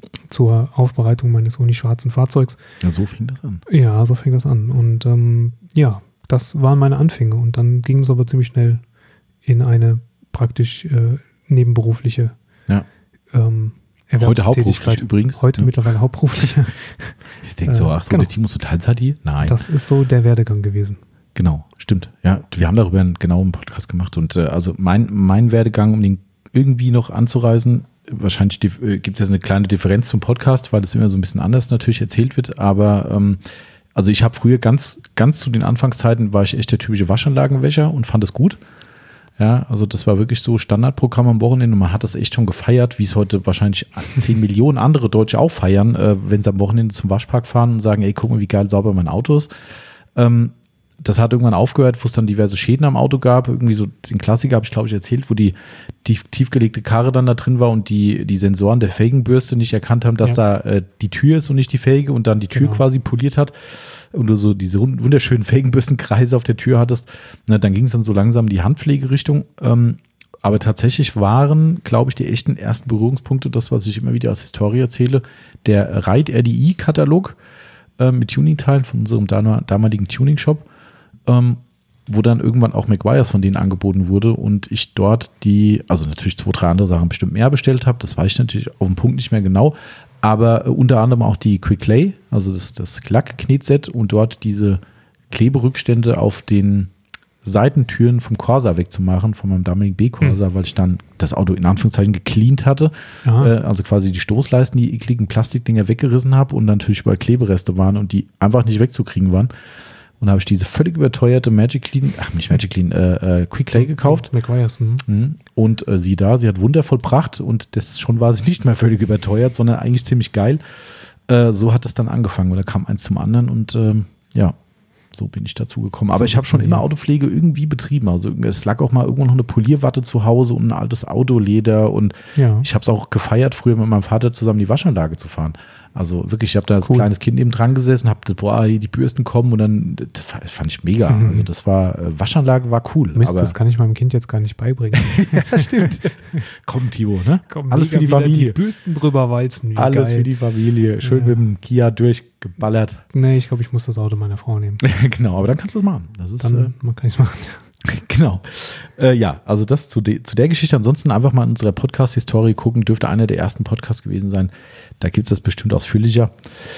zur Aufbereitung meines unischwarzen Fahrzeugs. Ja, so fing das an. Ja, so fing das an. Und ähm, ja, das waren meine Anfänge. Und dann ging es aber ziemlich schnell in eine praktisch äh, nebenberufliche ja. ähm, Heute hauptberuflich übrigens. Heute ja. mittlerweile hauptberuflich. Ich denke so, ach so, genau. Der Timo ist so Teilzeit? Nein. Das ist so der Werdegang gewesen. Genau, stimmt. Ja, wir haben darüber einen genauen Podcast gemacht. Und äh, also mein, mein Werdegang, um den irgendwie noch anzureisen, wahrscheinlich äh, gibt es jetzt eine kleine Differenz zum Podcast, weil das immer so ein bisschen anders natürlich erzählt wird. Aber ähm, also ich habe früher ganz, ganz zu den Anfangszeiten war ich echt der typische Waschanlagenwäscher und fand es gut. Ja, also das war wirklich so Standardprogramm am Wochenende und man hat das echt schon gefeiert, wie es heute wahrscheinlich zehn Millionen andere Deutsche auch feiern, äh, wenn sie am Wochenende zum Waschpark fahren und sagen, ey, guck mal, wie geil sauber mein Auto ist. Ähm, das hat irgendwann aufgehört, wo es dann diverse Schäden am Auto gab. Irgendwie so den Klassiker habe ich, glaube ich, erzählt, wo die tief, tiefgelegte Karre dann da drin war und die, die Sensoren der Felgenbürste nicht erkannt haben, dass ja. da äh, die Tür ist und nicht die Felge und dann die Tür genau. quasi poliert hat. Und du so diese wunderschönen Felgenbürstenkreise auf der Tür hattest, na, dann ging es dann so langsam in die Handpflegerichtung. Ähm, aber tatsächlich waren, glaube ich, die echten ersten Berührungspunkte, das, was ich immer wieder als Historie erzähle, der Reit R D I-Katalog äh, mit Tuning-Teilen von unserem damaligen Tuning-Shop, ähm, wo dann irgendwann auch Meguiars von denen angeboten wurde und ich dort die, also natürlich zwei, drei andere Sachen bestimmt mehr bestellt habe, das weiß ich natürlich auf den Punkt nicht mehr genau, aber äh, unter anderem auch die Quick Clay, also das, das Lack-Knetset und dort diese Kleberückstände auf den Seitentüren vom Corsa wegzumachen, von meinem damaligen B-Corsa, mhm. weil ich dann das Auto in Anführungszeichen gecleant hatte, äh, also quasi die Stoßleisten, die ekligen Plastikdinger weggerissen habe und natürlich überall Klebereste waren und die einfach nicht wegzukriegen waren. Und da habe ich diese völlig überteuerte Magic Clean, ach nicht Magic Clean, äh, äh, Quick Clay gekauft. Meguiars. Mhm. Und äh, sie da, sie hat Wunder vollbracht und das schon war sie nicht mehr völlig überteuert, sondern eigentlich ziemlich geil. Äh, so hat es dann angefangen und da kam eins zum anderen und ähm, ja, so bin ich dazu gekommen. Aber so ich habe schon immer Autopflege irgendwie betrieben. Also es lag auch mal irgendwo noch eine Polierwatte zu Hause und ein altes Autoleder und ja. ich habe es auch gefeiert, früher mit meinem Vater zusammen die Waschanlage zu fahren. Also wirklich, ich habe da als cool. kleines Kind eben dran gesessen, habe boah, die Bürsten kommen und dann, das fand ich mega. Mhm. Also das war, Waschanlage war cool. Mist, aber das kann ich meinem Kind jetzt gar nicht beibringen. Ja, das stimmt. Komm, Timo, ne? Komm, alles für die Familie. Die Bürsten drüber walzen. Alles geil. Für die Familie. Schön ja. mit dem Kia durchgeballert. Nee, ich glaube, ich muss das Auto meiner Frau nehmen. Genau, aber dann kannst du das machen. Das ist, dann äh, kann ich es machen, ja. Genau. Äh, ja, also das zu, de, zu der Geschichte. Ansonsten einfach mal in unserer Podcast-Historie gucken. Dürfte einer der ersten Podcasts gewesen sein. Da gibt es das bestimmt ausführlicher.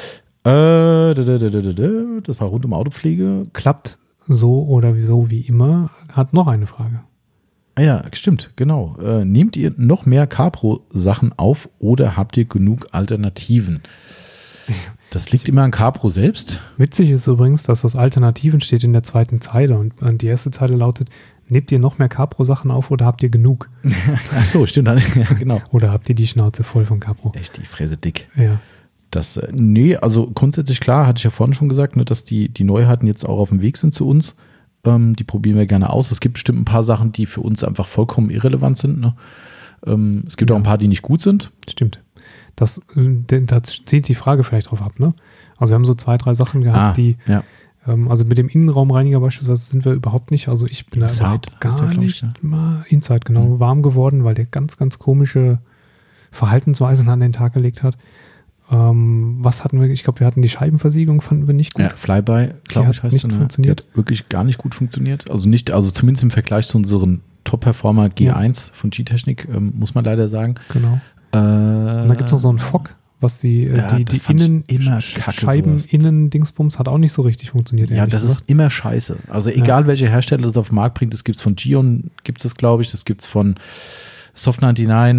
Äh, das war rund um Autopflege. Klappt so oder so wie immer. Hat noch eine Frage. Ah ja, stimmt, genau. Äh, nehmt ihr noch mehr CarPro-Sachen auf oder habt ihr genug Alternativen? Das liegt immer an CarPro selbst. Witzig ist übrigens, dass das Alternativen steht in der zweiten Zeile und die erste Zeile lautet, nehmt ihr noch mehr CarPro-Sachen auf oder habt ihr genug? Ach so, stimmt. Ja, genau. Oder habt ihr die Schnauze voll von CarPro? Echt, die Fräse dick. Ja. Das, nee, also grundsätzlich klar, hatte ich ja vorhin schon gesagt, ne, dass die, die Neuheiten jetzt auch auf dem Weg sind zu uns. Ähm, die probieren wir gerne aus. Es gibt bestimmt ein paar Sachen, die für uns einfach vollkommen irrelevant sind. Ne? Ähm, es gibt ja auch ein paar, die nicht gut sind. Stimmt. Das, das zieht die Frage vielleicht drauf ab, ne? Also wir haben so zwei, drei Sachen gehabt, ah, die, ja. ähm, also mit dem Innenraumreiniger beispielsweise sind wir überhaupt nicht, also ich bin Inside, da überhaupt gar der, nicht ich, ne? mal Inside, genau, mhm. warm geworden, weil der ganz, ganz komische Verhaltensweisen an den Tag gelegt hat. Ähm, was hatten wir? Ich glaube, wir hatten die Scheibenversiegelung, fanden wir nicht gut. Ja, Flyby, glaube ich, heißt nicht es. Funktioniert. Die hat wirklich gar nicht gut funktioniert. Also nicht, also zumindest im Vergleich zu unseren Top-Performer G eins ja. von G-Technik, ähm, muss man leider sagen. Genau. Äh, und da gibt es noch so einen F O C, was die, ja, die, die Innen, immer Kacke, Scheiben, sowas. Innen-Dingsbums hat auch nicht so richtig funktioniert. Ja, das gesagt. Ist immer scheiße. Also egal, ja. welcher Hersteller das auf den Markt bringt, das gibt es von Gion, gibt es das, glaube ich, das gibt es von Soft neunundneunzig,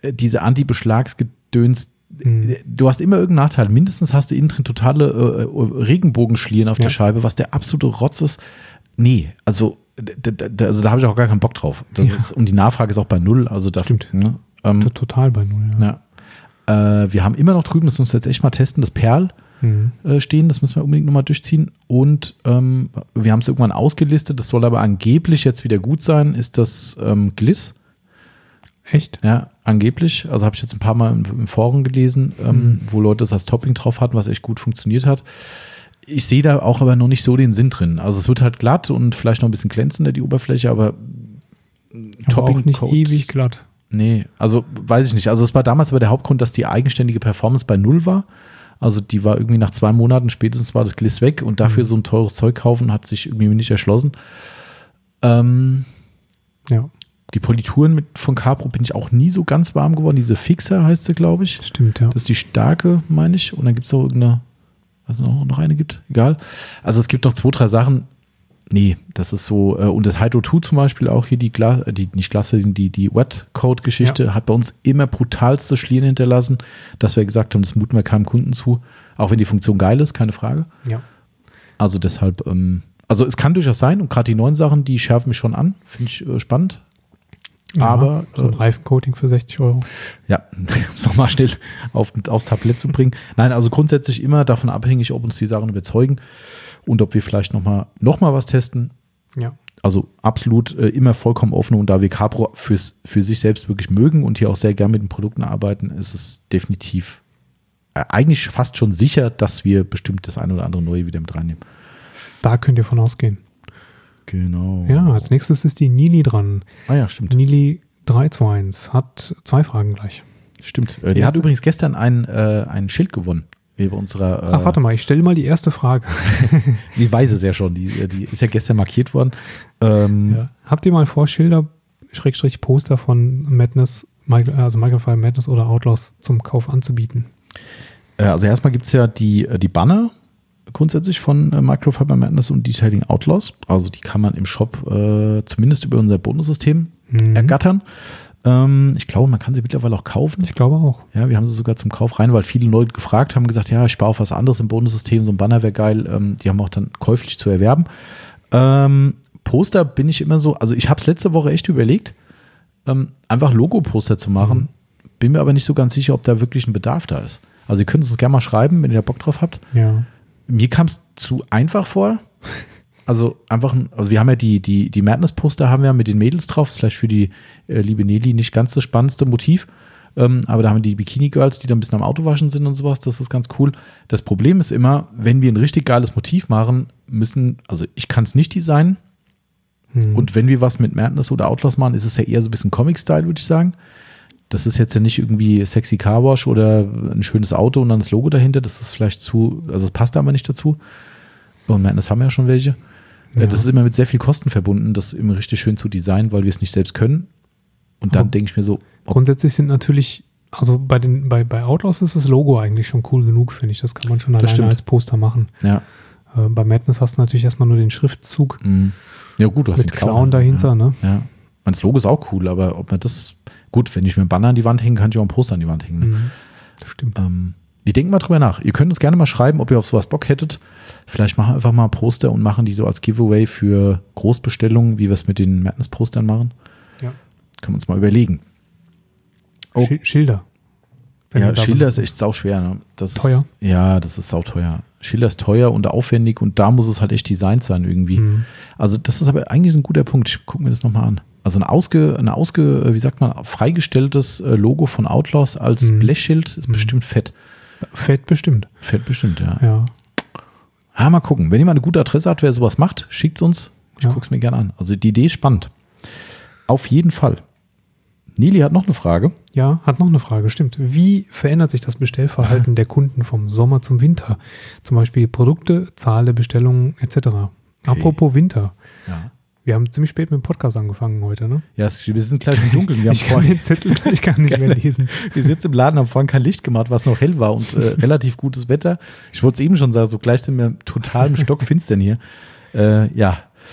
diese Anti-Beschlagsgedöns, mhm. du hast immer irgendeinen Nachteil. Mindestens hast du innen drin totale äh, Regenbogenschlieren auf ja. der Scheibe, was der absolute Rotz ist. Nee, also da, da, also da habe ich auch gar keinen Bock drauf. Das ja. ist, und die Nachfrage ist auch bei null. Also da, Stimmt. Ne, ähm, total bei null. Ja. ja. Äh, wir haben immer noch drüben, das müssen wir jetzt echt mal testen, das Perl mhm. äh, stehen. Das müssen wir unbedingt nochmal durchziehen. Und ähm, wir haben es irgendwann ausgelistet. Das soll aber angeblich jetzt wieder gut sein. Ist das ähm, Gliss? Echt? Ja, angeblich. Also habe ich jetzt ein paar Mal im, im Forum gelesen, ähm, mhm. wo Leute das als Topping drauf hatten, was echt gut funktioniert hat. Ich sehe da auch aber noch nicht so den Sinn drin. Also es wird halt glatt und vielleicht noch ein bisschen glänzender, die Oberfläche, aber, aber Topping auch nicht Code, ewig glatt. Nee, also weiß ich nicht. Also es war damals aber der Hauptgrund, dass die eigenständige Performance bei null war. Also die war irgendwie nach zwei Monaten spätestens war das Gliss weg und dafür mhm. so ein teures Zeug kaufen hat sich irgendwie nicht erschlossen. Ähm, ja. Die Polituren mit, von Capro bin ich auch nie so ganz warm geworden. Diese Fixer heißt sie, glaube ich. Stimmt, ja. Das ist die starke, meine ich. Und dann gibt es auch irgendeine, was es noch, noch eine gibt, egal. Also es gibt noch zwei, drei Sachen. Nee, das ist so, äh, und das Hydro zwei zum Beispiel auch hier, die, Glas, die nicht Glasfasern, die, die Wet-Code-Geschichte ja. hat bei uns immer brutalste Schlieren hinterlassen, dass wir gesagt haben, das muten wir keinem Kunden zu. Auch wenn die Funktion geil ist, keine Frage. Ja. Also deshalb, ähm, also es kann durchaus sein und gerade die neuen Sachen, die schärfen mich schon an. Finde ich äh, spannend. Ja, aber so ein Reifencoating für sechzig Euro. Ja, um es nochmal schnell auf, aufs Tablett zu bringen. Nein, also grundsätzlich immer davon abhängig, ob uns die Sachen überzeugen und ob wir vielleicht nochmal noch mal was testen. Ja. Also absolut äh, immer vollkommen offen und da wir Capro fürs, für sich selbst wirklich mögen und hier auch sehr gern mit den Produkten arbeiten, ist es definitiv äh, eigentlich fast schon sicher, dass wir bestimmt das eine oder andere Neue wieder mit reinnehmen. Da könnt ihr von ausgehen. Genau. Ja, als nächstes ist die Nili dran. Ah ja, stimmt. Nili drei zwei eins hat zwei Fragen gleich. Stimmt. Die, die hat übrigens gestern ein, äh, ein Schild gewonnen. Über unserer, äh Ach, warte mal, ich stelle mal die erste Frage. Die weiß es ja schon, die, die ist ja gestern markiert worden. Ähm ja. Habt ihr mal vor, Schilder, Schrägstrich Poster von Madness, also Microfile Madness oder Outlaws zum Kauf anzubieten? Also erstmal gibt es ja die, die Banner grundsätzlich von äh, Microfiber Madness und Detailing Outlaws. Also die kann man im Shop äh, zumindest über unser Bonussystem mhm. ergattern. Ähm, ich glaube, man kann sie mittlerweile auch kaufen. Ich glaube auch. Ja, wir haben sie sogar zum Kauf rein, weil viele Leute gefragt haben, gesagt, ja, ich spare auf was anderes im Bonussystem, so ein Banner wäre geil. Ähm, die haben auch dann käuflich zu erwerben. Ähm, Poster bin ich immer so, also ich habe es letzte Woche echt überlegt, ähm, einfach Logo-Poster zu machen. Mhm. Bin mir aber nicht so ganz sicher, ob da wirklich ein Bedarf da ist. Also ihr könnt es gerne mal schreiben, wenn ihr da Bock drauf habt. Ja. Mir kam es zu einfach vor. Also einfach, also wir haben ja die, die, die Madness-Poster haben wir mit den Mädels drauf. Das ist vielleicht für die äh, liebe Nelly nicht ganz das spannendste Motiv. Ähm, aber da haben wir die Bikini-Girls, die dann ein bisschen am Autowaschen sind und sowas. Das ist ganz cool. Das Problem ist immer, wenn wir ein richtig geiles Motiv machen müssen, also ich kann es nicht designen. Hm. Und wenn wir was mit Madness oder Outlaws machen, ist es ja eher so ein bisschen Comic-Style, würde ich sagen. Das ist jetzt ja nicht irgendwie sexy Carwash oder ein schönes Auto und dann das Logo dahinter. Das ist vielleicht zu, also es passt aber nicht dazu. Und Madness haben wir ja schon welche. Ja. Das ist immer mit sehr viel Kosten verbunden, das immer richtig schön zu designen, weil wir es nicht selbst können. Und dann denke ich mir so. Grundsätzlich sind natürlich, also bei den bei, bei Outlaws ist das Logo eigentlich schon cool genug, finde ich. Das kann man schon alleine stimmt. als Poster machen. Ja. Äh, bei Madness hast du natürlich erstmal nur den Schriftzug. Mhm. Ja, gut, du hast mit den Clown, Clown dahinter, ja. ne? Ja. Das Logo ist auch cool, aber ob man das. Gut, wenn ich mir einen Banner an die Wand hänge, kann ich auch ein Poster an die Wand hängen. Ne? Mhm. Das stimmt. Ähm, wir denken mal drüber nach. Ihr könnt uns gerne mal schreiben, ob ihr auf sowas Bock hättet. Vielleicht machen wir einfach mal Poster und machen die so als Giveaway für Großbestellungen, wie wir es mit den Madness-Postern machen. Ja. Können wir uns mal überlegen. Oh. Schilder. Ja, Schilder ist echt sauschwer. Ne? Das teuer? Ist, ja, das ist sauteuer. Schilder ist teuer und aufwendig und da muss es halt echt designt sein irgendwie. Mhm. Also das ist aber eigentlich ein guter Punkt. Ich gucke mir das nochmal an. Also ein ausge, ein ausge, wie sagt man, freigestelltes Logo von Outlaws als mhm. Blechschild ist mhm. bestimmt fett. Fett bestimmt. Fett bestimmt, ja. Ja. Ja, mal gucken. Wenn jemand eine gute Adresse hat, wer sowas macht, schickt es uns. Ich ja. gucke es mir gerne an. Also die Idee ist spannend. Auf jeden Fall. Nili hat noch eine Frage. Ja, hat noch eine Frage, stimmt. Wie verändert sich das Bestellverhalten der Kunden vom Sommer zum Winter? Zum Beispiel Produkte, Zahl der Bestellungen et cetera. Okay. Apropos Winter. Ja. Wir haben ziemlich spät mit dem Podcast angefangen heute, ne? Ja, wir sind gleich im Dunkeln. Wir haben ich kann den Zettel gleich gar nicht mehr lesen. Wir sitzen im Laden, haben vorhin kein Licht gemacht, was noch hell war und äh, relativ gutes Wetter. Ich wollte es eben schon sagen, so gleich sind wir total im Stock finstern hier. Äh, ja,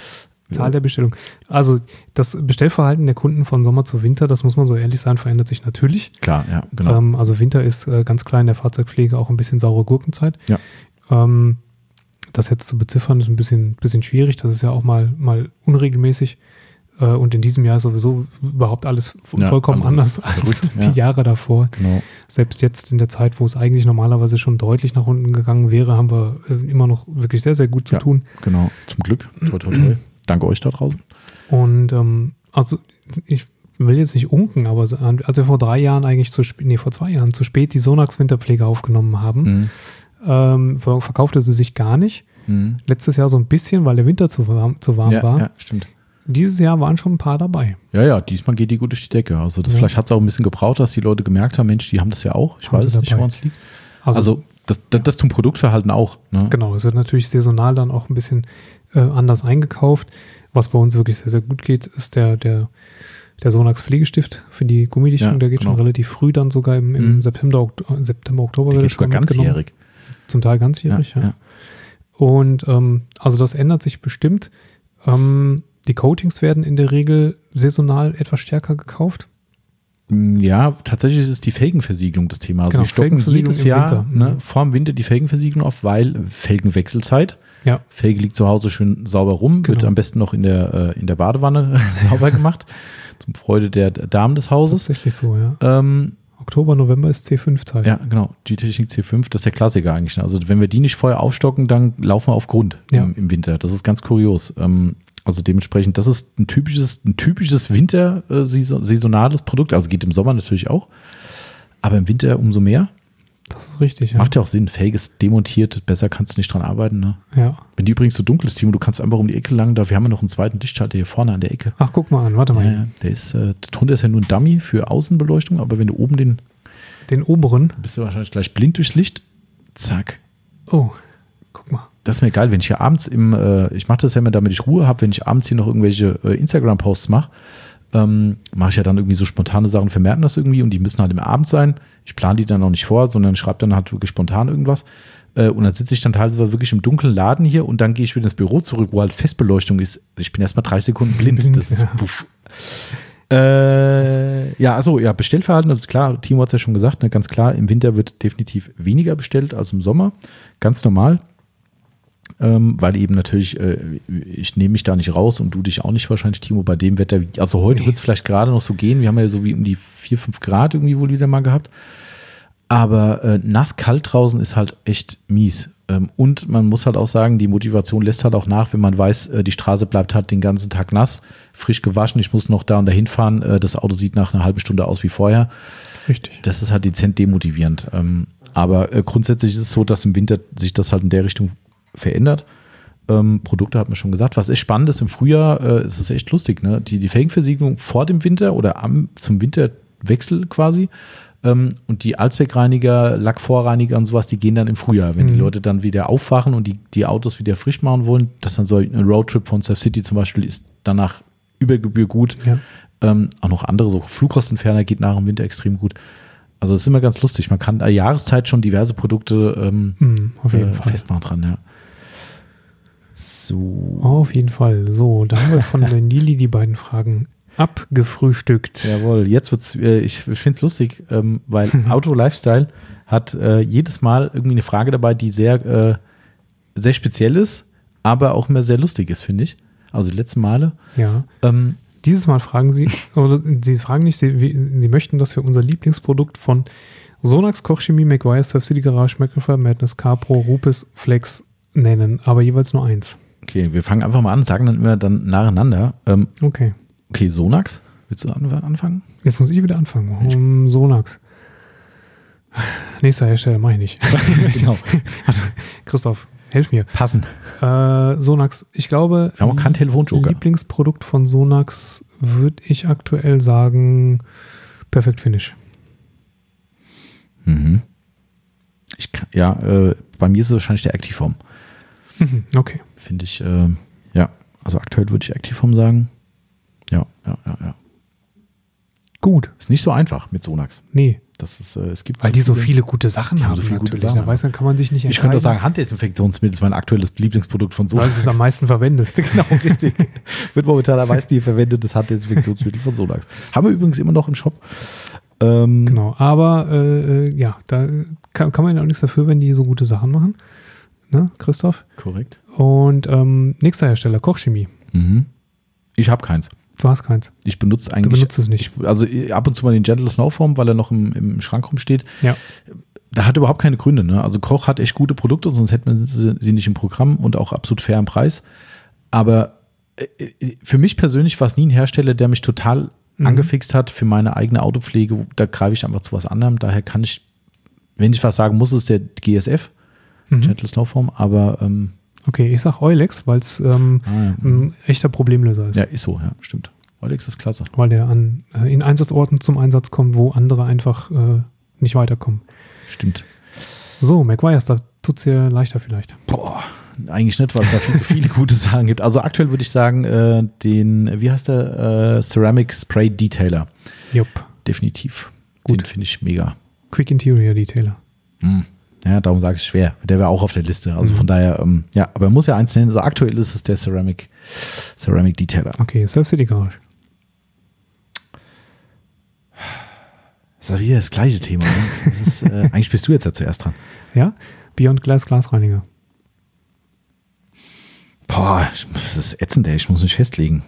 Zahl ja. der Bestellung. Also das Bestellverhalten der Kunden von Sommer zu Winter, das muss man so ehrlich sein, verändert sich natürlich. Klar, ja, genau. Ähm, also Winter ist äh, ganz klar in der Fahrzeugpflege auch ein bisschen saure Gurkenzeit. Ja. Ähm, das jetzt zu beziffern ist ein bisschen, bisschen schwierig. Das ist ja auch mal, mal unregelmäßig. Äh, und in diesem Jahr ist sowieso überhaupt alles ja, vollkommen anders als verrückt, die ja. Jahre davor. Genau. Selbst jetzt in der Zeit, wo es eigentlich normalerweise schon deutlich nach unten gegangen wäre, haben wir äh, immer noch wirklich sehr, sehr gut zu ja, tun. Genau, zum Glück. Toi, toi, toi. Danke euch da draußen. Und ähm, also ich will jetzt nicht unken, aber als wir vor drei Jahren eigentlich zu spät, nee, vor zwei Jahren zu spät die Sonax Winterpflege aufgenommen haben, mhm. ähm, verkaufte sie sich gar nicht. Mhm. Letztes Jahr so ein bisschen, weil der Winter zu warm, zu warm ja, war. Ja, stimmt. Dieses Jahr waren schon ein paar dabei. Ja, ja, diesmal geht die gut durch die Decke. Also das ja. vielleicht hat es auch ein bisschen gebraucht, dass die Leute gemerkt haben, Mensch, die haben das ja auch. Ich haben weiß es nicht, woran es liegt. Also, also das, das, das zum Produktverhalten auch. Ne? Genau, es wird natürlich saisonal dann auch ein bisschen äh, anders eingekauft. Was bei uns wirklich sehr, sehr gut geht, ist der, der, der Sonax Pflegestift für die Gummidichtung. Ja, der geht genau. schon relativ früh dann sogar im, im mhm. September, Oktober, September, Oktober. Der geht sogar ganzjährig. Zum Teil ganzjährig, ja. ja. ja. Und ähm, also das ändert sich bestimmt. Ähm, die Coatings werden in der Regel saisonal etwas stärker gekauft. Ja, tatsächlich ist es die Felgenversiegelung das Thema. Also genau, wir stocken jedes Jahr ne, vor dem Winter die Felgenversiegelung auf, weil Felgenwechselzeit. Ja. Felge liegt zu Hause schön sauber rum, genau. wird am besten noch in der, äh, in der Badewanne sauber gemacht, zum Freude der Damen des Hauses. Das ist tatsächlich so, ja. Ähm, Oktober, November ist C fünf Zeit. Ja, genau, die Technik C fünf, das ist der Klassiker eigentlich. Ne? Also wenn wir die nicht vorher aufstocken, dann laufen wir auf Grund ja. im, im Winter. Das ist ganz kurios. Ähm, also dementsprechend, das ist ein typisches, ein typisches Winter äh, saisonales Produkt. Also geht im Sommer natürlich auch, aber im Winter umso mehr. Das ist richtig, ja. Macht ja auch Sinn. Felge ist demontiert, besser kannst du nicht dran arbeiten. Ne? Ja. Wenn die übrigens so dunkel ist, Timo, du kannst einfach um die Ecke lang, da wir haben ja noch einen zweiten Lichtschalter hier vorne an der Ecke. Ach, guck mal an, warte mal. Ja, der ist, äh, drunter ist ja nur ein Dummy für Außenbeleuchtung, aber wenn du oben den Den oberen. bist du wahrscheinlich gleich blind durchs Licht. Zack. Oh, guck mal. Das ist mir geil, wenn ich hier abends im, äh, ich mache das ja immer, damit ich Ruhe habe, wenn ich abends hier noch irgendwelche äh, Instagram-Posts mache, ähm, mache ich ja dann irgendwie so spontane Sachen, vermerken das irgendwie und die müssen halt im Abend sein. Ich plane die dann auch nicht vor, sondern schreibe dann halt wirklich spontan irgendwas. Äh, und dann sitze ich dann teilweise wirklich im dunklen Laden hier und dann gehe ich wieder ins Büro zurück, wo halt Festbeleuchtung ist. Ich bin erstmal drei Sekunden blind. blind das ist ja. puff. Äh, ja, also ja, Bestellverhalten, also klar, Timo hat es ja schon gesagt, ne, ganz klar, im Winter wird definitiv weniger bestellt als im Sommer, ganz normal, ähm, weil eben natürlich, äh, ich nehme mich da nicht raus und du dich auch nicht wahrscheinlich, Timo, bei dem Wetter, also heute nee. wird es vielleicht gerade noch so gehen, wir haben ja so wie um die vier, fünf Grad irgendwie wohl wieder mal gehabt, aber äh, nass, kalt draußen ist halt echt mies. Und man muss halt auch sagen, die Motivation lässt halt auch nach, wenn man weiß, die Straße bleibt halt den ganzen Tag nass, frisch gewaschen, ich muss noch da und dahin fahren, das Auto sieht nach einer halben Stunde aus wie vorher. Richtig. Das ist halt dezent demotivierend. Aber grundsätzlich ist es so, dass im Winter sich das halt in der Richtung verändert. Produkte hat man schon gesagt. Was echt spannend ist, im Frühjahr ist es echt lustig, ne? Die, die Felgenversiegelung vor dem Winter oder am, zum Winterwechsel quasi. Um, und die Allzweckreiniger, Lackvorreiniger und sowas, die gehen dann im Frühjahr, wenn mhm. die Leute dann wieder aufwachen und die, die Autos wieder frisch machen wollen, dass dann so ein Roadtrip von Surf City zum Beispiel ist danach über Gebühr gut. Ja. Um, auch noch andere, so Flugrostentferner geht nach dem Winter extrem gut. Also das ist immer ganz lustig. Man kann in der Jahreszeit schon diverse Produkte ähm, mhm, auf jeden äh, Fall. festmachen dran, ja. So. Auf jeden Fall. So, da haben wir von der Nili die beiden Fragen abgefrühstückt. Jawohl, jetzt wird's, äh, ich finde es lustig, ähm, weil Auto Lifestyle hat äh, jedes Mal irgendwie eine Frage dabei, die sehr, äh, sehr speziell ist, aber auch immer sehr lustig ist, finde ich. Also die letzten Male. Ja. Ähm, Dieses Mal fragen Sie, oder Sie fragen nicht, Sie, wie, Sie möchten, dass wir unser Lieblingsprodukt von Sonax, Kochchemie, McGuire, Surf City Garage, Macrofer, Madness, Carpro, Rupes, Flex nennen, aber jeweils nur eins. Okay, wir fangen einfach mal an, sagen dann immer dann nacheinander. Ähm, okay. Okay, Sonax. Willst du anfangen? Jetzt muss ich wieder anfangen. Um, Sonax. Nächster Hersteller, mache ich nicht. Genau. Christoph, helf mir. Passen. Äh, Sonax, ich glaube, wir haben auch keinen Telefonjoker. Lieblingsprodukt von Sonax würde ich aktuell sagen Perfect Finish. Mhm. Ich kann, ja, äh, bei mir ist es wahrscheinlich der Activeform. Mhm, okay. Finde ich, äh, ja, also aktuell würde ich Activeform sagen. Ja, ja, ja, ja. gut. Ist nicht so einfach mit Sonax. Nee. Das ist, äh, es gibt Weil so die so viele gute Sachen haben. So viele gute Sachen. Da weiß, dann kann man sich nicht entscheiden. Ich könnte auch sagen, Handdesinfektionsmittel ist mein aktuelles Lieblingsprodukt von Sonax. Weil du es am meisten verwendest. Genau, richtig. Wird momentan am meisten hier verwendetes Handdesinfektionsmittel von Sonax. Haben wir übrigens immer noch im Shop. Ähm, genau, aber äh, ja, da kann, kann man ja auch nichts dafür, wenn die so gute Sachen machen. Ne, Christoph? Korrekt. Und ähm, nächster Hersteller, Kochchemie. Mhm. Ich habe keins. Du hast keins. Ich benutze eigentlich. Du benutzt es nicht. Ich, also ab und zu mal den Gentle Snowform, weil er noch im, im Schrank rumsteht. Ja. Da hat überhaupt keine Gründe. Ne? Also Koch hat echt gute Produkte, sonst hätten wir sie, sie nicht im Programm und auch absolut fair im Preis. Aber äh, für mich persönlich war es nie ein Hersteller, der mich total mhm. angefixt hat für meine eigene Autopflege. Da greife ich einfach zu was anderem. Daher kann ich, wenn ich was sagen muss, ist der G S F, mhm. Gentle Snowform. Aber ähm, okay, ich sag Eulex, weil es ähm, ah, ja. ein echter Problemlöser ist. Ja, ist so, ja, stimmt. Eulex ist klasse. Weil der an, äh, in Einsatzorten zum Einsatz kommt, wo andere einfach äh, nicht weiterkommen. Stimmt. So, McGuire's, da tut es dir leichter vielleicht. Boah, eigentlich nicht, weil es da viel zu viele gute Sachen gibt. Also aktuell würde ich sagen, äh, den, wie heißt der? Äh, Ceramic Spray Detailer. Jupp. Definitiv. Gut. Den finde ich mega. Quick Interior Detailer. Mhm. Ja, darum sage ich schwer. Der wäre auch auf der Liste. Also mhm. von daher, ähm, ja, aber er muss ja eins nennen. Also aktuell ist es der Ceramic, Ceramic Detailer. Okay, Surf City Garage. Das ist ja wieder das gleiche Thema. Ne? Das ist, äh, eigentlich bist du jetzt ja zuerst dran. Ja, Beyond Glass Glasreiniger. Boah, das ist ätzend, ey. Ich muss mich festlegen.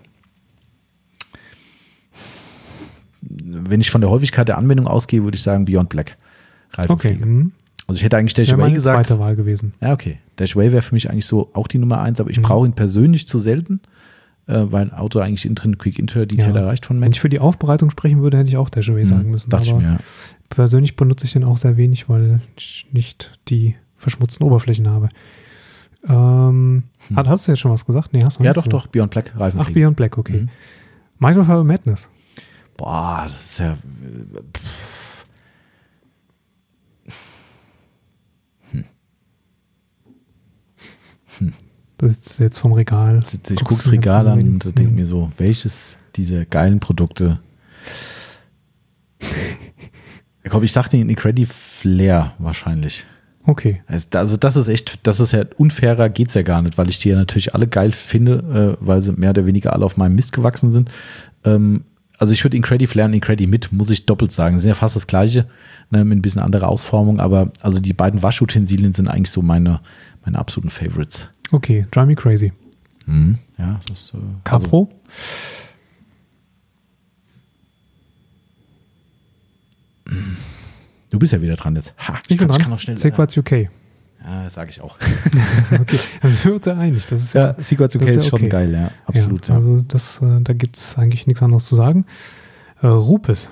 Wenn ich von der Häufigkeit der Anwendung ausgehe, würde ich sagen Beyond Black. Okay. Mhm. Also ich hätte eigentlich Dash Away gesagt. Das wäre meine zweite Wahl gewesen. Ja, okay. Dash Away wäre für mich eigentlich so auch die Nummer eins, aber ich mhm. brauche ihn persönlich zu selten, äh, weil ein Auto eigentlich innen drin Quick Interior Detailer ja. reicht von Mac. Wenn ich für die Aufbereitung sprechen würde, hätte ich auch Dash Away mhm. sagen müssen. Dachte aber ich mir, ja. persönlich benutze ich den auch sehr wenig, weil ich nicht die verschmutzten Oberflächen habe. Ähm, hm. hat, hast du jetzt schon was gesagt? Nee, hast du Ja, nicht doch, gesagt. doch. Beyond Black Reifen. Ach, Beyond Black, okay. Mhm. Microfiber Madness. Boah, das ist ja... Hm. Hm. Das ist jetzt vom Regal. Ich gucke das Regal an und denke mhm. mir so, welches dieser geilen Produkte... Komm, ich sag den Incredi Flair wahrscheinlich. Okay. Also das ist echt, das ist ja unfairer, geht's ja gar nicht, weil ich die ja natürlich alle geil finde, äh, weil sie mehr oder weniger alle auf meinem Mist gewachsen sind. Ähm, also ich würde Incredi Flair und Incredi mit, muss ich doppelt sagen. Sie sind ja fast das Gleiche, ne, mit ein bisschen anderer Ausformung, aber also die beiden Waschutensilien sind eigentlich so meine, meine absoluten Favorites. Okay, Drive Me Crazy. Mhm. Ja, das äh, Capro? Also, du bist ja wieder dran jetzt. Ha, ich bin dran. Ich kann noch schnell. Sequats U K. Ja, das sage ich auch. Okay, also sind wir uns ja einig. Das ist ja, ja Sequats U K ist, ist ja schon okay. Geil, ja, absolut. Ja, also das, äh, da gibt es eigentlich nichts anderes zu sagen. Äh, Rupes.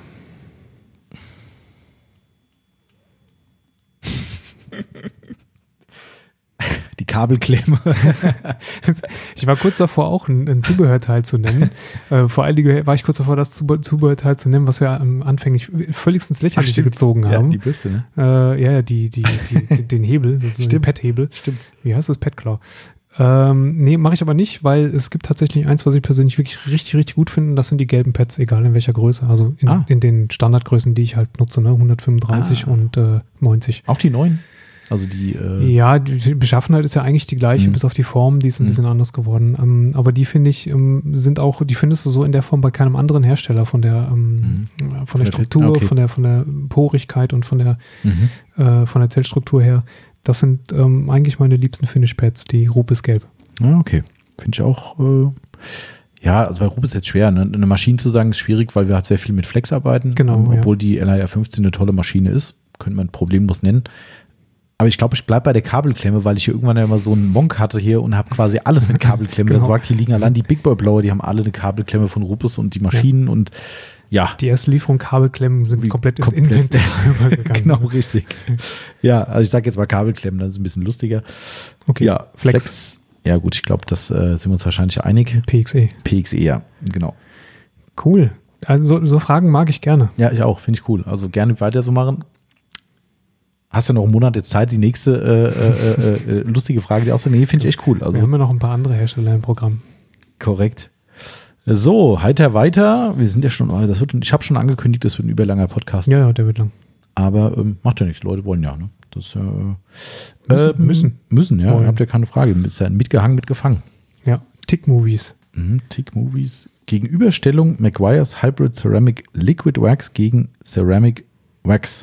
Die Kabelklemme. Ich war kurz davor, auch ein, ein Zubehörteil zu nennen. äh, vor allen Dingen war ich kurz davor, das Zubehörteil zu nennen, was wir ähm, anfänglich völligstens lächerlich Ach, gezogen haben. Ja, die Bürste, ne? Äh, ja, die, die, die, die, den Hebel, den Pet-Hebel. Stimmt. Wie heißt das? Pet-Claw. Ähm, nee, mache ich aber nicht, weil es gibt tatsächlich eins, was ich persönlich wirklich richtig, richtig gut finde. Und das sind die gelben Pads, egal in welcher Größe. Also in, ah. in den Standardgrößen, die ich halt nutze, ne? hundertfünfunddreißig ah. und äh, neunzig. Auch die neuen? Also die, äh ja, die Beschaffenheit ist ja eigentlich die gleiche, mhm. bis auf die Form, die ist ein mhm. bisschen anders geworden. Ähm, aber die finde ich, ähm, sind auch, die findest du so in der Form bei keinem anderen Hersteller von der, ähm, mhm. von der Struktur, okay. von der, von der Porigkeit und von der, mhm. äh, von der Zellstruktur her. Das sind ähm, eigentlich meine liebsten Finish-Pads, die Rupes Gelb. Ja, okay. Finde ich auch, äh ja, also bei Rupes ist jetzt schwer, ne? Eine Maschine zu sagen ist schwierig, weil wir halt sehr viel mit Flex arbeiten. Genau, ähm, obwohl ja. die L I R fünfzehn eine tolle Maschine ist. Könnte man problemlos nennen. Aber ich glaube, ich bleibe bei der Kabelklemme, weil ich hier irgendwann ja immer so einen Monk hatte hier und habe quasi alles mit Kabelklemme. genau. Das sagt, hier liegen allein die Big Boy Blower, die haben alle eine Kabelklemme von Rupes und die Maschinen ja. und ja. Die erste Lieferung Kabelklemmen sind Wie komplett ins komplett. Inventar übergegangen. Genau, richtig. Ja, also ich sage jetzt mal Kabelklemmen, das ist ein bisschen lustiger. Okay, ja, Flex. Flex. Ja gut, ich glaube, das äh, sind wir uns wahrscheinlich einig. P X E. P X E, ja, genau. Cool. Also so, so Fragen mag ich gerne. Ja, ich auch, finde ich cool. Also gerne weiter so machen. Hast du noch einen Monat jetzt Zeit, die nächste äh, äh, äh, lustige Frage, die auch so, nee, finde ich echt cool. Also, wir haben ja noch ein paar andere Hersteller im Programm. Korrekt. So, heiter weiter. Wir sind ja schon, das wird, ich habe schon angekündigt, das wird ein überlanger Podcast. Ja, ja, der wird lang. Aber ähm, macht ja nichts, Leute wollen ja. Ne? Das, äh, müssen, äh, müssen. Müssen, ja. Wollen. Ihr habt ja keine Frage. Ist ja mitgehangen, mitgefangen. Ja, Tick-Movies. Mhm, Tick-Movies. Gegenüberstellung Meguiar's Hybrid Ceramic Liquid Wax gegen Ceramic Wax.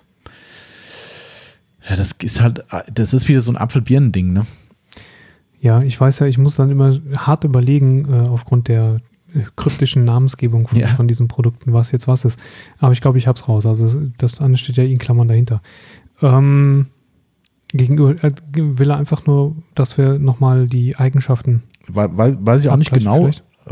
Ja, das ist halt, das ist wieder so ein Apfel-Birnen-Ding, ne? Ja, ich weiß ja, ich muss dann immer hart überlegen, äh, aufgrund der kryptischen Namensgebung von, ja. von diesen Produkten, was jetzt was ist. Aber ich glaube, ich habe es raus. Also das andere steht ja in Klammern dahinter. Ähm, gegenüber äh, will er einfach nur, dass wir nochmal die Eigenschaften Weiß, weiß ich auch nicht genau. Äh,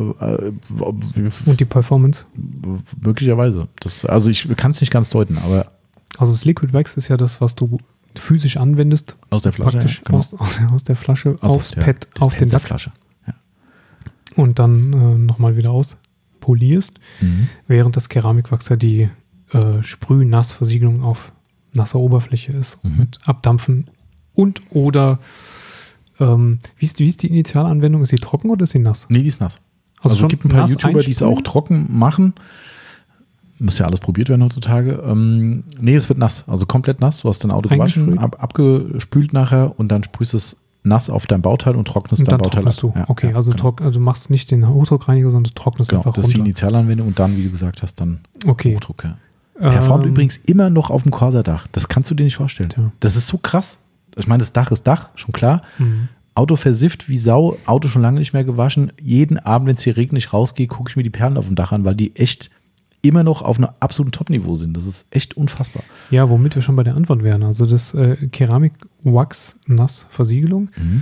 Und die Performance? Möglicherweise. Das, also ich kann es nicht ganz deuten, aber also das Liquid Wax ist ja das, was du physisch anwendest. Aus der Flasche. Praktisch ja, genau. aus, aus der Flasche aus aufs der, Pad, auf den Lack. Flasche. Ja. Und dann äh, nochmal wieder auspolierst, mhm. während das Keramikwachs ja die äh, Sprüh-Nass-Versiegelung auf nasser Oberfläche ist, mhm. mit Abdampfen und oder ähm, wie, ist, wie ist die Initialanwendung? Ist sie trocken oder ist sie nass? Nee, die ist nass. Also, also es gibt ein paar YouTuber, die es auch trocken machen. Muss ja alles probiert werden heutzutage. Ähm, nee, es wird nass, also komplett nass. Du hast dein Auto gewaschen, ab, abgespült nachher und dann sprühst du es nass auf dein Bauteil und trocknest und dein Bauteil ab. Du. Ja, okay, ja, also, genau. trock, also du machst nicht den Hochdruckreiniger, sondern du trocknest genau, einfach runter. Das ist die Initialanwendung und dann, wie du gesagt hast, dann okay. Hochdruck. Ja. Performt ähm, übrigens immer noch auf dem Corsa-Dach. Das kannst du dir nicht vorstellen. Ja. Das ist so krass. Ich meine, das Dach ist Dach, schon klar. Mhm. Auto versifft wie Sau, Auto schon lange nicht mehr gewaschen. Jeden Abend, wenn es hier regnet, ich rausgehe, gucke ich mir die Perlen auf dem Dach an, weil die echt immer noch auf einem absoluten Top-Niveau sind. Das ist echt unfassbar. Ja, womit wir schon bei der Antwort wären. Also das äh, Keramik-Wax-Nass-Versiegelung mhm.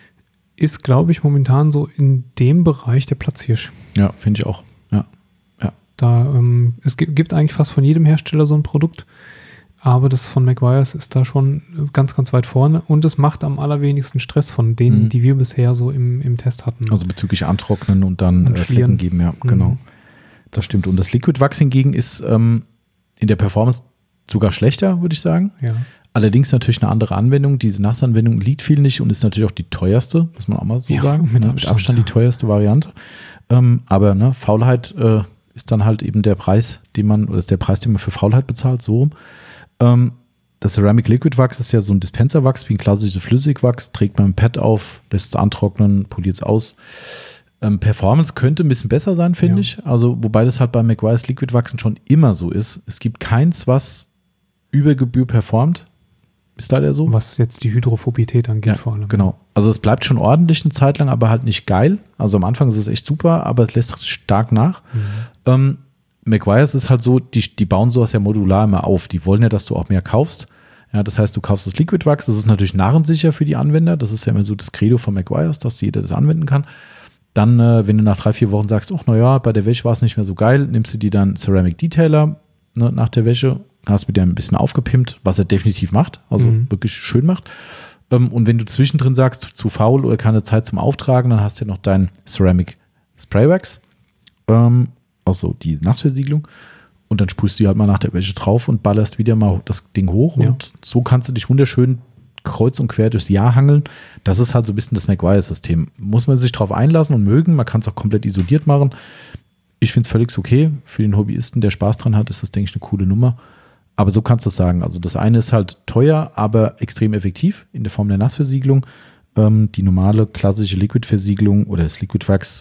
ist, glaube ich, momentan so in dem Bereich der Platzhirsch. Ja, finde ich auch. Ja. Ja. Da, ähm, es gibt, gibt eigentlich fast von jedem Hersteller so ein Produkt, aber das von Meguiar's ist da schon ganz, ganz weit vorne und es macht am allerwenigsten Stress von denen, mhm. die wir bisher so im, im Test hatten. Also bezüglich Antrocknen und dann und äh, Flecken geben, ja, mhm. genau. Das stimmt. Und das Liquid Wax hingegen ist ähm, in der Performance sogar schlechter, würde ich sagen. Ja. Allerdings natürlich eine andere Anwendung. Diese Nassanwendung liegt viel nicht und ist natürlich auch die teuerste, muss man auch mal so ja, sagen. Mit ne? Abstand, mit Abstand ja. die teuerste Variante. Ähm, aber ne, Faulheit äh, ist dann halt eben der Preis, den man, oder ist der Preis, den man für Faulheit bezahlt, so. Ähm, das Ceramic Liquid Wax ist ja so ein Dispenserwachs, wie ein klassisches Flüssigwachs, trägt man im Pad auf, lässt es antrocknen, poliert es aus. Ähm, Performance könnte ein bisschen besser sein, finde ja. ich. Also, wobei das halt bei Meguiar's Liquid Waxen schon immer so ist. Es gibt keins, was über Gebühr performt. Ist leider so. Was jetzt die Hydrophobität angeht, ja, vor allem. Genau. Also, es bleibt schon ordentlich eine Zeit lang, aber halt nicht geil. Also, am Anfang ist es echt super, aber es lässt stark nach. Mhm. Ähm, Meguiar's ist halt so, die, die bauen sowas ja modular immer auf. Die wollen ja, dass du auch mehr kaufst. Ja, das heißt, du kaufst das Liquid Wax. Das ist natürlich narrensicher für die Anwender. Das ist ja immer so das Credo von Meguiar's, dass jeder das anwenden kann. Dann, äh, wenn du nach drei, vier Wochen sagst, ach, naja, bei der Wäsche war es nicht mehr so geil, nimmst du die dann Ceramic Detailer ne, nach der Wäsche, hast mit der ein bisschen aufgepimpt, was er definitiv macht, also mhm. wirklich schön macht. Ähm, und wenn du zwischendrin sagst, zu faul oder keine Zeit zum Auftragen, dann hast du ja noch dein Ceramic Spray Wax, ähm, also die Nassversiegelung. Und dann sprühst du die halt mal nach der Wäsche drauf und ballerst wieder mal das Ding hoch. Ja. Und so kannst du dich wunderschön kreuz und quer durchs Jahr hangeln. Das ist halt so ein bisschen das Meguiar's-System. Muss man sich drauf einlassen und mögen. Man kann es auch komplett isoliert machen. Ich finde es völlig okay. Für den Hobbyisten, der Spaß dran hat, ist das, denke ich, eine coole Nummer. Aber so kannst du es sagen. Also das eine ist halt teuer, aber extrem effektiv in der Form der Nassversiegelung. Ähm, die normale klassische Liquid-Versiegelung oder das Liquid Wax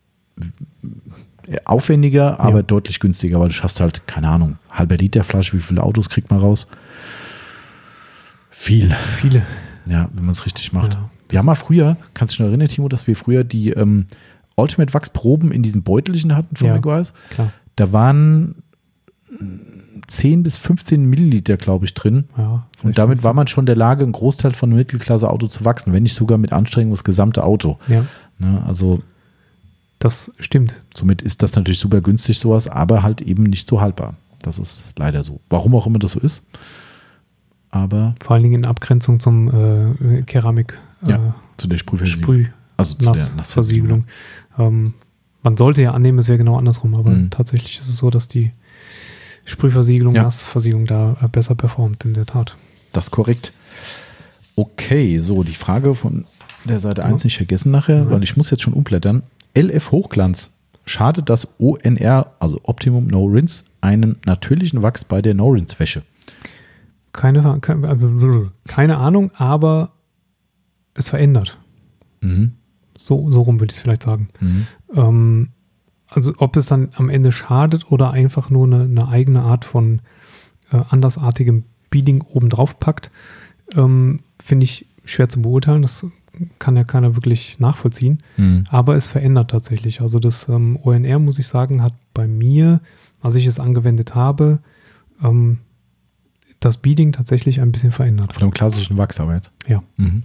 aufwendiger, ja. aber deutlich günstiger, weil du schaffst halt, keine Ahnung, halber Liter Flasche, wie viele Autos kriegt man raus? Viel. Viele. Ja, wenn man es richtig macht. Ja, wir haben mal früher, kannst du dich noch erinnern, Timo, dass wir früher die ähm, Ultimate Wachsproben in diesen Beutelchen hatten von ja, Meguiar's? Klar. Da waren zehn bis fünfzehn Milliliter, glaube ich, drin. Ja, und damit fünfzehn. War man schon in der Lage, einen Großteil von einem Mittelklasse-Auto zu wachsen, wenn nicht sogar mit Anstrengung das gesamte Auto. Ja. Ne, also das stimmt. Somit ist das natürlich super günstig, sowas, aber halt eben nicht so haltbar. Das ist leider so. Warum auch immer das so ist. Aber vor allen Dingen in Abgrenzung zum äh, Keramik ja, äh, zu der Sprühversiegelung. Sprüh also zu Nass der Nassversiegelung. Ähm, man sollte ja annehmen, es wäre genau andersrum, aber mhm. tatsächlich ist es so, dass die Sprühversiegelung, ja. Nassversiegelung da äh, besser performt, in der Tat. Das ist korrekt. Okay, so die Frage von der Seite ja. eins nicht vergessen nachher, ja. weil ich muss jetzt schon umblättern. L F Hochglanz schadet das O N R, also Optimum No Rinse, einen natürlichen Wachs bei der No-Rinse-Wäsche? Keine, keine, keine Ahnung, aber es verändert. Mhm. So, so rum würde ich es vielleicht sagen. Mhm. Ähm, also ob es dann am Ende schadet oder einfach nur eine, eine eigene Art von äh, andersartigem Beading obendrauf packt, ähm, finde ich schwer zu beurteilen. Das kann ja keiner wirklich nachvollziehen. Mhm. Aber es verändert tatsächlich. Also das ähm, O N R, muss ich sagen, hat bei mir, als ich es angewendet habe, ähm, das Beading tatsächlich ein bisschen verändert. Von dem klassischen Wachs aber jetzt? Ja. Mhm.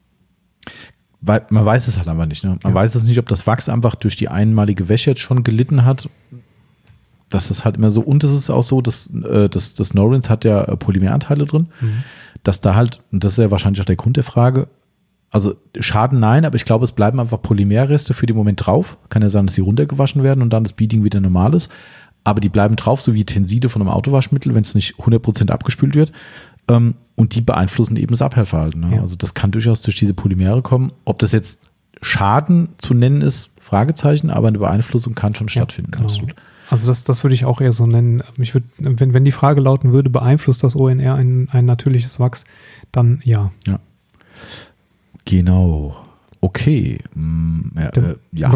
Weil man weiß es halt einfach nicht. Ne? Man ja. weiß es nicht, ob das Wachs einfach durch die einmalige Wäsche jetzt schon gelitten hat. Das ist halt immer so. Und es ist auch so, dass äh, das, das No-Rinse hat ja Polymeranteile drin, mhm. dass da halt, und das ist ja wahrscheinlich auch der Grund der Frage, also Schaden nein, aber ich glaube, es bleiben einfach Polymerreste für den Moment drauf. Kann ja sein, dass sie runtergewaschen werden und dann das Beading wieder normal ist. Aber die bleiben drauf, so wie Tenside von einem Autowaschmittel, wenn es nicht hundert Prozent abgespült wird. Ähm, und die beeinflussen eben das Abhellverhalten. Ne? Ja. Also das kann durchaus durch diese Polymere kommen. Ob das jetzt Schaden zu nennen ist, Fragezeichen, aber eine Beeinflussung kann schon stattfinden. Ja, genau. Absolut. Also das, das würde ich auch eher so nennen. Ich würd, wenn, wenn die Frage lauten würde, beeinflusst das O N R ein, ein natürliches Wachs, dann ja. Ja. Genau. Okay. Ja, äh, ja.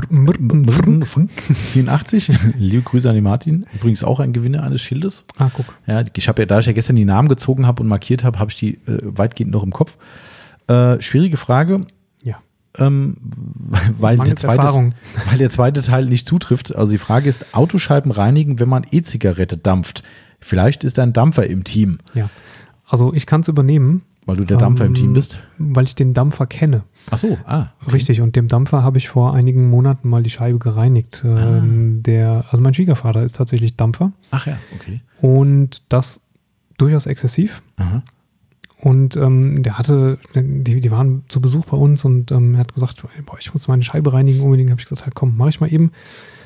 vierundachtzig. Liebe Grüße an den Martin. Übrigens auch ein Gewinner eines Schildes. Ah, guck. Ja, ich habe ja, da ich ja gestern die Namen gezogen habe und markiert habe, habe ich die äh, weitgehend noch im Kopf. Äh, schwierige Frage. Ja. Ähm, weil, der zweite, weil der zweite Teil nicht zutrifft. Also die Frage ist, Autoscheiben reinigen, wenn man E-Zigarette dampft. Vielleicht ist ein Dampfer im Team. Ja. Also ich kann es übernehmen. Weil du der Dampfer um, im Team bist? Weil ich den Dampfer kenne. Ach so, ah. Okay. Richtig, und dem Dampfer habe ich vor einigen Monaten mal die Scheibe gereinigt. Ah. Ähm, der, also mein Schwiegervater ist tatsächlich Dampfer. Ach ja, okay. Und das durchaus exzessiv. Aha. Und ähm, der hatte, die, die waren zu Besuch bei uns und ähm, er hat gesagt, boah, ich muss meine Scheibe reinigen unbedingt. Habe ich gesagt, komm, mach ich mal eben.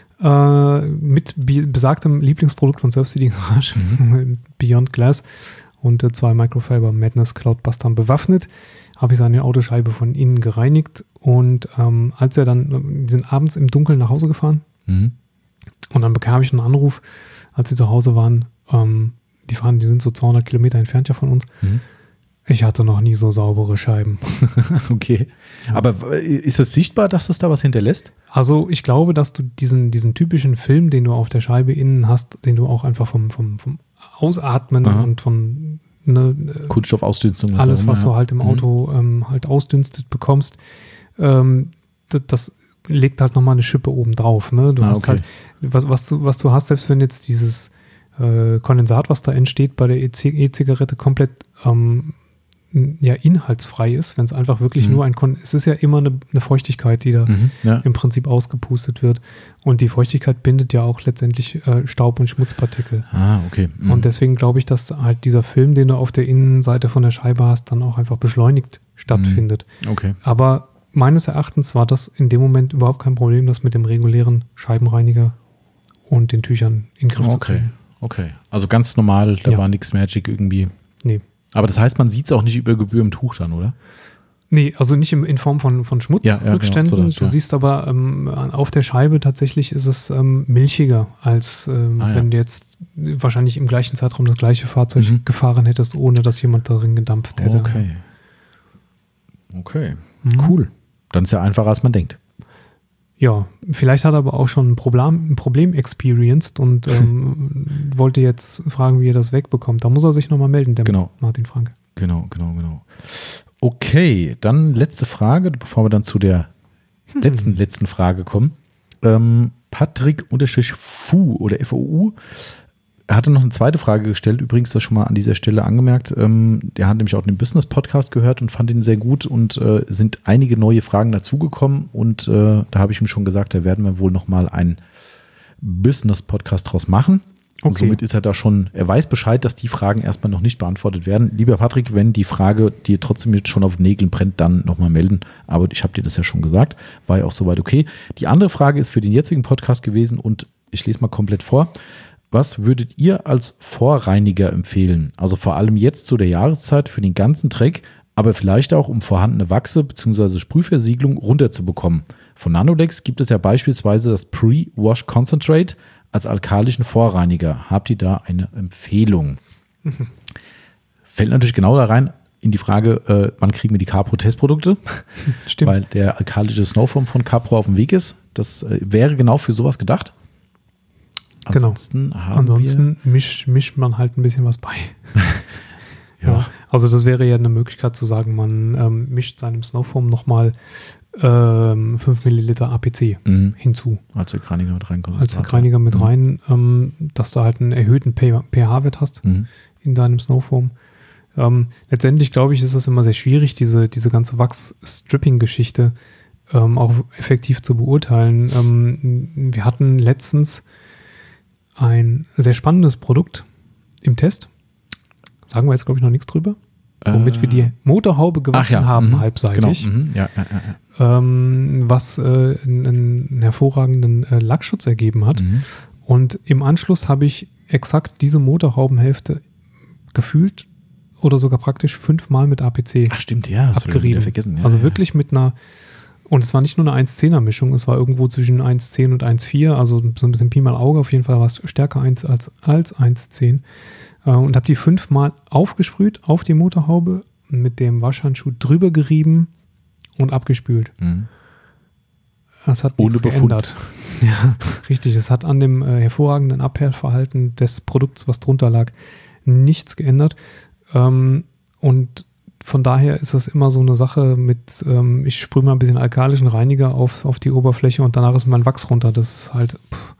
Äh, mit besagtem Lieblingsprodukt von Surf City Garage, mhm. Beyond Glass. Und äh, zwei Microfiber Madness Cloudbustern bewaffnet, habe ich seine Autoscheibe von innen gereinigt und ähm, als er dann, die sind abends im Dunkeln nach Hause gefahren mhm. und dann bekam ich einen Anruf, als sie zu Hause waren, ähm, die fahren, die sind so zweihundert Kilometer entfernt ja von uns, mhm. ich hatte noch nie so saubere Scheiben. Okay, ja. Aber ist es sichtbar, dass das da was hinterlässt? Also ich glaube, dass du diesen, diesen typischen Film, den du auf der Scheibe innen hast, den du auch einfach vom, vom, vom Ausatmen Aha. und von ne, Kunststoffausdünstung. Alles, was du halt im Auto mhm. ähm, halt ausdünstet bekommst, ähm, das, das legt halt nochmal eine Schippe oben drauf. Ne? Du ah, hast okay. halt, was, was, du, was du hast, selbst wenn jetzt dieses äh, Kondensat, was da entsteht bei der E-Zigarette, komplett ähm, ja, inhaltsfrei ist, wenn es einfach wirklich mhm. nur ein Kon- es ist ja immer eine, eine Feuchtigkeit, die da mhm, ja. im Prinzip ausgepustet wird und die Feuchtigkeit bindet ja auch letztendlich äh, Staub- und Schmutzpartikel. Ah, okay. Mhm. Und deswegen glaube ich, dass halt dieser Film, den du auf der Innenseite von der Scheibe hast, dann auch einfach beschleunigt stattfindet. Mhm. Okay. Aber meines Erachtens war das in dem Moment überhaupt kein Problem, das mit dem regulären Scheibenreiniger und den Tüchern in den Griff okay. zu kriegen. Okay, also ganz normal, da ja. war nichts Magic irgendwie. Nee. Aber das heißt, man sieht es auch nicht über Gebühr im Tuch dann, oder? Nee, also nicht im, in Form von, von Schmutzrückständen. Ja, ja, genau, so das, du ja. siehst aber ähm, auf der Scheibe tatsächlich ist es ähm, milchiger, als ähm, ah, wenn ja. du jetzt wahrscheinlich im gleichen Zeitraum das gleiche Fahrzeug mhm. gefahren hättest, ohne dass jemand darin gedampft hätte. Okay. Okay, mhm. cool. Dann ist ja einfacher, als man denkt. Ja, vielleicht hat er aber auch schon ein Problem, ein Problem experienced und ähm, wollte jetzt fragen, wie er das wegbekommt. Da muss er sich nochmal melden, der genau. Martin Frank. Genau, genau, genau. Okay, dann letzte Frage, bevor wir dann zu der hm. letzten, letzten Frage kommen. Ähm, Patrick-Fu oder F O U, er hatte noch eine zweite Frage gestellt, übrigens das schon mal an dieser Stelle angemerkt. Ähm, der hat nämlich auch den Business-Podcast gehört und fand ihn sehr gut und äh, sind einige neue Fragen dazugekommen und äh, da habe ich ihm schon gesagt, da werden wir wohl nochmal einen Business-Podcast draus machen. Und okay. somit ist er da schon, er weiß Bescheid, dass die Fragen erstmal noch nicht beantwortet werden. Lieber Patrick, wenn die Frage dir trotzdem jetzt schon auf Nägeln brennt, dann nochmal melden. Aber ich habe dir das ja schon gesagt, war ja auch soweit okay. Die andere Frage ist für den jetzigen Podcast gewesen und ich lese mal komplett vor. Was würdet ihr als Vorreiniger empfehlen? Also vor allem jetzt zu der Jahreszeit für den ganzen Dreck, aber vielleicht auch, um vorhandene Wachse bzw. Sprühversiegelung runterzubekommen. Von Nanodex gibt es ja beispielsweise das Pre-Wash Concentrate als alkalischen Vorreiniger. Habt ihr da eine Empfehlung? Mhm. Fällt natürlich genau da rein in die Frage, äh, wann kriegen wir die Capro-Testprodukte? Stimmt. Weil der alkalische Snowfoam von Capro auf dem Weg ist. Das äh, wäre genau für sowas gedacht. Ansonsten, genau. haben Ansonsten wir mischt misch man halt ein bisschen was bei. ja. ja. Also das wäre ja eine Möglichkeit zu sagen, man ähm, mischt seinem Snowfoam nochmal ähm, fünf Milliliter A P C mhm. hinzu. Als Reiniger mit rein. Als Reiniger mit mhm. rein, ähm, dass du halt einen erhöhten pH-Wert hast mhm. in deinem Snowfoam. Ähm, letztendlich, glaube ich, ist es immer sehr schwierig, diese, diese ganze Wachs-Stripping-Geschichte ähm, auch effektiv zu beurteilen. Ähm, wir hatten letztens ein sehr spannendes Produkt im Test. Sagen wir jetzt, glaube ich, noch nichts drüber. Äh, womit wir die Motorhaube gewaschen ja. haben, mhm. halbseitig. Genau. Mhm. Ja, ja, ja, ja. Ähm, was äh, einen, einen hervorragenden äh, Lackschutz ergeben hat. Mhm. Und im Anschluss habe ich exakt diese Motorhaubenhälfte gefühlt oder sogar praktisch fünfmal mit A P C Ach, stimmt, ja, das abgerieben. Vergessen. Ja, also ja. wirklich mit einer, und es war nicht nur eine eins zehner Mischung, es war irgendwo zwischen eins zehn und eins vier, also so ein bisschen Pi mal Auge, auf jeden Fall war es stärker als, als eins zehn. Äh, und habe die fünfmal aufgesprüht auf die Motorhaube, mit dem Waschhandschuh drüber gerieben und abgespült. Mhm. Das hat Ohne nichts geändert. Ja, richtig. Es hat an dem äh, hervorragenden Abhärtverhalten des Produkts, was drunter lag, nichts geändert. Ähm, und von daher ist das immer so eine Sache mit, ähm, ich sprühe mal ein bisschen alkalischen Reiniger auf, auf die Oberfläche und danach ist mein Wachs runter. Das ist halt, pff,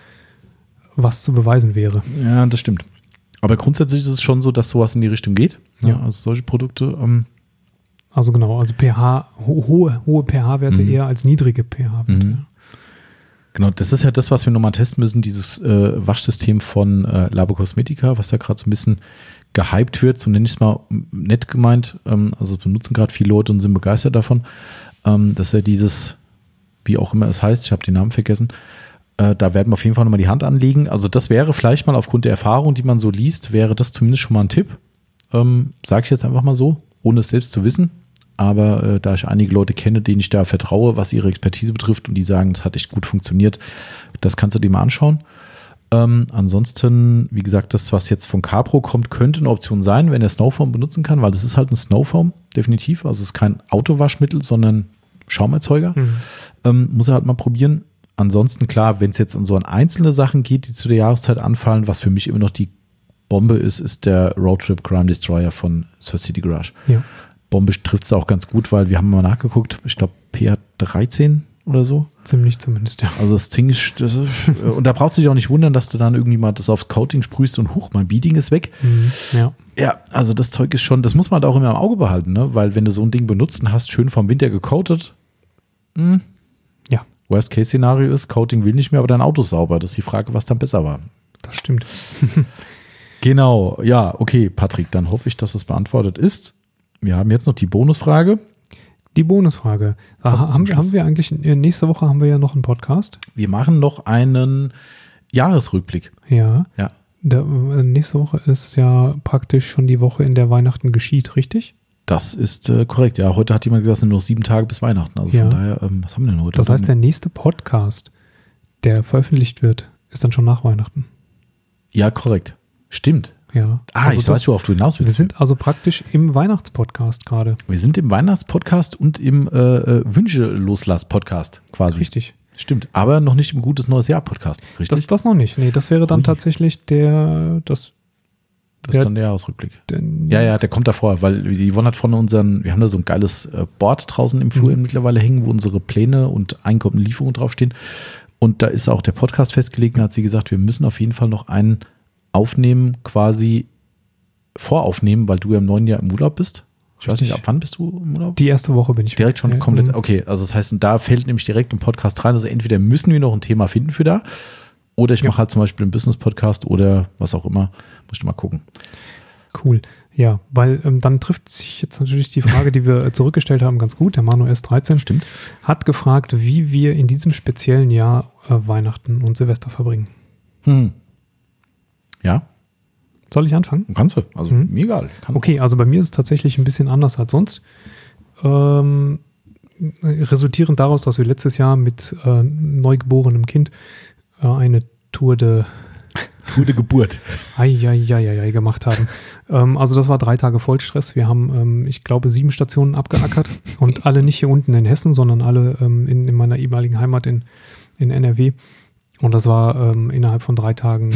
was zu beweisen wäre. Ja, das stimmt. Aber grundsätzlich ist es schon so, dass sowas in die Richtung geht. Ja. Ja, also solche Produkte. Ähm also genau, also pH, ho- hohe, hohe pH-Werte mhm. eher als niedrige pH-Werte. Mhm. Genau, das ist ja das, was wir nochmal testen müssen, dieses äh, Waschsystem von äh, Labo Cosmetica, was da gerade so ein bisschen gehypt wird, so nenne ich es mal nett gemeint. Ähm, also benutzen gerade viele Leute und sind begeistert davon. Ähm, dass ja dieses, wie auch immer es heißt, ich habe den Namen vergessen, äh, da werden wir auf jeden Fall nochmal die Hand anlegen. Also das wäre vielleicht mal aufgrund der Erfahrung, die man so liest, wäre das zumindest schon mal ein Tipp. Ähm, Sage ich jetzt einfach mal so, ohne es selbst zu wissen. Aber äh, da ich einige Leute kenne, denen ich da vertraue, was ihre Expertise betrifft und die sagen, das hat echt gut funktioniert, das kannst du dir mal anschauen. Ähm, ansonsten, wie gesagt, das, was jetzt von Capro kommt, könnte eine Option sein, wenn er Snowfoam benutzen kann, weil das ist halt ein Snowfoam, definitiv. Also es ist kein Autowaschmittel, sondern Schaumerzeuger. Mhm. Ähm, muss er halt mal probieren. Ansonsten, klar, wenn es jetzt an so an einzelne Sachen geht, die zu der Jahreszeit anfallen, was für mich immer noch die Bombe ist, ist der Roadtrip Crime Destroyer von Sir City Garage. Ja. Bombe trifft es auch ganz gut, weil wir haben mal nachgeguckt, ich glaube P H dreizehn oder so. Ziemlich zumindest, ja. Also das Ding ist, das ist und da brauchst du dich auch nicht wundern, dass du dann irgendwie mal das aufs Coating sprühst und huch, mein Beading ist weg. Mhm, ja. Ja, also das Zeug ist schon, das muss man halt auch immer im Auge behalten, ne? Weil wenn du so ein Ding benutzt und hast schön vom Winter gecoatet, mh, ja. Worst-Case-Szenario ist, Coating will nicht mehr, aber dein Auto ist sauber. Das ist die Frage, was dann besser war. Das stimmt. Genau, ja, okay, Patrick, dann hoffe ich, dass das beantwortet ist. Wir haben jetzt noch die Bonusfrage. Die Bonusfrage. Ah, haben, haben wir eigentlich, nächste Woche haben wir ja noch einen Podcast. Wir machen noch einen Jahresrückblick. Ja. Ja. Der, nächste Woche ist ja praktisch schon die Woche, in der Weihnachten geschieht, richtig? Das ist äh, korrekt. Ja, heute hat jemand gesagt, es sind nur noch sieben Tage bis Weihnachten. Also ja. von daher, ähm, was haben wir denn heute? Das heißt, der nächste Podcast, der veröffentlicht wird, ist dann schon nach Weihnachten. Ja, korrekt. Stimmt. Ja. Ah, also ich weiß, worauf du hinaus willst. Wir sind also praktisch im Weihnachtspodcast gerade. Wir sind im Weihnachtspodcast und im äh, Wünsche-Loslass-Podcast quasi. Richtig. Stimmt, aber noch nicht im Gutes Neues Jahr-Podcast, richtig? Das, das noch nicht. Nee, das wäre dann Ui. tatsächlich der, das Das ist dann der Jahresrückblick. Ja, ja, der kommt davor, weil die Yvonne hat von unseren, wir haben da so ein geiles Board draußen im Flur mhm. mittlerweile hängen, wo unsere Pläne und Einkommen und Lieferungen draufstehen. Und da ist auch der Podcast festgelegt und hat sie gesagt, wir müssen auf jeden Fall noch einen aufnehmen, quasi voraufnehmen, weil du ja im neuen Jahr im Urlaub bist. Ich weiß nicht, ab wann bist du im Urlaub? Die erste Woche bin ich. Direkt schon ja, komplett, okay. Also das heißt, und da fällt nämlich direkt ein Podcast rein. Also entweder müssen wir noch ein Thema finden für da, oder ich ja. mache halt zum Beispiel einen Business-Podcast oder was auch immer. Musst du mal gucken. Cool. Ja, weil ähm, dann trifft sich jetzt natürlich die Frage, die wir zurückgestellt haben, ganz gut. Der Manu S dreizehn Stimmt. hat gefragt, wie wir in diesem speziellen Jahr äh, Weihnachten und Silvester verbringen. Hm. Ja. Soll ich anfangen? Kannst du, also mhm. mir egal. Kann okay, also bei mir ist es tatsächlich ein bisschen anders als sonst. Ähm, resultierend daraus, dass wir letztes Jahr mit äh, neugeborenem Kind äh, eine Tour de Tour de Geburt ai, ai, ai, ai, gemacht haben. ähm, also das war drei Tage Vollstress. Wir haben, ähm, ich glaube, sieben Stationen abgeackert und alle nicht hier unten in Hessen, sondern alle ähm, in, in meiner ehemaligen Heimat in, in N R W. Und das war ähm, innerhalb von drei Tagen.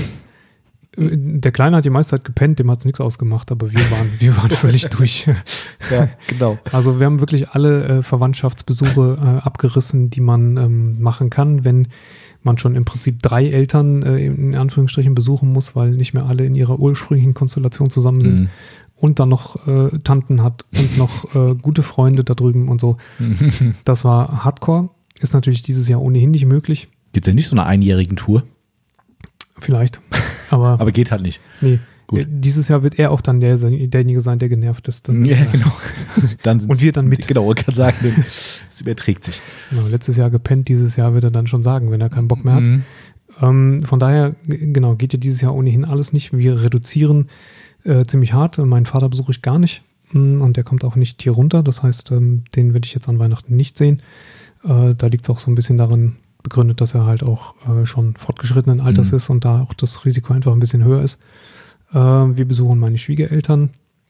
Der Kleine hat die meiste Zeit gepennt, dem hat es nichts ausgemacht, aber wir waren, wir waren völlig durch. Ja, genau. Also wir haben wirklich alle äh, Verwandtschaftsbesuche äh, abgerissen, die man ähm, machen kann, wenn man schon im Prinzip drei Eltern äh, in Anführungsstrichen besuchen muss, weil nicht mehr alle in ihrer ursprünglichen Konstellation zusammen sind mhm. und dann noch äh, Tanten hat und noch äh, gute Freunde da drüben und so. Das war Hardcore, ist natürlich dieses Jahr ohnehin nicht möglich. Gibt es ja nicht so eine einjährigen Tour? Vielleicht. Aber, aber geht halt nicht. Nee. Gut. Dieses Jahr wird er auch dann der, derjenige sein, der genervt ist. Dann, ja, genau. Dann und wir dann mit. Genau, ich kann sagen, es überträgt sich. Genau, letztes Jahr gepennt, dieses Jahr wird er dann schon sagen, wenn er keinen Bock mehr hat. Mhm. Ähm, von daher, genau, geht ja dieses Jahr ohnehin alles nicht. Wir reduzieren äh, ziemlich hart. Meinen Vater besuche ich gar nicht und der kommt auch nicht hier runter. Das heißt, ähm, den werde ich jetzt an Weihnachten nicht sehen. Äh, da liegt es auch so ein bisschen darin begründet, dass er halt auch äh, schon fortgeschrittenen Alters mhm. ist und da auch das Risiko einfach ein bisschen höher ist. Äh, wir besuchen meine Schwiegereltern.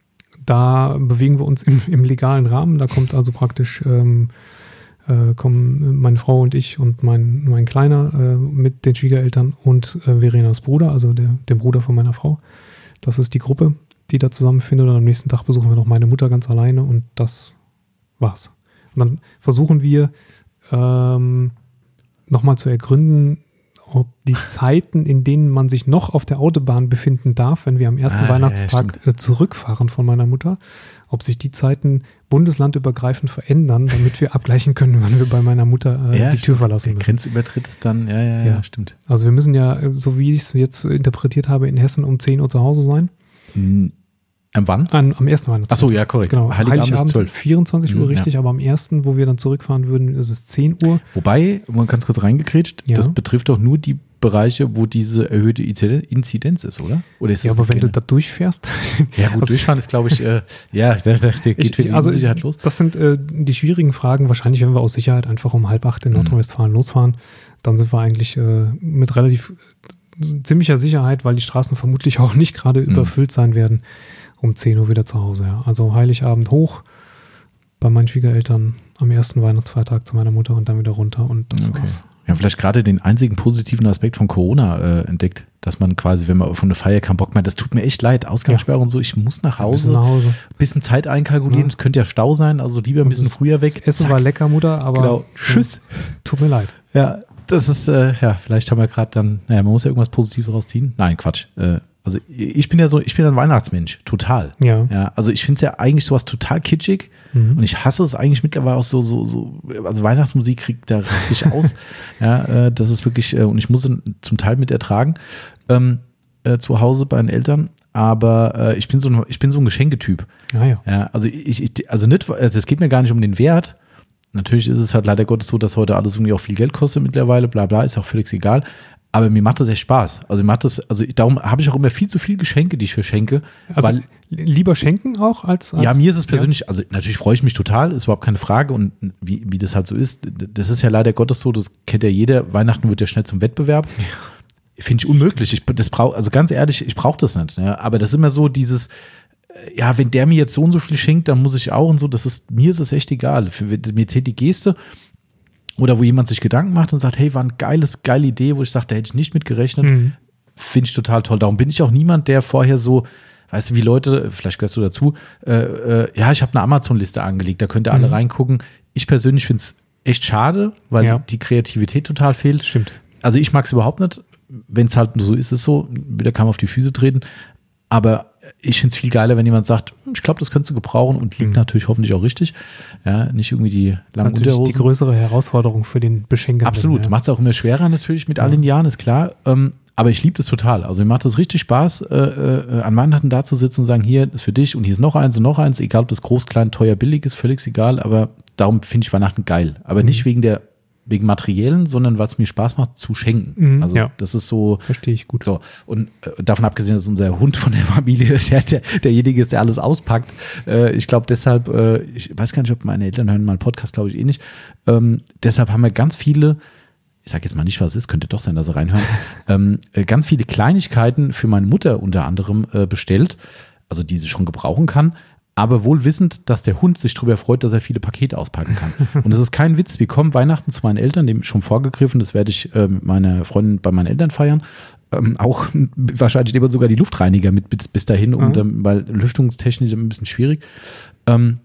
Da bewegen wir uns im, im legalen Rahmen. Da kommt also praktisch ähm, äh, kommen meine Frau und ich und mein, mein Kleiner äh, mit den Schwiegereltern und äh, Verenas Bruder, also der, der Bruder von meiner Frau. Das ist die Gruppe, die da zusammenfindet. Und am nächsten Tag besuchen wir noch meine Mutter ganz alleine und das war's. Und dann versuchen wir ähm, nochmal zu ergründen, ob die Zeiten, in denen man sich noch auf der Autobahn befinden darf, wenn wir am ersten ah, Weihnachtstag ja, zurückfahren von meiner Mutter, ob sich die Zeiten bundeslandübergreifend verändern, damit wir abgleichen können, wann wir bei meiner Mutter äh, ja, die Tür verlassen müssen. Der Grenzübertritt ist dann, ja, ja, ja, ja, stimmt. Also wir müssen ja, so wie ich es jetzt interpretiert habe, in Hessen um zehn Uhr zu Hause sein. Hm. Am wann? An, am ersten Weihnachtstag. Achso, ja, korrekt. Genau, Heiligabend, Heiligabend ist zwölf. vierundzwanzig Uhr, mhm, richtig, ja. Aber am ersten, wo wir dann zurückfahren würden, ist es zehn Uhr. Wobei, mal ganz kurz reingekrätscht, ja. das betrifft doch nur die Bereiche, wo diese erhöhte Inzidenz ist, oder? Oder ist ja, das aber wenn gerne? du da durchfährst. Ja, gut, also, durchfahren ist, glaube ich, äh, ja, der, der, der geht für die also, Unsicherheit los. Das sind äh, die schwierigen Fragen. Wahrscheinlich, wenn wir aus Sicherheit einfach um halb acht in Nordrhein-Westfalen mhm. losfahren, dann sind wir eigentlich äh, mit relativ äh, ziemlicher Sicherheit, weil die Straßen vermutlich auch nicht gerade mhm. überfüllt sein werden, um zehn Uhr wieder zu Hause. Ja. Also Heiligabend hoch bei meinen Schwiegereltern, am ersten Weihnachtsfeiertag zu meiner Mutter und dann wieder runter und das okay. war's. Ja, vielleicht gerade den einzigen positiven Aspekt von Corona äh, entdeckt, dass man quasi, wenn man von der Feier keinen Bock mehr hat, das tut mir echt leid, Ausgangssperre ja. und so, ich muss nach Hause, ein bisschen, nach Hause. bisschen Zeit einkalkulieren, es ja. könnte ja Stau sein, also lieber ein bisschen früher weg. Das Essen Zack. War lecker, Mutter, aber genau. Tschüss. Tut mir leid. Ja, das ist, äh, ja, vielleicht haben wir gerade dann, naja, man muss ja irgendwas Positives rausziehen. Nein, Quatsch. Äh, also ich bin ja so, ich bin ein Weihnachtsmensch, total. Ja. ja also ich finde es ja eigentlich sowas total kitschig mhm. und ich hasse es eigentlich mittlerweile auch so, so, so, also Weihnachtsmusik kriegt da richtig aus. Ja, äh, das ist wirklich, äh, und ich muss es zum Teil mit ertragen, ähm, äh, zu Hause bei den Eltern. Aber äh, ich bin so ein, ich bin so ein Geschenketyp. Ah, ja. Ja, also ich, ich, also nicht, also es geht mir gar nicht um den Wert. Natürlich ist es halt leider Gottes so, dass heute alles irgendwie auch viel Geld kostet mittlerweile, bla bla, ist auch völlig egal. Aber mir macht das echt Spaß. Also mir macht das, also darum habe ich auch immer viel zu viel Geschenke, die ich verschenke. Also weil, lieber schenken auch als, als ja, mir ist es persönlich, ja. also natürlich freue ich mich total, ist überhaupt keine Frage. Und wie, wie das halt so ist, das ist ja leider Gottes so, das kennt ja jeder, Weihnachten wird ja schnell zum Wettbewerb. Ja. Finde ich unmöglich. Ich, das brauch, also ganz ehrlich, ich brauche das nicht. Ja. Aber das ist immer so dieses, ja, wenn der mir jetzt so und so viel schenkt, dann muss ich auch und so. Das ist, mir ist es echt egal. Für, mir zählt die Geste. Oder wo jemand sich Gedanken macht und sagt, hey, war eine geiles, geile Idee, wo ich sage, da hätte ich nicht mit gerechnet. Mhm. Finde ich total toll. Darum bin ich auch niemand, der vorher so, weißt du, wie Leute, vielleicht gehörst du dazu, äh, äh, ja, ich habe eine Amazon-Liste angelegt, da könnt ihr alle mhm. reingucken. Ich persönlich finde es echt schade, weil ja. die Kreativität total fehlt. Stimmt. Also ich mag es überhaupt nicht. Wenn es halt nur so ist, ist es so. Wieder kann man auf die Füße treten. Aber ich finde es viel geiler, wenn jemand sagt, ich glaube, das könntest du gebrauchen und liegt mhm. natürlich hoffentlich auch richtig. Ja, nicht irgendwie die langen Unterhosen. Die größere Herausforderung für den Beschenker. Absolut, ja. macht es auch immer schwerer natürlich mit ja. all den Jahren, ist klar. Ähm, aber ich liebe das total. Also mir macht es richtig Spaß, äh, äh, an Weihnachten da zu sitzen und sagen, hier ist für dich und hier ist noch eins und noch eins, egal ob das groß, klein, teuer, billig ist, völlig egal. Aber darum finde ich Weihnachten geil. Aber mhm. nicht wegen der wegen Materiellen, sondern weil es mir Spaß macht zu schenken. Mhm, also ja. das ist so. Verstehe ich gut. So. Und äh, davon abgesehen, dass unser Hund von der Familie ist, der, der, derjenige ist, der alles auspackt. Äh, ich glaube deshalb, äh, ich weiß gar nicht, ob meine Eltern hören mal einen Podcast, glaube ich eh nicht. Ähm, deshalb haben wir ganz viele, ich sage jetzt mal nicht, was es ist, könnte doch sein, dass sie reinhören, ähm, äh, ganz viele Kleinigkeiten für meine Mutter unter anderem äh, bestellt, also die sie schon gebrauchen kann, aber wohl wissend, dass der Hund sich darüber freut, dass er viele Pakete auspacken kann. Und das ist kein Witz. Wir kommen Weihnachten zu meinen Eltern, dem schon vorgegriffen, das werde ich äh, mit meiner Freundin bei meinen Eltern feiern. Ähm, auch wahrscheinlich nehmen wir sogar die Luftreiniger mit bis, bis dahin, mhm. und, ähm, weil lüftungstechnisch ein bisschen schwierig. Ähm,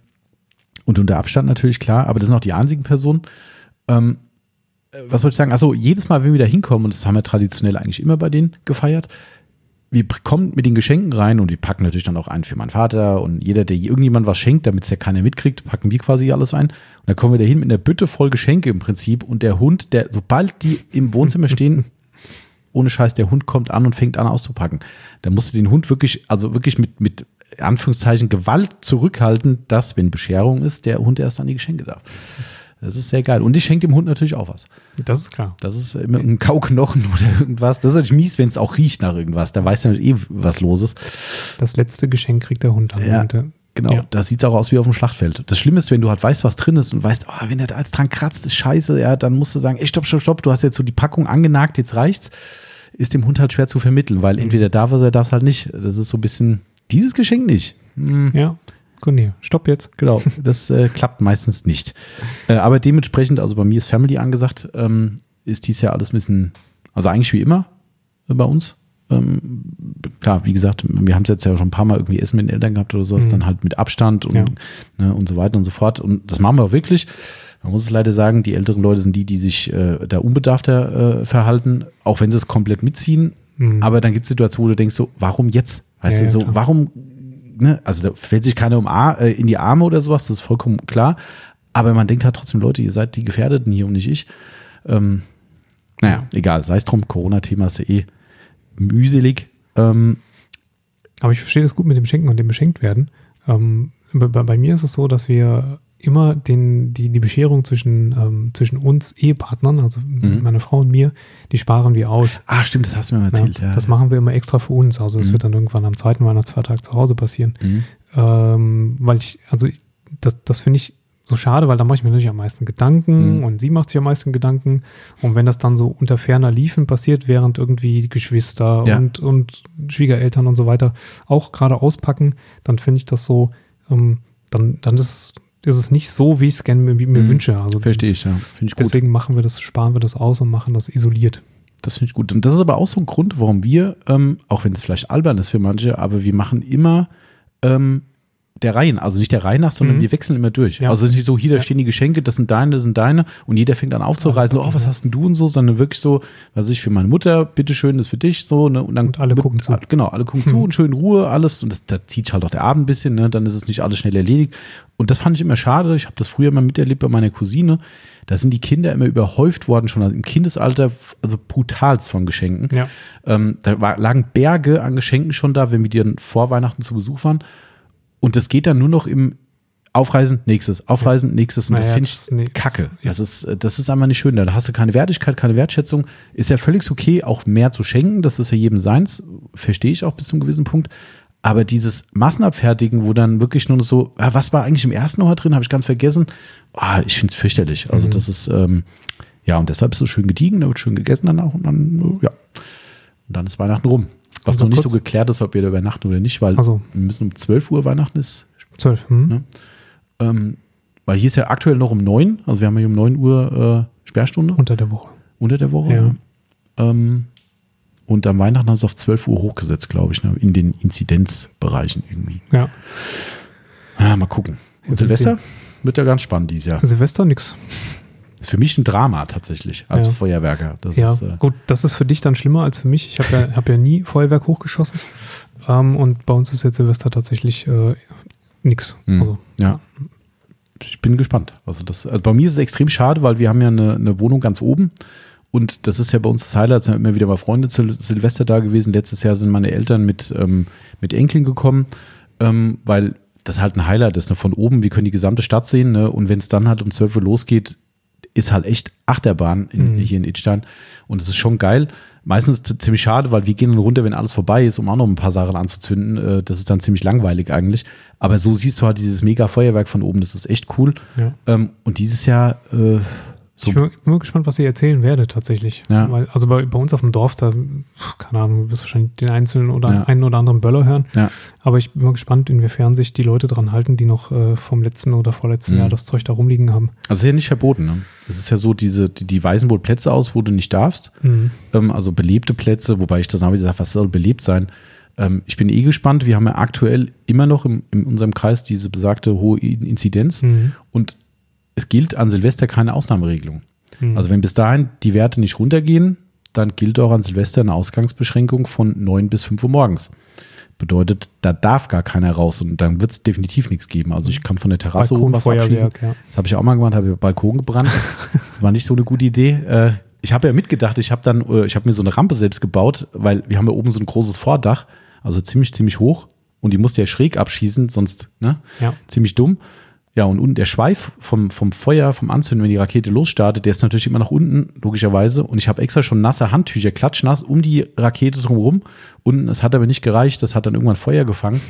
und unter Abstand natürlich, klar, aber das sind auch die einzigen Personen. Ähm, was soll ich sagen? Also jedes Mal, wenn wir da hinkommen, und das haben wir traditionell eigentlich immer bei denen gefeiert, wir kommen mit den Geschenken rein und wir packen natürlich dann auch einen für meinen Vater und jeder, der irgendjemand was schenkt, damit es ja keiner mitkriegt, packen wir quasi alles ein. Und dann kommen wir da hin mit einer Bütte voll Geschenke im Prinzip und der Hund, der, sobald die im Wohnzimmer stehen, ohne Scheiß, der Hund kommt an und fängt an auszupacken. Da musst du den Hund wirklich, also wirklich mit, mit Anführungszeichen Gewalt zurückhalten, dass, wenn Bescherung ist, der Hund erst an die Geschenke darf. Das ist sehr geil. Und ich schenke dem Hund natürlich auch was. Das ist klar. Das ist immer ein Kauknochen oder irgendwas. Das ist natürlich mies, wenn es auch riecht nach irgendwas. Da weiß er natürlich eh, was los ist. Das letzte Geschenk kriegt der Hund dann. Ja, und, äh, genau. Ja. Da sieht es auch aus wie auf dem Schlachtfeld. Das Schlimme ist, wenn du halt weißt, was drin ist und weißt, oh, wenn der da jetzt dran kratzt, ist scheiße, ja, dann musst du sagen, ey, stopp, stopp, stopp, du hast jetzt so die Packung angenagt, jetzt reicht's. Ist dem Hund halt schwer zu vermitteln, weil mhm. entweder darf er, er darf es halt nicht. Das ist so ein bisschen, dieses Geschenk nicht. Hm. Ja. Gut, nee, stopp jetzt. Genau, das äh, klappt meistens nicht. Äh, aber dementsprechend, also bei mir ist Family angesagt, ähm, ist dies Jahr alles ein bisschen, also eigentlich wie immer äh, bei uns. Ähm, klar, wie gesagt, wir haben es jetzt ja schon ein paar Mal irgendwie Essen mit den Eltern gehabt oder sowas, mhm. dann halt mit Abstand und, ja. ne, und so weiter und so fort. Und das machen wir auch wirklich. Man muss es leider sagen, die älteren Leute sind die, die sich äh, da unbedarfter äh, verhalten, auch wenn sie es komplett mitziehen. Mhm. Aber dann gibt es Situationen, wo du denkst so, warum jetzt? Weißt ja, du, so, ja, warum... Ne? Also da fällt sich keiner um Ar- äh, in die Arme oder sowas, das ist vollkommen klar. Aber man denkt halt trotzdem, Leute, ihr seid die Gefährdeten hier und nicht ich. Ähm, naja, egal, sei es drum, Corona-Thema ist ja eh mühselig. Ähm, Aber ich verstehe das gut mit dem Schenken und dem Beschenkt-Werden. Ähm, bei, bei mir ist es so, dass wir immer den, die, die Bescherung zwischen, ähm, zwischen uns Ehepartnern, also mhm. meiner Frau und mir, die sparen wir aus. Ah, stimmt, das hast du mir mal erzählt. Ja, ja. Das machen wir immer extra für uns. Also es mhm. wird dann irgendwann am zweiten Weihnachtsfeiertag zu Hause passieren. Mhm. Ähm, weil ich, also ich, das, das finde ich so schade, weil da mache ich mir natürlich am meisten Gedanken mhm. und sie macht sich am meisten Gedanken. Und wenn das dann so unter ferner Liefen passiert, während irgendwie die Geschwister ja. und, und Schwiegereltern und so weiter auch gerade auspacken, dann finde ich das so, ähm, dann, dann ist es ist es nicht so, wie ich es gerne mir, mir mhm. wünsche. Also verstehe ich, ja. Finde ich gut. Deswegen machen wir das, sparen wir das aus und machen das isoliert. Das finde ich gut. Und das ist aber auch so ein Grund, warum wir, ähm, auch wenn es vielleicht albern ist für manche, aber wir machen immer ähm, der Reihen, also nicht der Reihe nach, sondern mhm. wir wechseln immer durch. Ja. Also es ist nicht so, hier, da ja. stehen die Geschenke, das sind deine, das sind deine und jeder fängt an aufzureisen, so, oh, was hast denn du und so, sondern wirklich so, was ich für meine Mutter, bitteschön, das für dich, so, ne, und dann und alle wird, gucken zu. Genau, alle gucken mhm. zu und schön Ruhe, alles und das, da zieht halt auch der Abend ein bisschen, ne, dann ist es nicht alles schnell erledigt und das fand ich immer schade, ich habe das früher immer miterlebt bei meiner Cousine, da sind die Kinder immer überhäuft worden, schon im Kindesalter, also brutalst von Geschenken. Ja. Ähm, da war, lagen Berge an Geschenken schon da, wenn wir die dann vor Weihnachten zu Besuch waren. Und das geht dann nur noch im Aufreisen, nächstes, Aufreisen, nächstes. Und naja, das finde ich nee, kacke. Ja. Das ist, das ist einfach nicht schön. Da hast du keine Wertigkeit, keine Wertschätzung. Ist ja völlig okay, auch mehr zu schenken. Das ist ja jedem seins. Verstehe ich auch bis zu einem gewissen Punkt. Aber dieses Massenabfertigen, wo dann wirklich nur so, ah, was war eigentlich im ersten Jahr drin, habe ich ganz vergessen. Oh, ich finde es fürchterlich. Also mhm. das ist, ähm, ja, und deshalb ist es schön gediegen, da wird schön gegessen dann auch. Und dann, ja, und dann ist Weihnachten rum. Was also noch nicht so geklärt ist, ob wir da übernachten oder nicht, weil also. wir müssen um zwölf Uhr Weihnachten ist. zwölf, hm. ne? ähm, Weil hier ist ja aktuell noch um neun, also wir haben hier um neun Uhr äh, Sperrstunde. Unter der Woche. Unter der Woche, ja. ja. Ähm, und am Weihnachten haben sie es auf zwölf Uhr hochgesetzt, glaube ich, ne? In den Inzidenzbereichen irgendwie. Ja. Ah, mal gucken. Und Jetzt Silvester wird ja ganz spannend dieses Jahr. Silvester nix. Ist für mich ein Drama tatsächlich, als ja. Feuerwerker. Das ja, ist, äh gut, das ist für dich dann schlimmer als für mich. Ich habe ja, hab ja nie Feuerwerk hochgeschossen. Ähm, und bei uns ist jetzt Silvester tatsächlich äh, nix. Mhm. Also. Ja. Ich bin gespannt. Also, das, also bei mir ist es extrem schade, weil wir haben ja eine, eine Wohnung ganz oben. Und das ist ja bei uns das Highlight. Es sind immer wieder mal Freunde zu Silvester da gewesen. Letztes Jahr sind meine Eltern mit, ähm, mit Enkeln gekommen, ähm, weil das halt ein Highlight ist. Ne? Von oben, wir können die gesamte Stadt sehen. Ne? Und wenn es dann halt um zwölf Uhr losgeht, ist halt echt Achterbahn in, mhm. hier in Idstein. Und es ist schon geil. Meistens ziemlich schade, weil wir gehen dann runter, wenn alles vorbei ist, um auch noch ein paar Sachen anzuzünden. Das ist dann ziemlich langweilig eigentlich. Aber so siehst du halt dieses mega Feuerwerk von oben. Das ist echt cool. Ja. Und dieses Jahr äh, so. Ich bin mal gespannt, was ihr erzählen werdet tatsächlich. Ja. Weil, also bei, bei uns auf dem Dorf, da, keine Ahnung, du wirst wahrscheinlich den einzelnen oder ja. einen oder anderen Böller hören. Ja. Aber ich bin mal gespannt, inwiefern sich die Leute dran halten, die noch äh, vom letzten oder vorletzten mhm. Jahr das Zeug da rumliegen haben. Also es ist ja nicht verboten. Ne? Es ist ja so, diese, die, die weisen wohl Plätze aus, wo du nicht darfst. Mhm. Ähm, also belebte Plätze, wobei ich das auch wieder sage, was soll belebt sein? Ähm, ich bin eh gespannt. Wir haben ja aktuell immer noch im, in unserem Kreis diese besagte hohe Inzidenz. Mhm. Und es gilt an Silvester keine Ausnahmeregelung. Mhm. Also wenn bis dahin die Werte nicht runtergehen, dann gilt auch an Silvester eine Ausgangsbeschränkung von neun bis fünf Uhr morgens. Bedeutet, da darf gar keiner raus und dann wird es definitiv nichts geben. Also ich kann von der Terrasse oben was abschießen. Ja. Das habe ich auch mal gemacht, habe Balkon gebrannt. War nicht so eine gute Idee. Äh, ich habe ja mitgedacht, ich habe dann, äh, ich habe mir so eine Rampe selbst gebaut, weil wir haben ja oben so ein großes Vordach, also ziemlich, ziemlich hoch und die musste ja schräg abschießen, sonst ne, ja. ziemlich dumm. Ja, und unten der Schweif vom, vom Feuer, vom Anzünden, wenn die Rakete losstartet, der ist natürlich immer nach unten, logischerweise. Und ich habe extra schon nasse Handtücher, klatschnass, um die Rakete drumherum. Und es hat aber nicht gereicht, das hat dann irgendwann Feuer gefangen.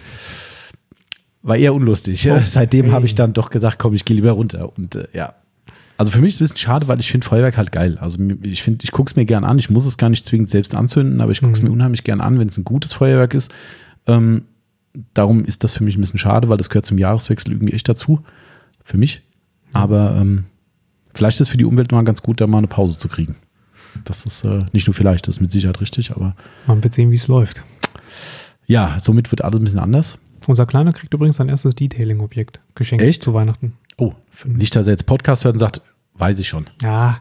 War eher unlustig. Oh, Seitdem hey. habe ich dann doch gesagt, komm, ich gehe lieber runter. Und äh, ja, also für mich ist es ein bisschen schade, weil ich finde Feuerwerk halt geil. Also ich finde, ich gucke es mir gern an. Ich muss es gar nicht zwingend selbst anzünden, aber ich gucke es mhm. mir unheimlich gern an, wenn es ein gutes Feuerwerk ist. Ähm, darum ist das für mich ein bisschen schade, weil das gehört zum Jahreswechsel irgendwie echt dazu. Für mich. Aber ähm, vielleicht ist es für die Umwelt mal ganz gut, da mal eine Pause zu kriegen. Das ist äh, nicht nur vielleicht, das ist mit Sicherheit richtig, aber man wird sehen, wie es läuft. Ja, somit wird alles ein bisschen anders. Unser Kleiner kriegt übrigens sein erstes Detailing-Objekt geschenkt Echt? Zu Weihnachten. Oh, nicht, dass er jetzt Podcast hört und sagt, weiß ich schon. Ja.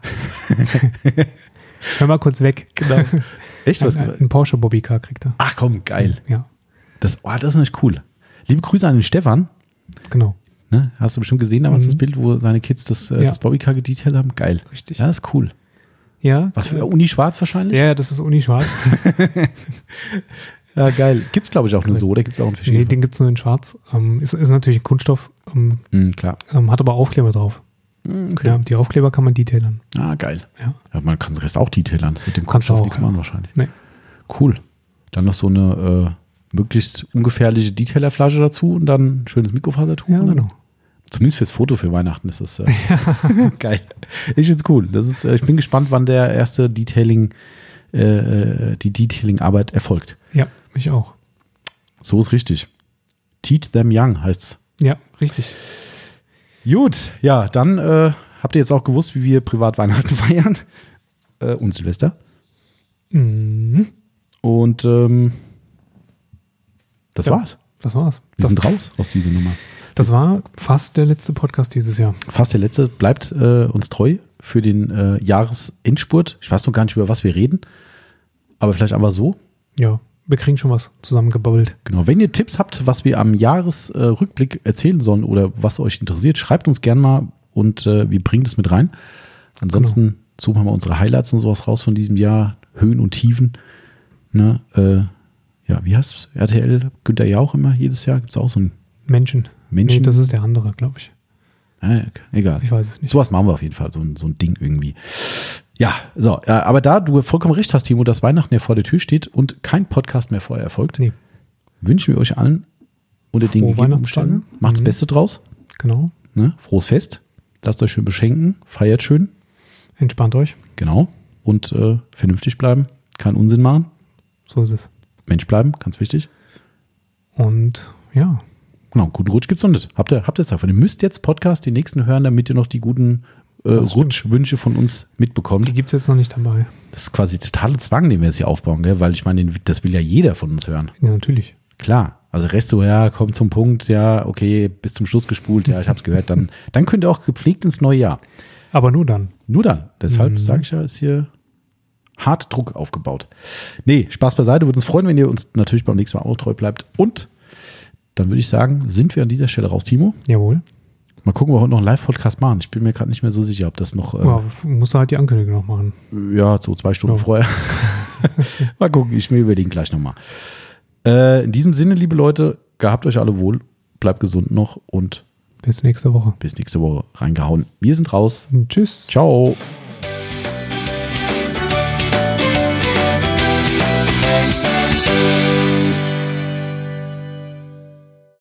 Hör mal kurz weg. Genau. Echt? Was? Ein, ein Porsche Bobbycar kriegt er. Ach komm, geil. Ja. Das, oh, das ist natürlich cool. Liebe Grüße an den Stefan. Genau. Ne? Hast du bestimmt gesehen damals mhm. das Bild, wo seine Kids das, äh, ja. das Bobbycar gedetailed haben? Geil. Richtig. Ja, das ist cool. Ja. Was für Uni Schwarz wahrscheinlich? Ja, das ist Uni Schwarz. Ja, geil. Gibt es, glaube ich, auch nur so, oder gibt es auch in verschiedenen? Nee, den gibt es nur in Schwarz. Ähm, ist, ist natürlich ein Kunststoff. Ähm, mm, klar. Ähm, hat aber Aufkleber drauf. Mm, okay. Ja, die Aufkleber kann man detailern. Ah, geil. Ja. Ja, man kann den Rest auch detailern. Das wird dem Kannst Kunststoff auch, nichts ja. machen wahrscheinlich. Nee. Cool. Dann noch so eine äh, möglichst ungefährliche Detailerflasche dazu und dann ein schönes Mikrofasertuch. Ja, genau. Zumindest fürs Foto für Weihnachten ist das äh, ja. geil. Ich finde es cool. Das ist, äh, ich bin gespannt, wann der erste Detailing, äh, die Detailing-Arbeit erfolgt. Ja, ich auch. So ist richtig. Teach them young heißt's. Ja, richtig. Gut, ja, dann äh, habt ihr jetzt auch gewusst, wie wir privat Weihnachten feiern äh, und Silvester. Mhm. Und ähm, das ja, war's. Das war's. Wir das, sind raus aus dieser Nummer. Das war fast der letzte Podcast dieses Jahr. Fast der letzte. Bleibt äh, uns treu für den äh, Jahresendspurt. Ich weiß noch gar nicht, über was wir reden, aber vielleicht einfach so. Ja, wir kriegen schon was zusammengebabbelt. Genau. Wenn ihr Tipps habt, was wir am Jahresrückblick äh, erzählen sollen oder was euch interessiert, schreibt uns gerne mal und äh, wir bringen das mit rein. Ansonsten genau. suchen wir mal unsere Highlights und sowas raus von diesem Jahr. Höhen und Tiefen. Ne? Äh, ja, wie heißt R T L? Günther Jauch immer jedes Jahr? Gibt es auch so ein Menschen. Menschen? Nee, das ist der andere, glaube ich. Ah, egal. Ich weiß es nicht. Sowas machen wir auf jeden Fall, so ein, so ein Ding irgendwie. Ja, so, ja, aber da du vollkommen recht hast, Timo, dass Weihnachten ja vor der Tür steht und kein Podcast mehr vorher erfolgt, nee. wünschen wir euch allen unter den gegebenen Umständen. Macht das mhm. Beste draus. Genau. Ne? Frohes Fest. Lasst euch schön beschenken. Feiert schön. Entspannt euch. Genau. Und äh, vernünftig bleiben. Keinen Unsinn machen. So ist es. Mensch bleiben, ganz wichtig. Und ja. Genau, guten Rutsch gibt's noch nicht. Habt ihr, habt ihr es davon? Ihr müsst jetzt Podcast die nächsten hören, damit ihr noch die guten äh, Rutschwünsche von uns mitbekommt. Die gibt es jetzt noch nicht dabei. Das ist quasi totale Zwang, den wir jetzt hier aufbauen, gell? Weil ich meine, das will ja jeder von uns hören. Ja, natürlich. Klar. Also Resto, ja, kommt zum Punkt, ja, okay, bis zum Schluss gespult, ja, ich hab's gehört. Dann, dann könnt ihr auch gepflegt ins neue Jahr. Aber nur dann. Nur dann. Deshalb mhm. sage ich ja, ist hier hart Druck aufgebaut. Nee, Spaß beiseite. Würde uns freuen, wenn ihr uns natürlich beim nächsten Mal auch treu bleibt. Und dann würde ich sagen, sind wir an dieser Stelle raus, Timo. Jawohl. Mal gucken, ob wir heute noch einen Live-Podcast machen. Ich bin mir gerade nicht mehr so sicher, ob das noch... Äh, ja, musst du halt die Ankündigung noch machen. Ja, so zwei Stunden ja. vorher. Mal gucken, ich mir überlegen gleich nochmal. Äh, in diesem Sinne, liebe Leute, gehabt euch alle wohl, bleibt gesund noch und Bis nächste Woche. Bis nächste Woche. Reingehauen. Wir sind raus. Tschüss. Ciao. Thank you.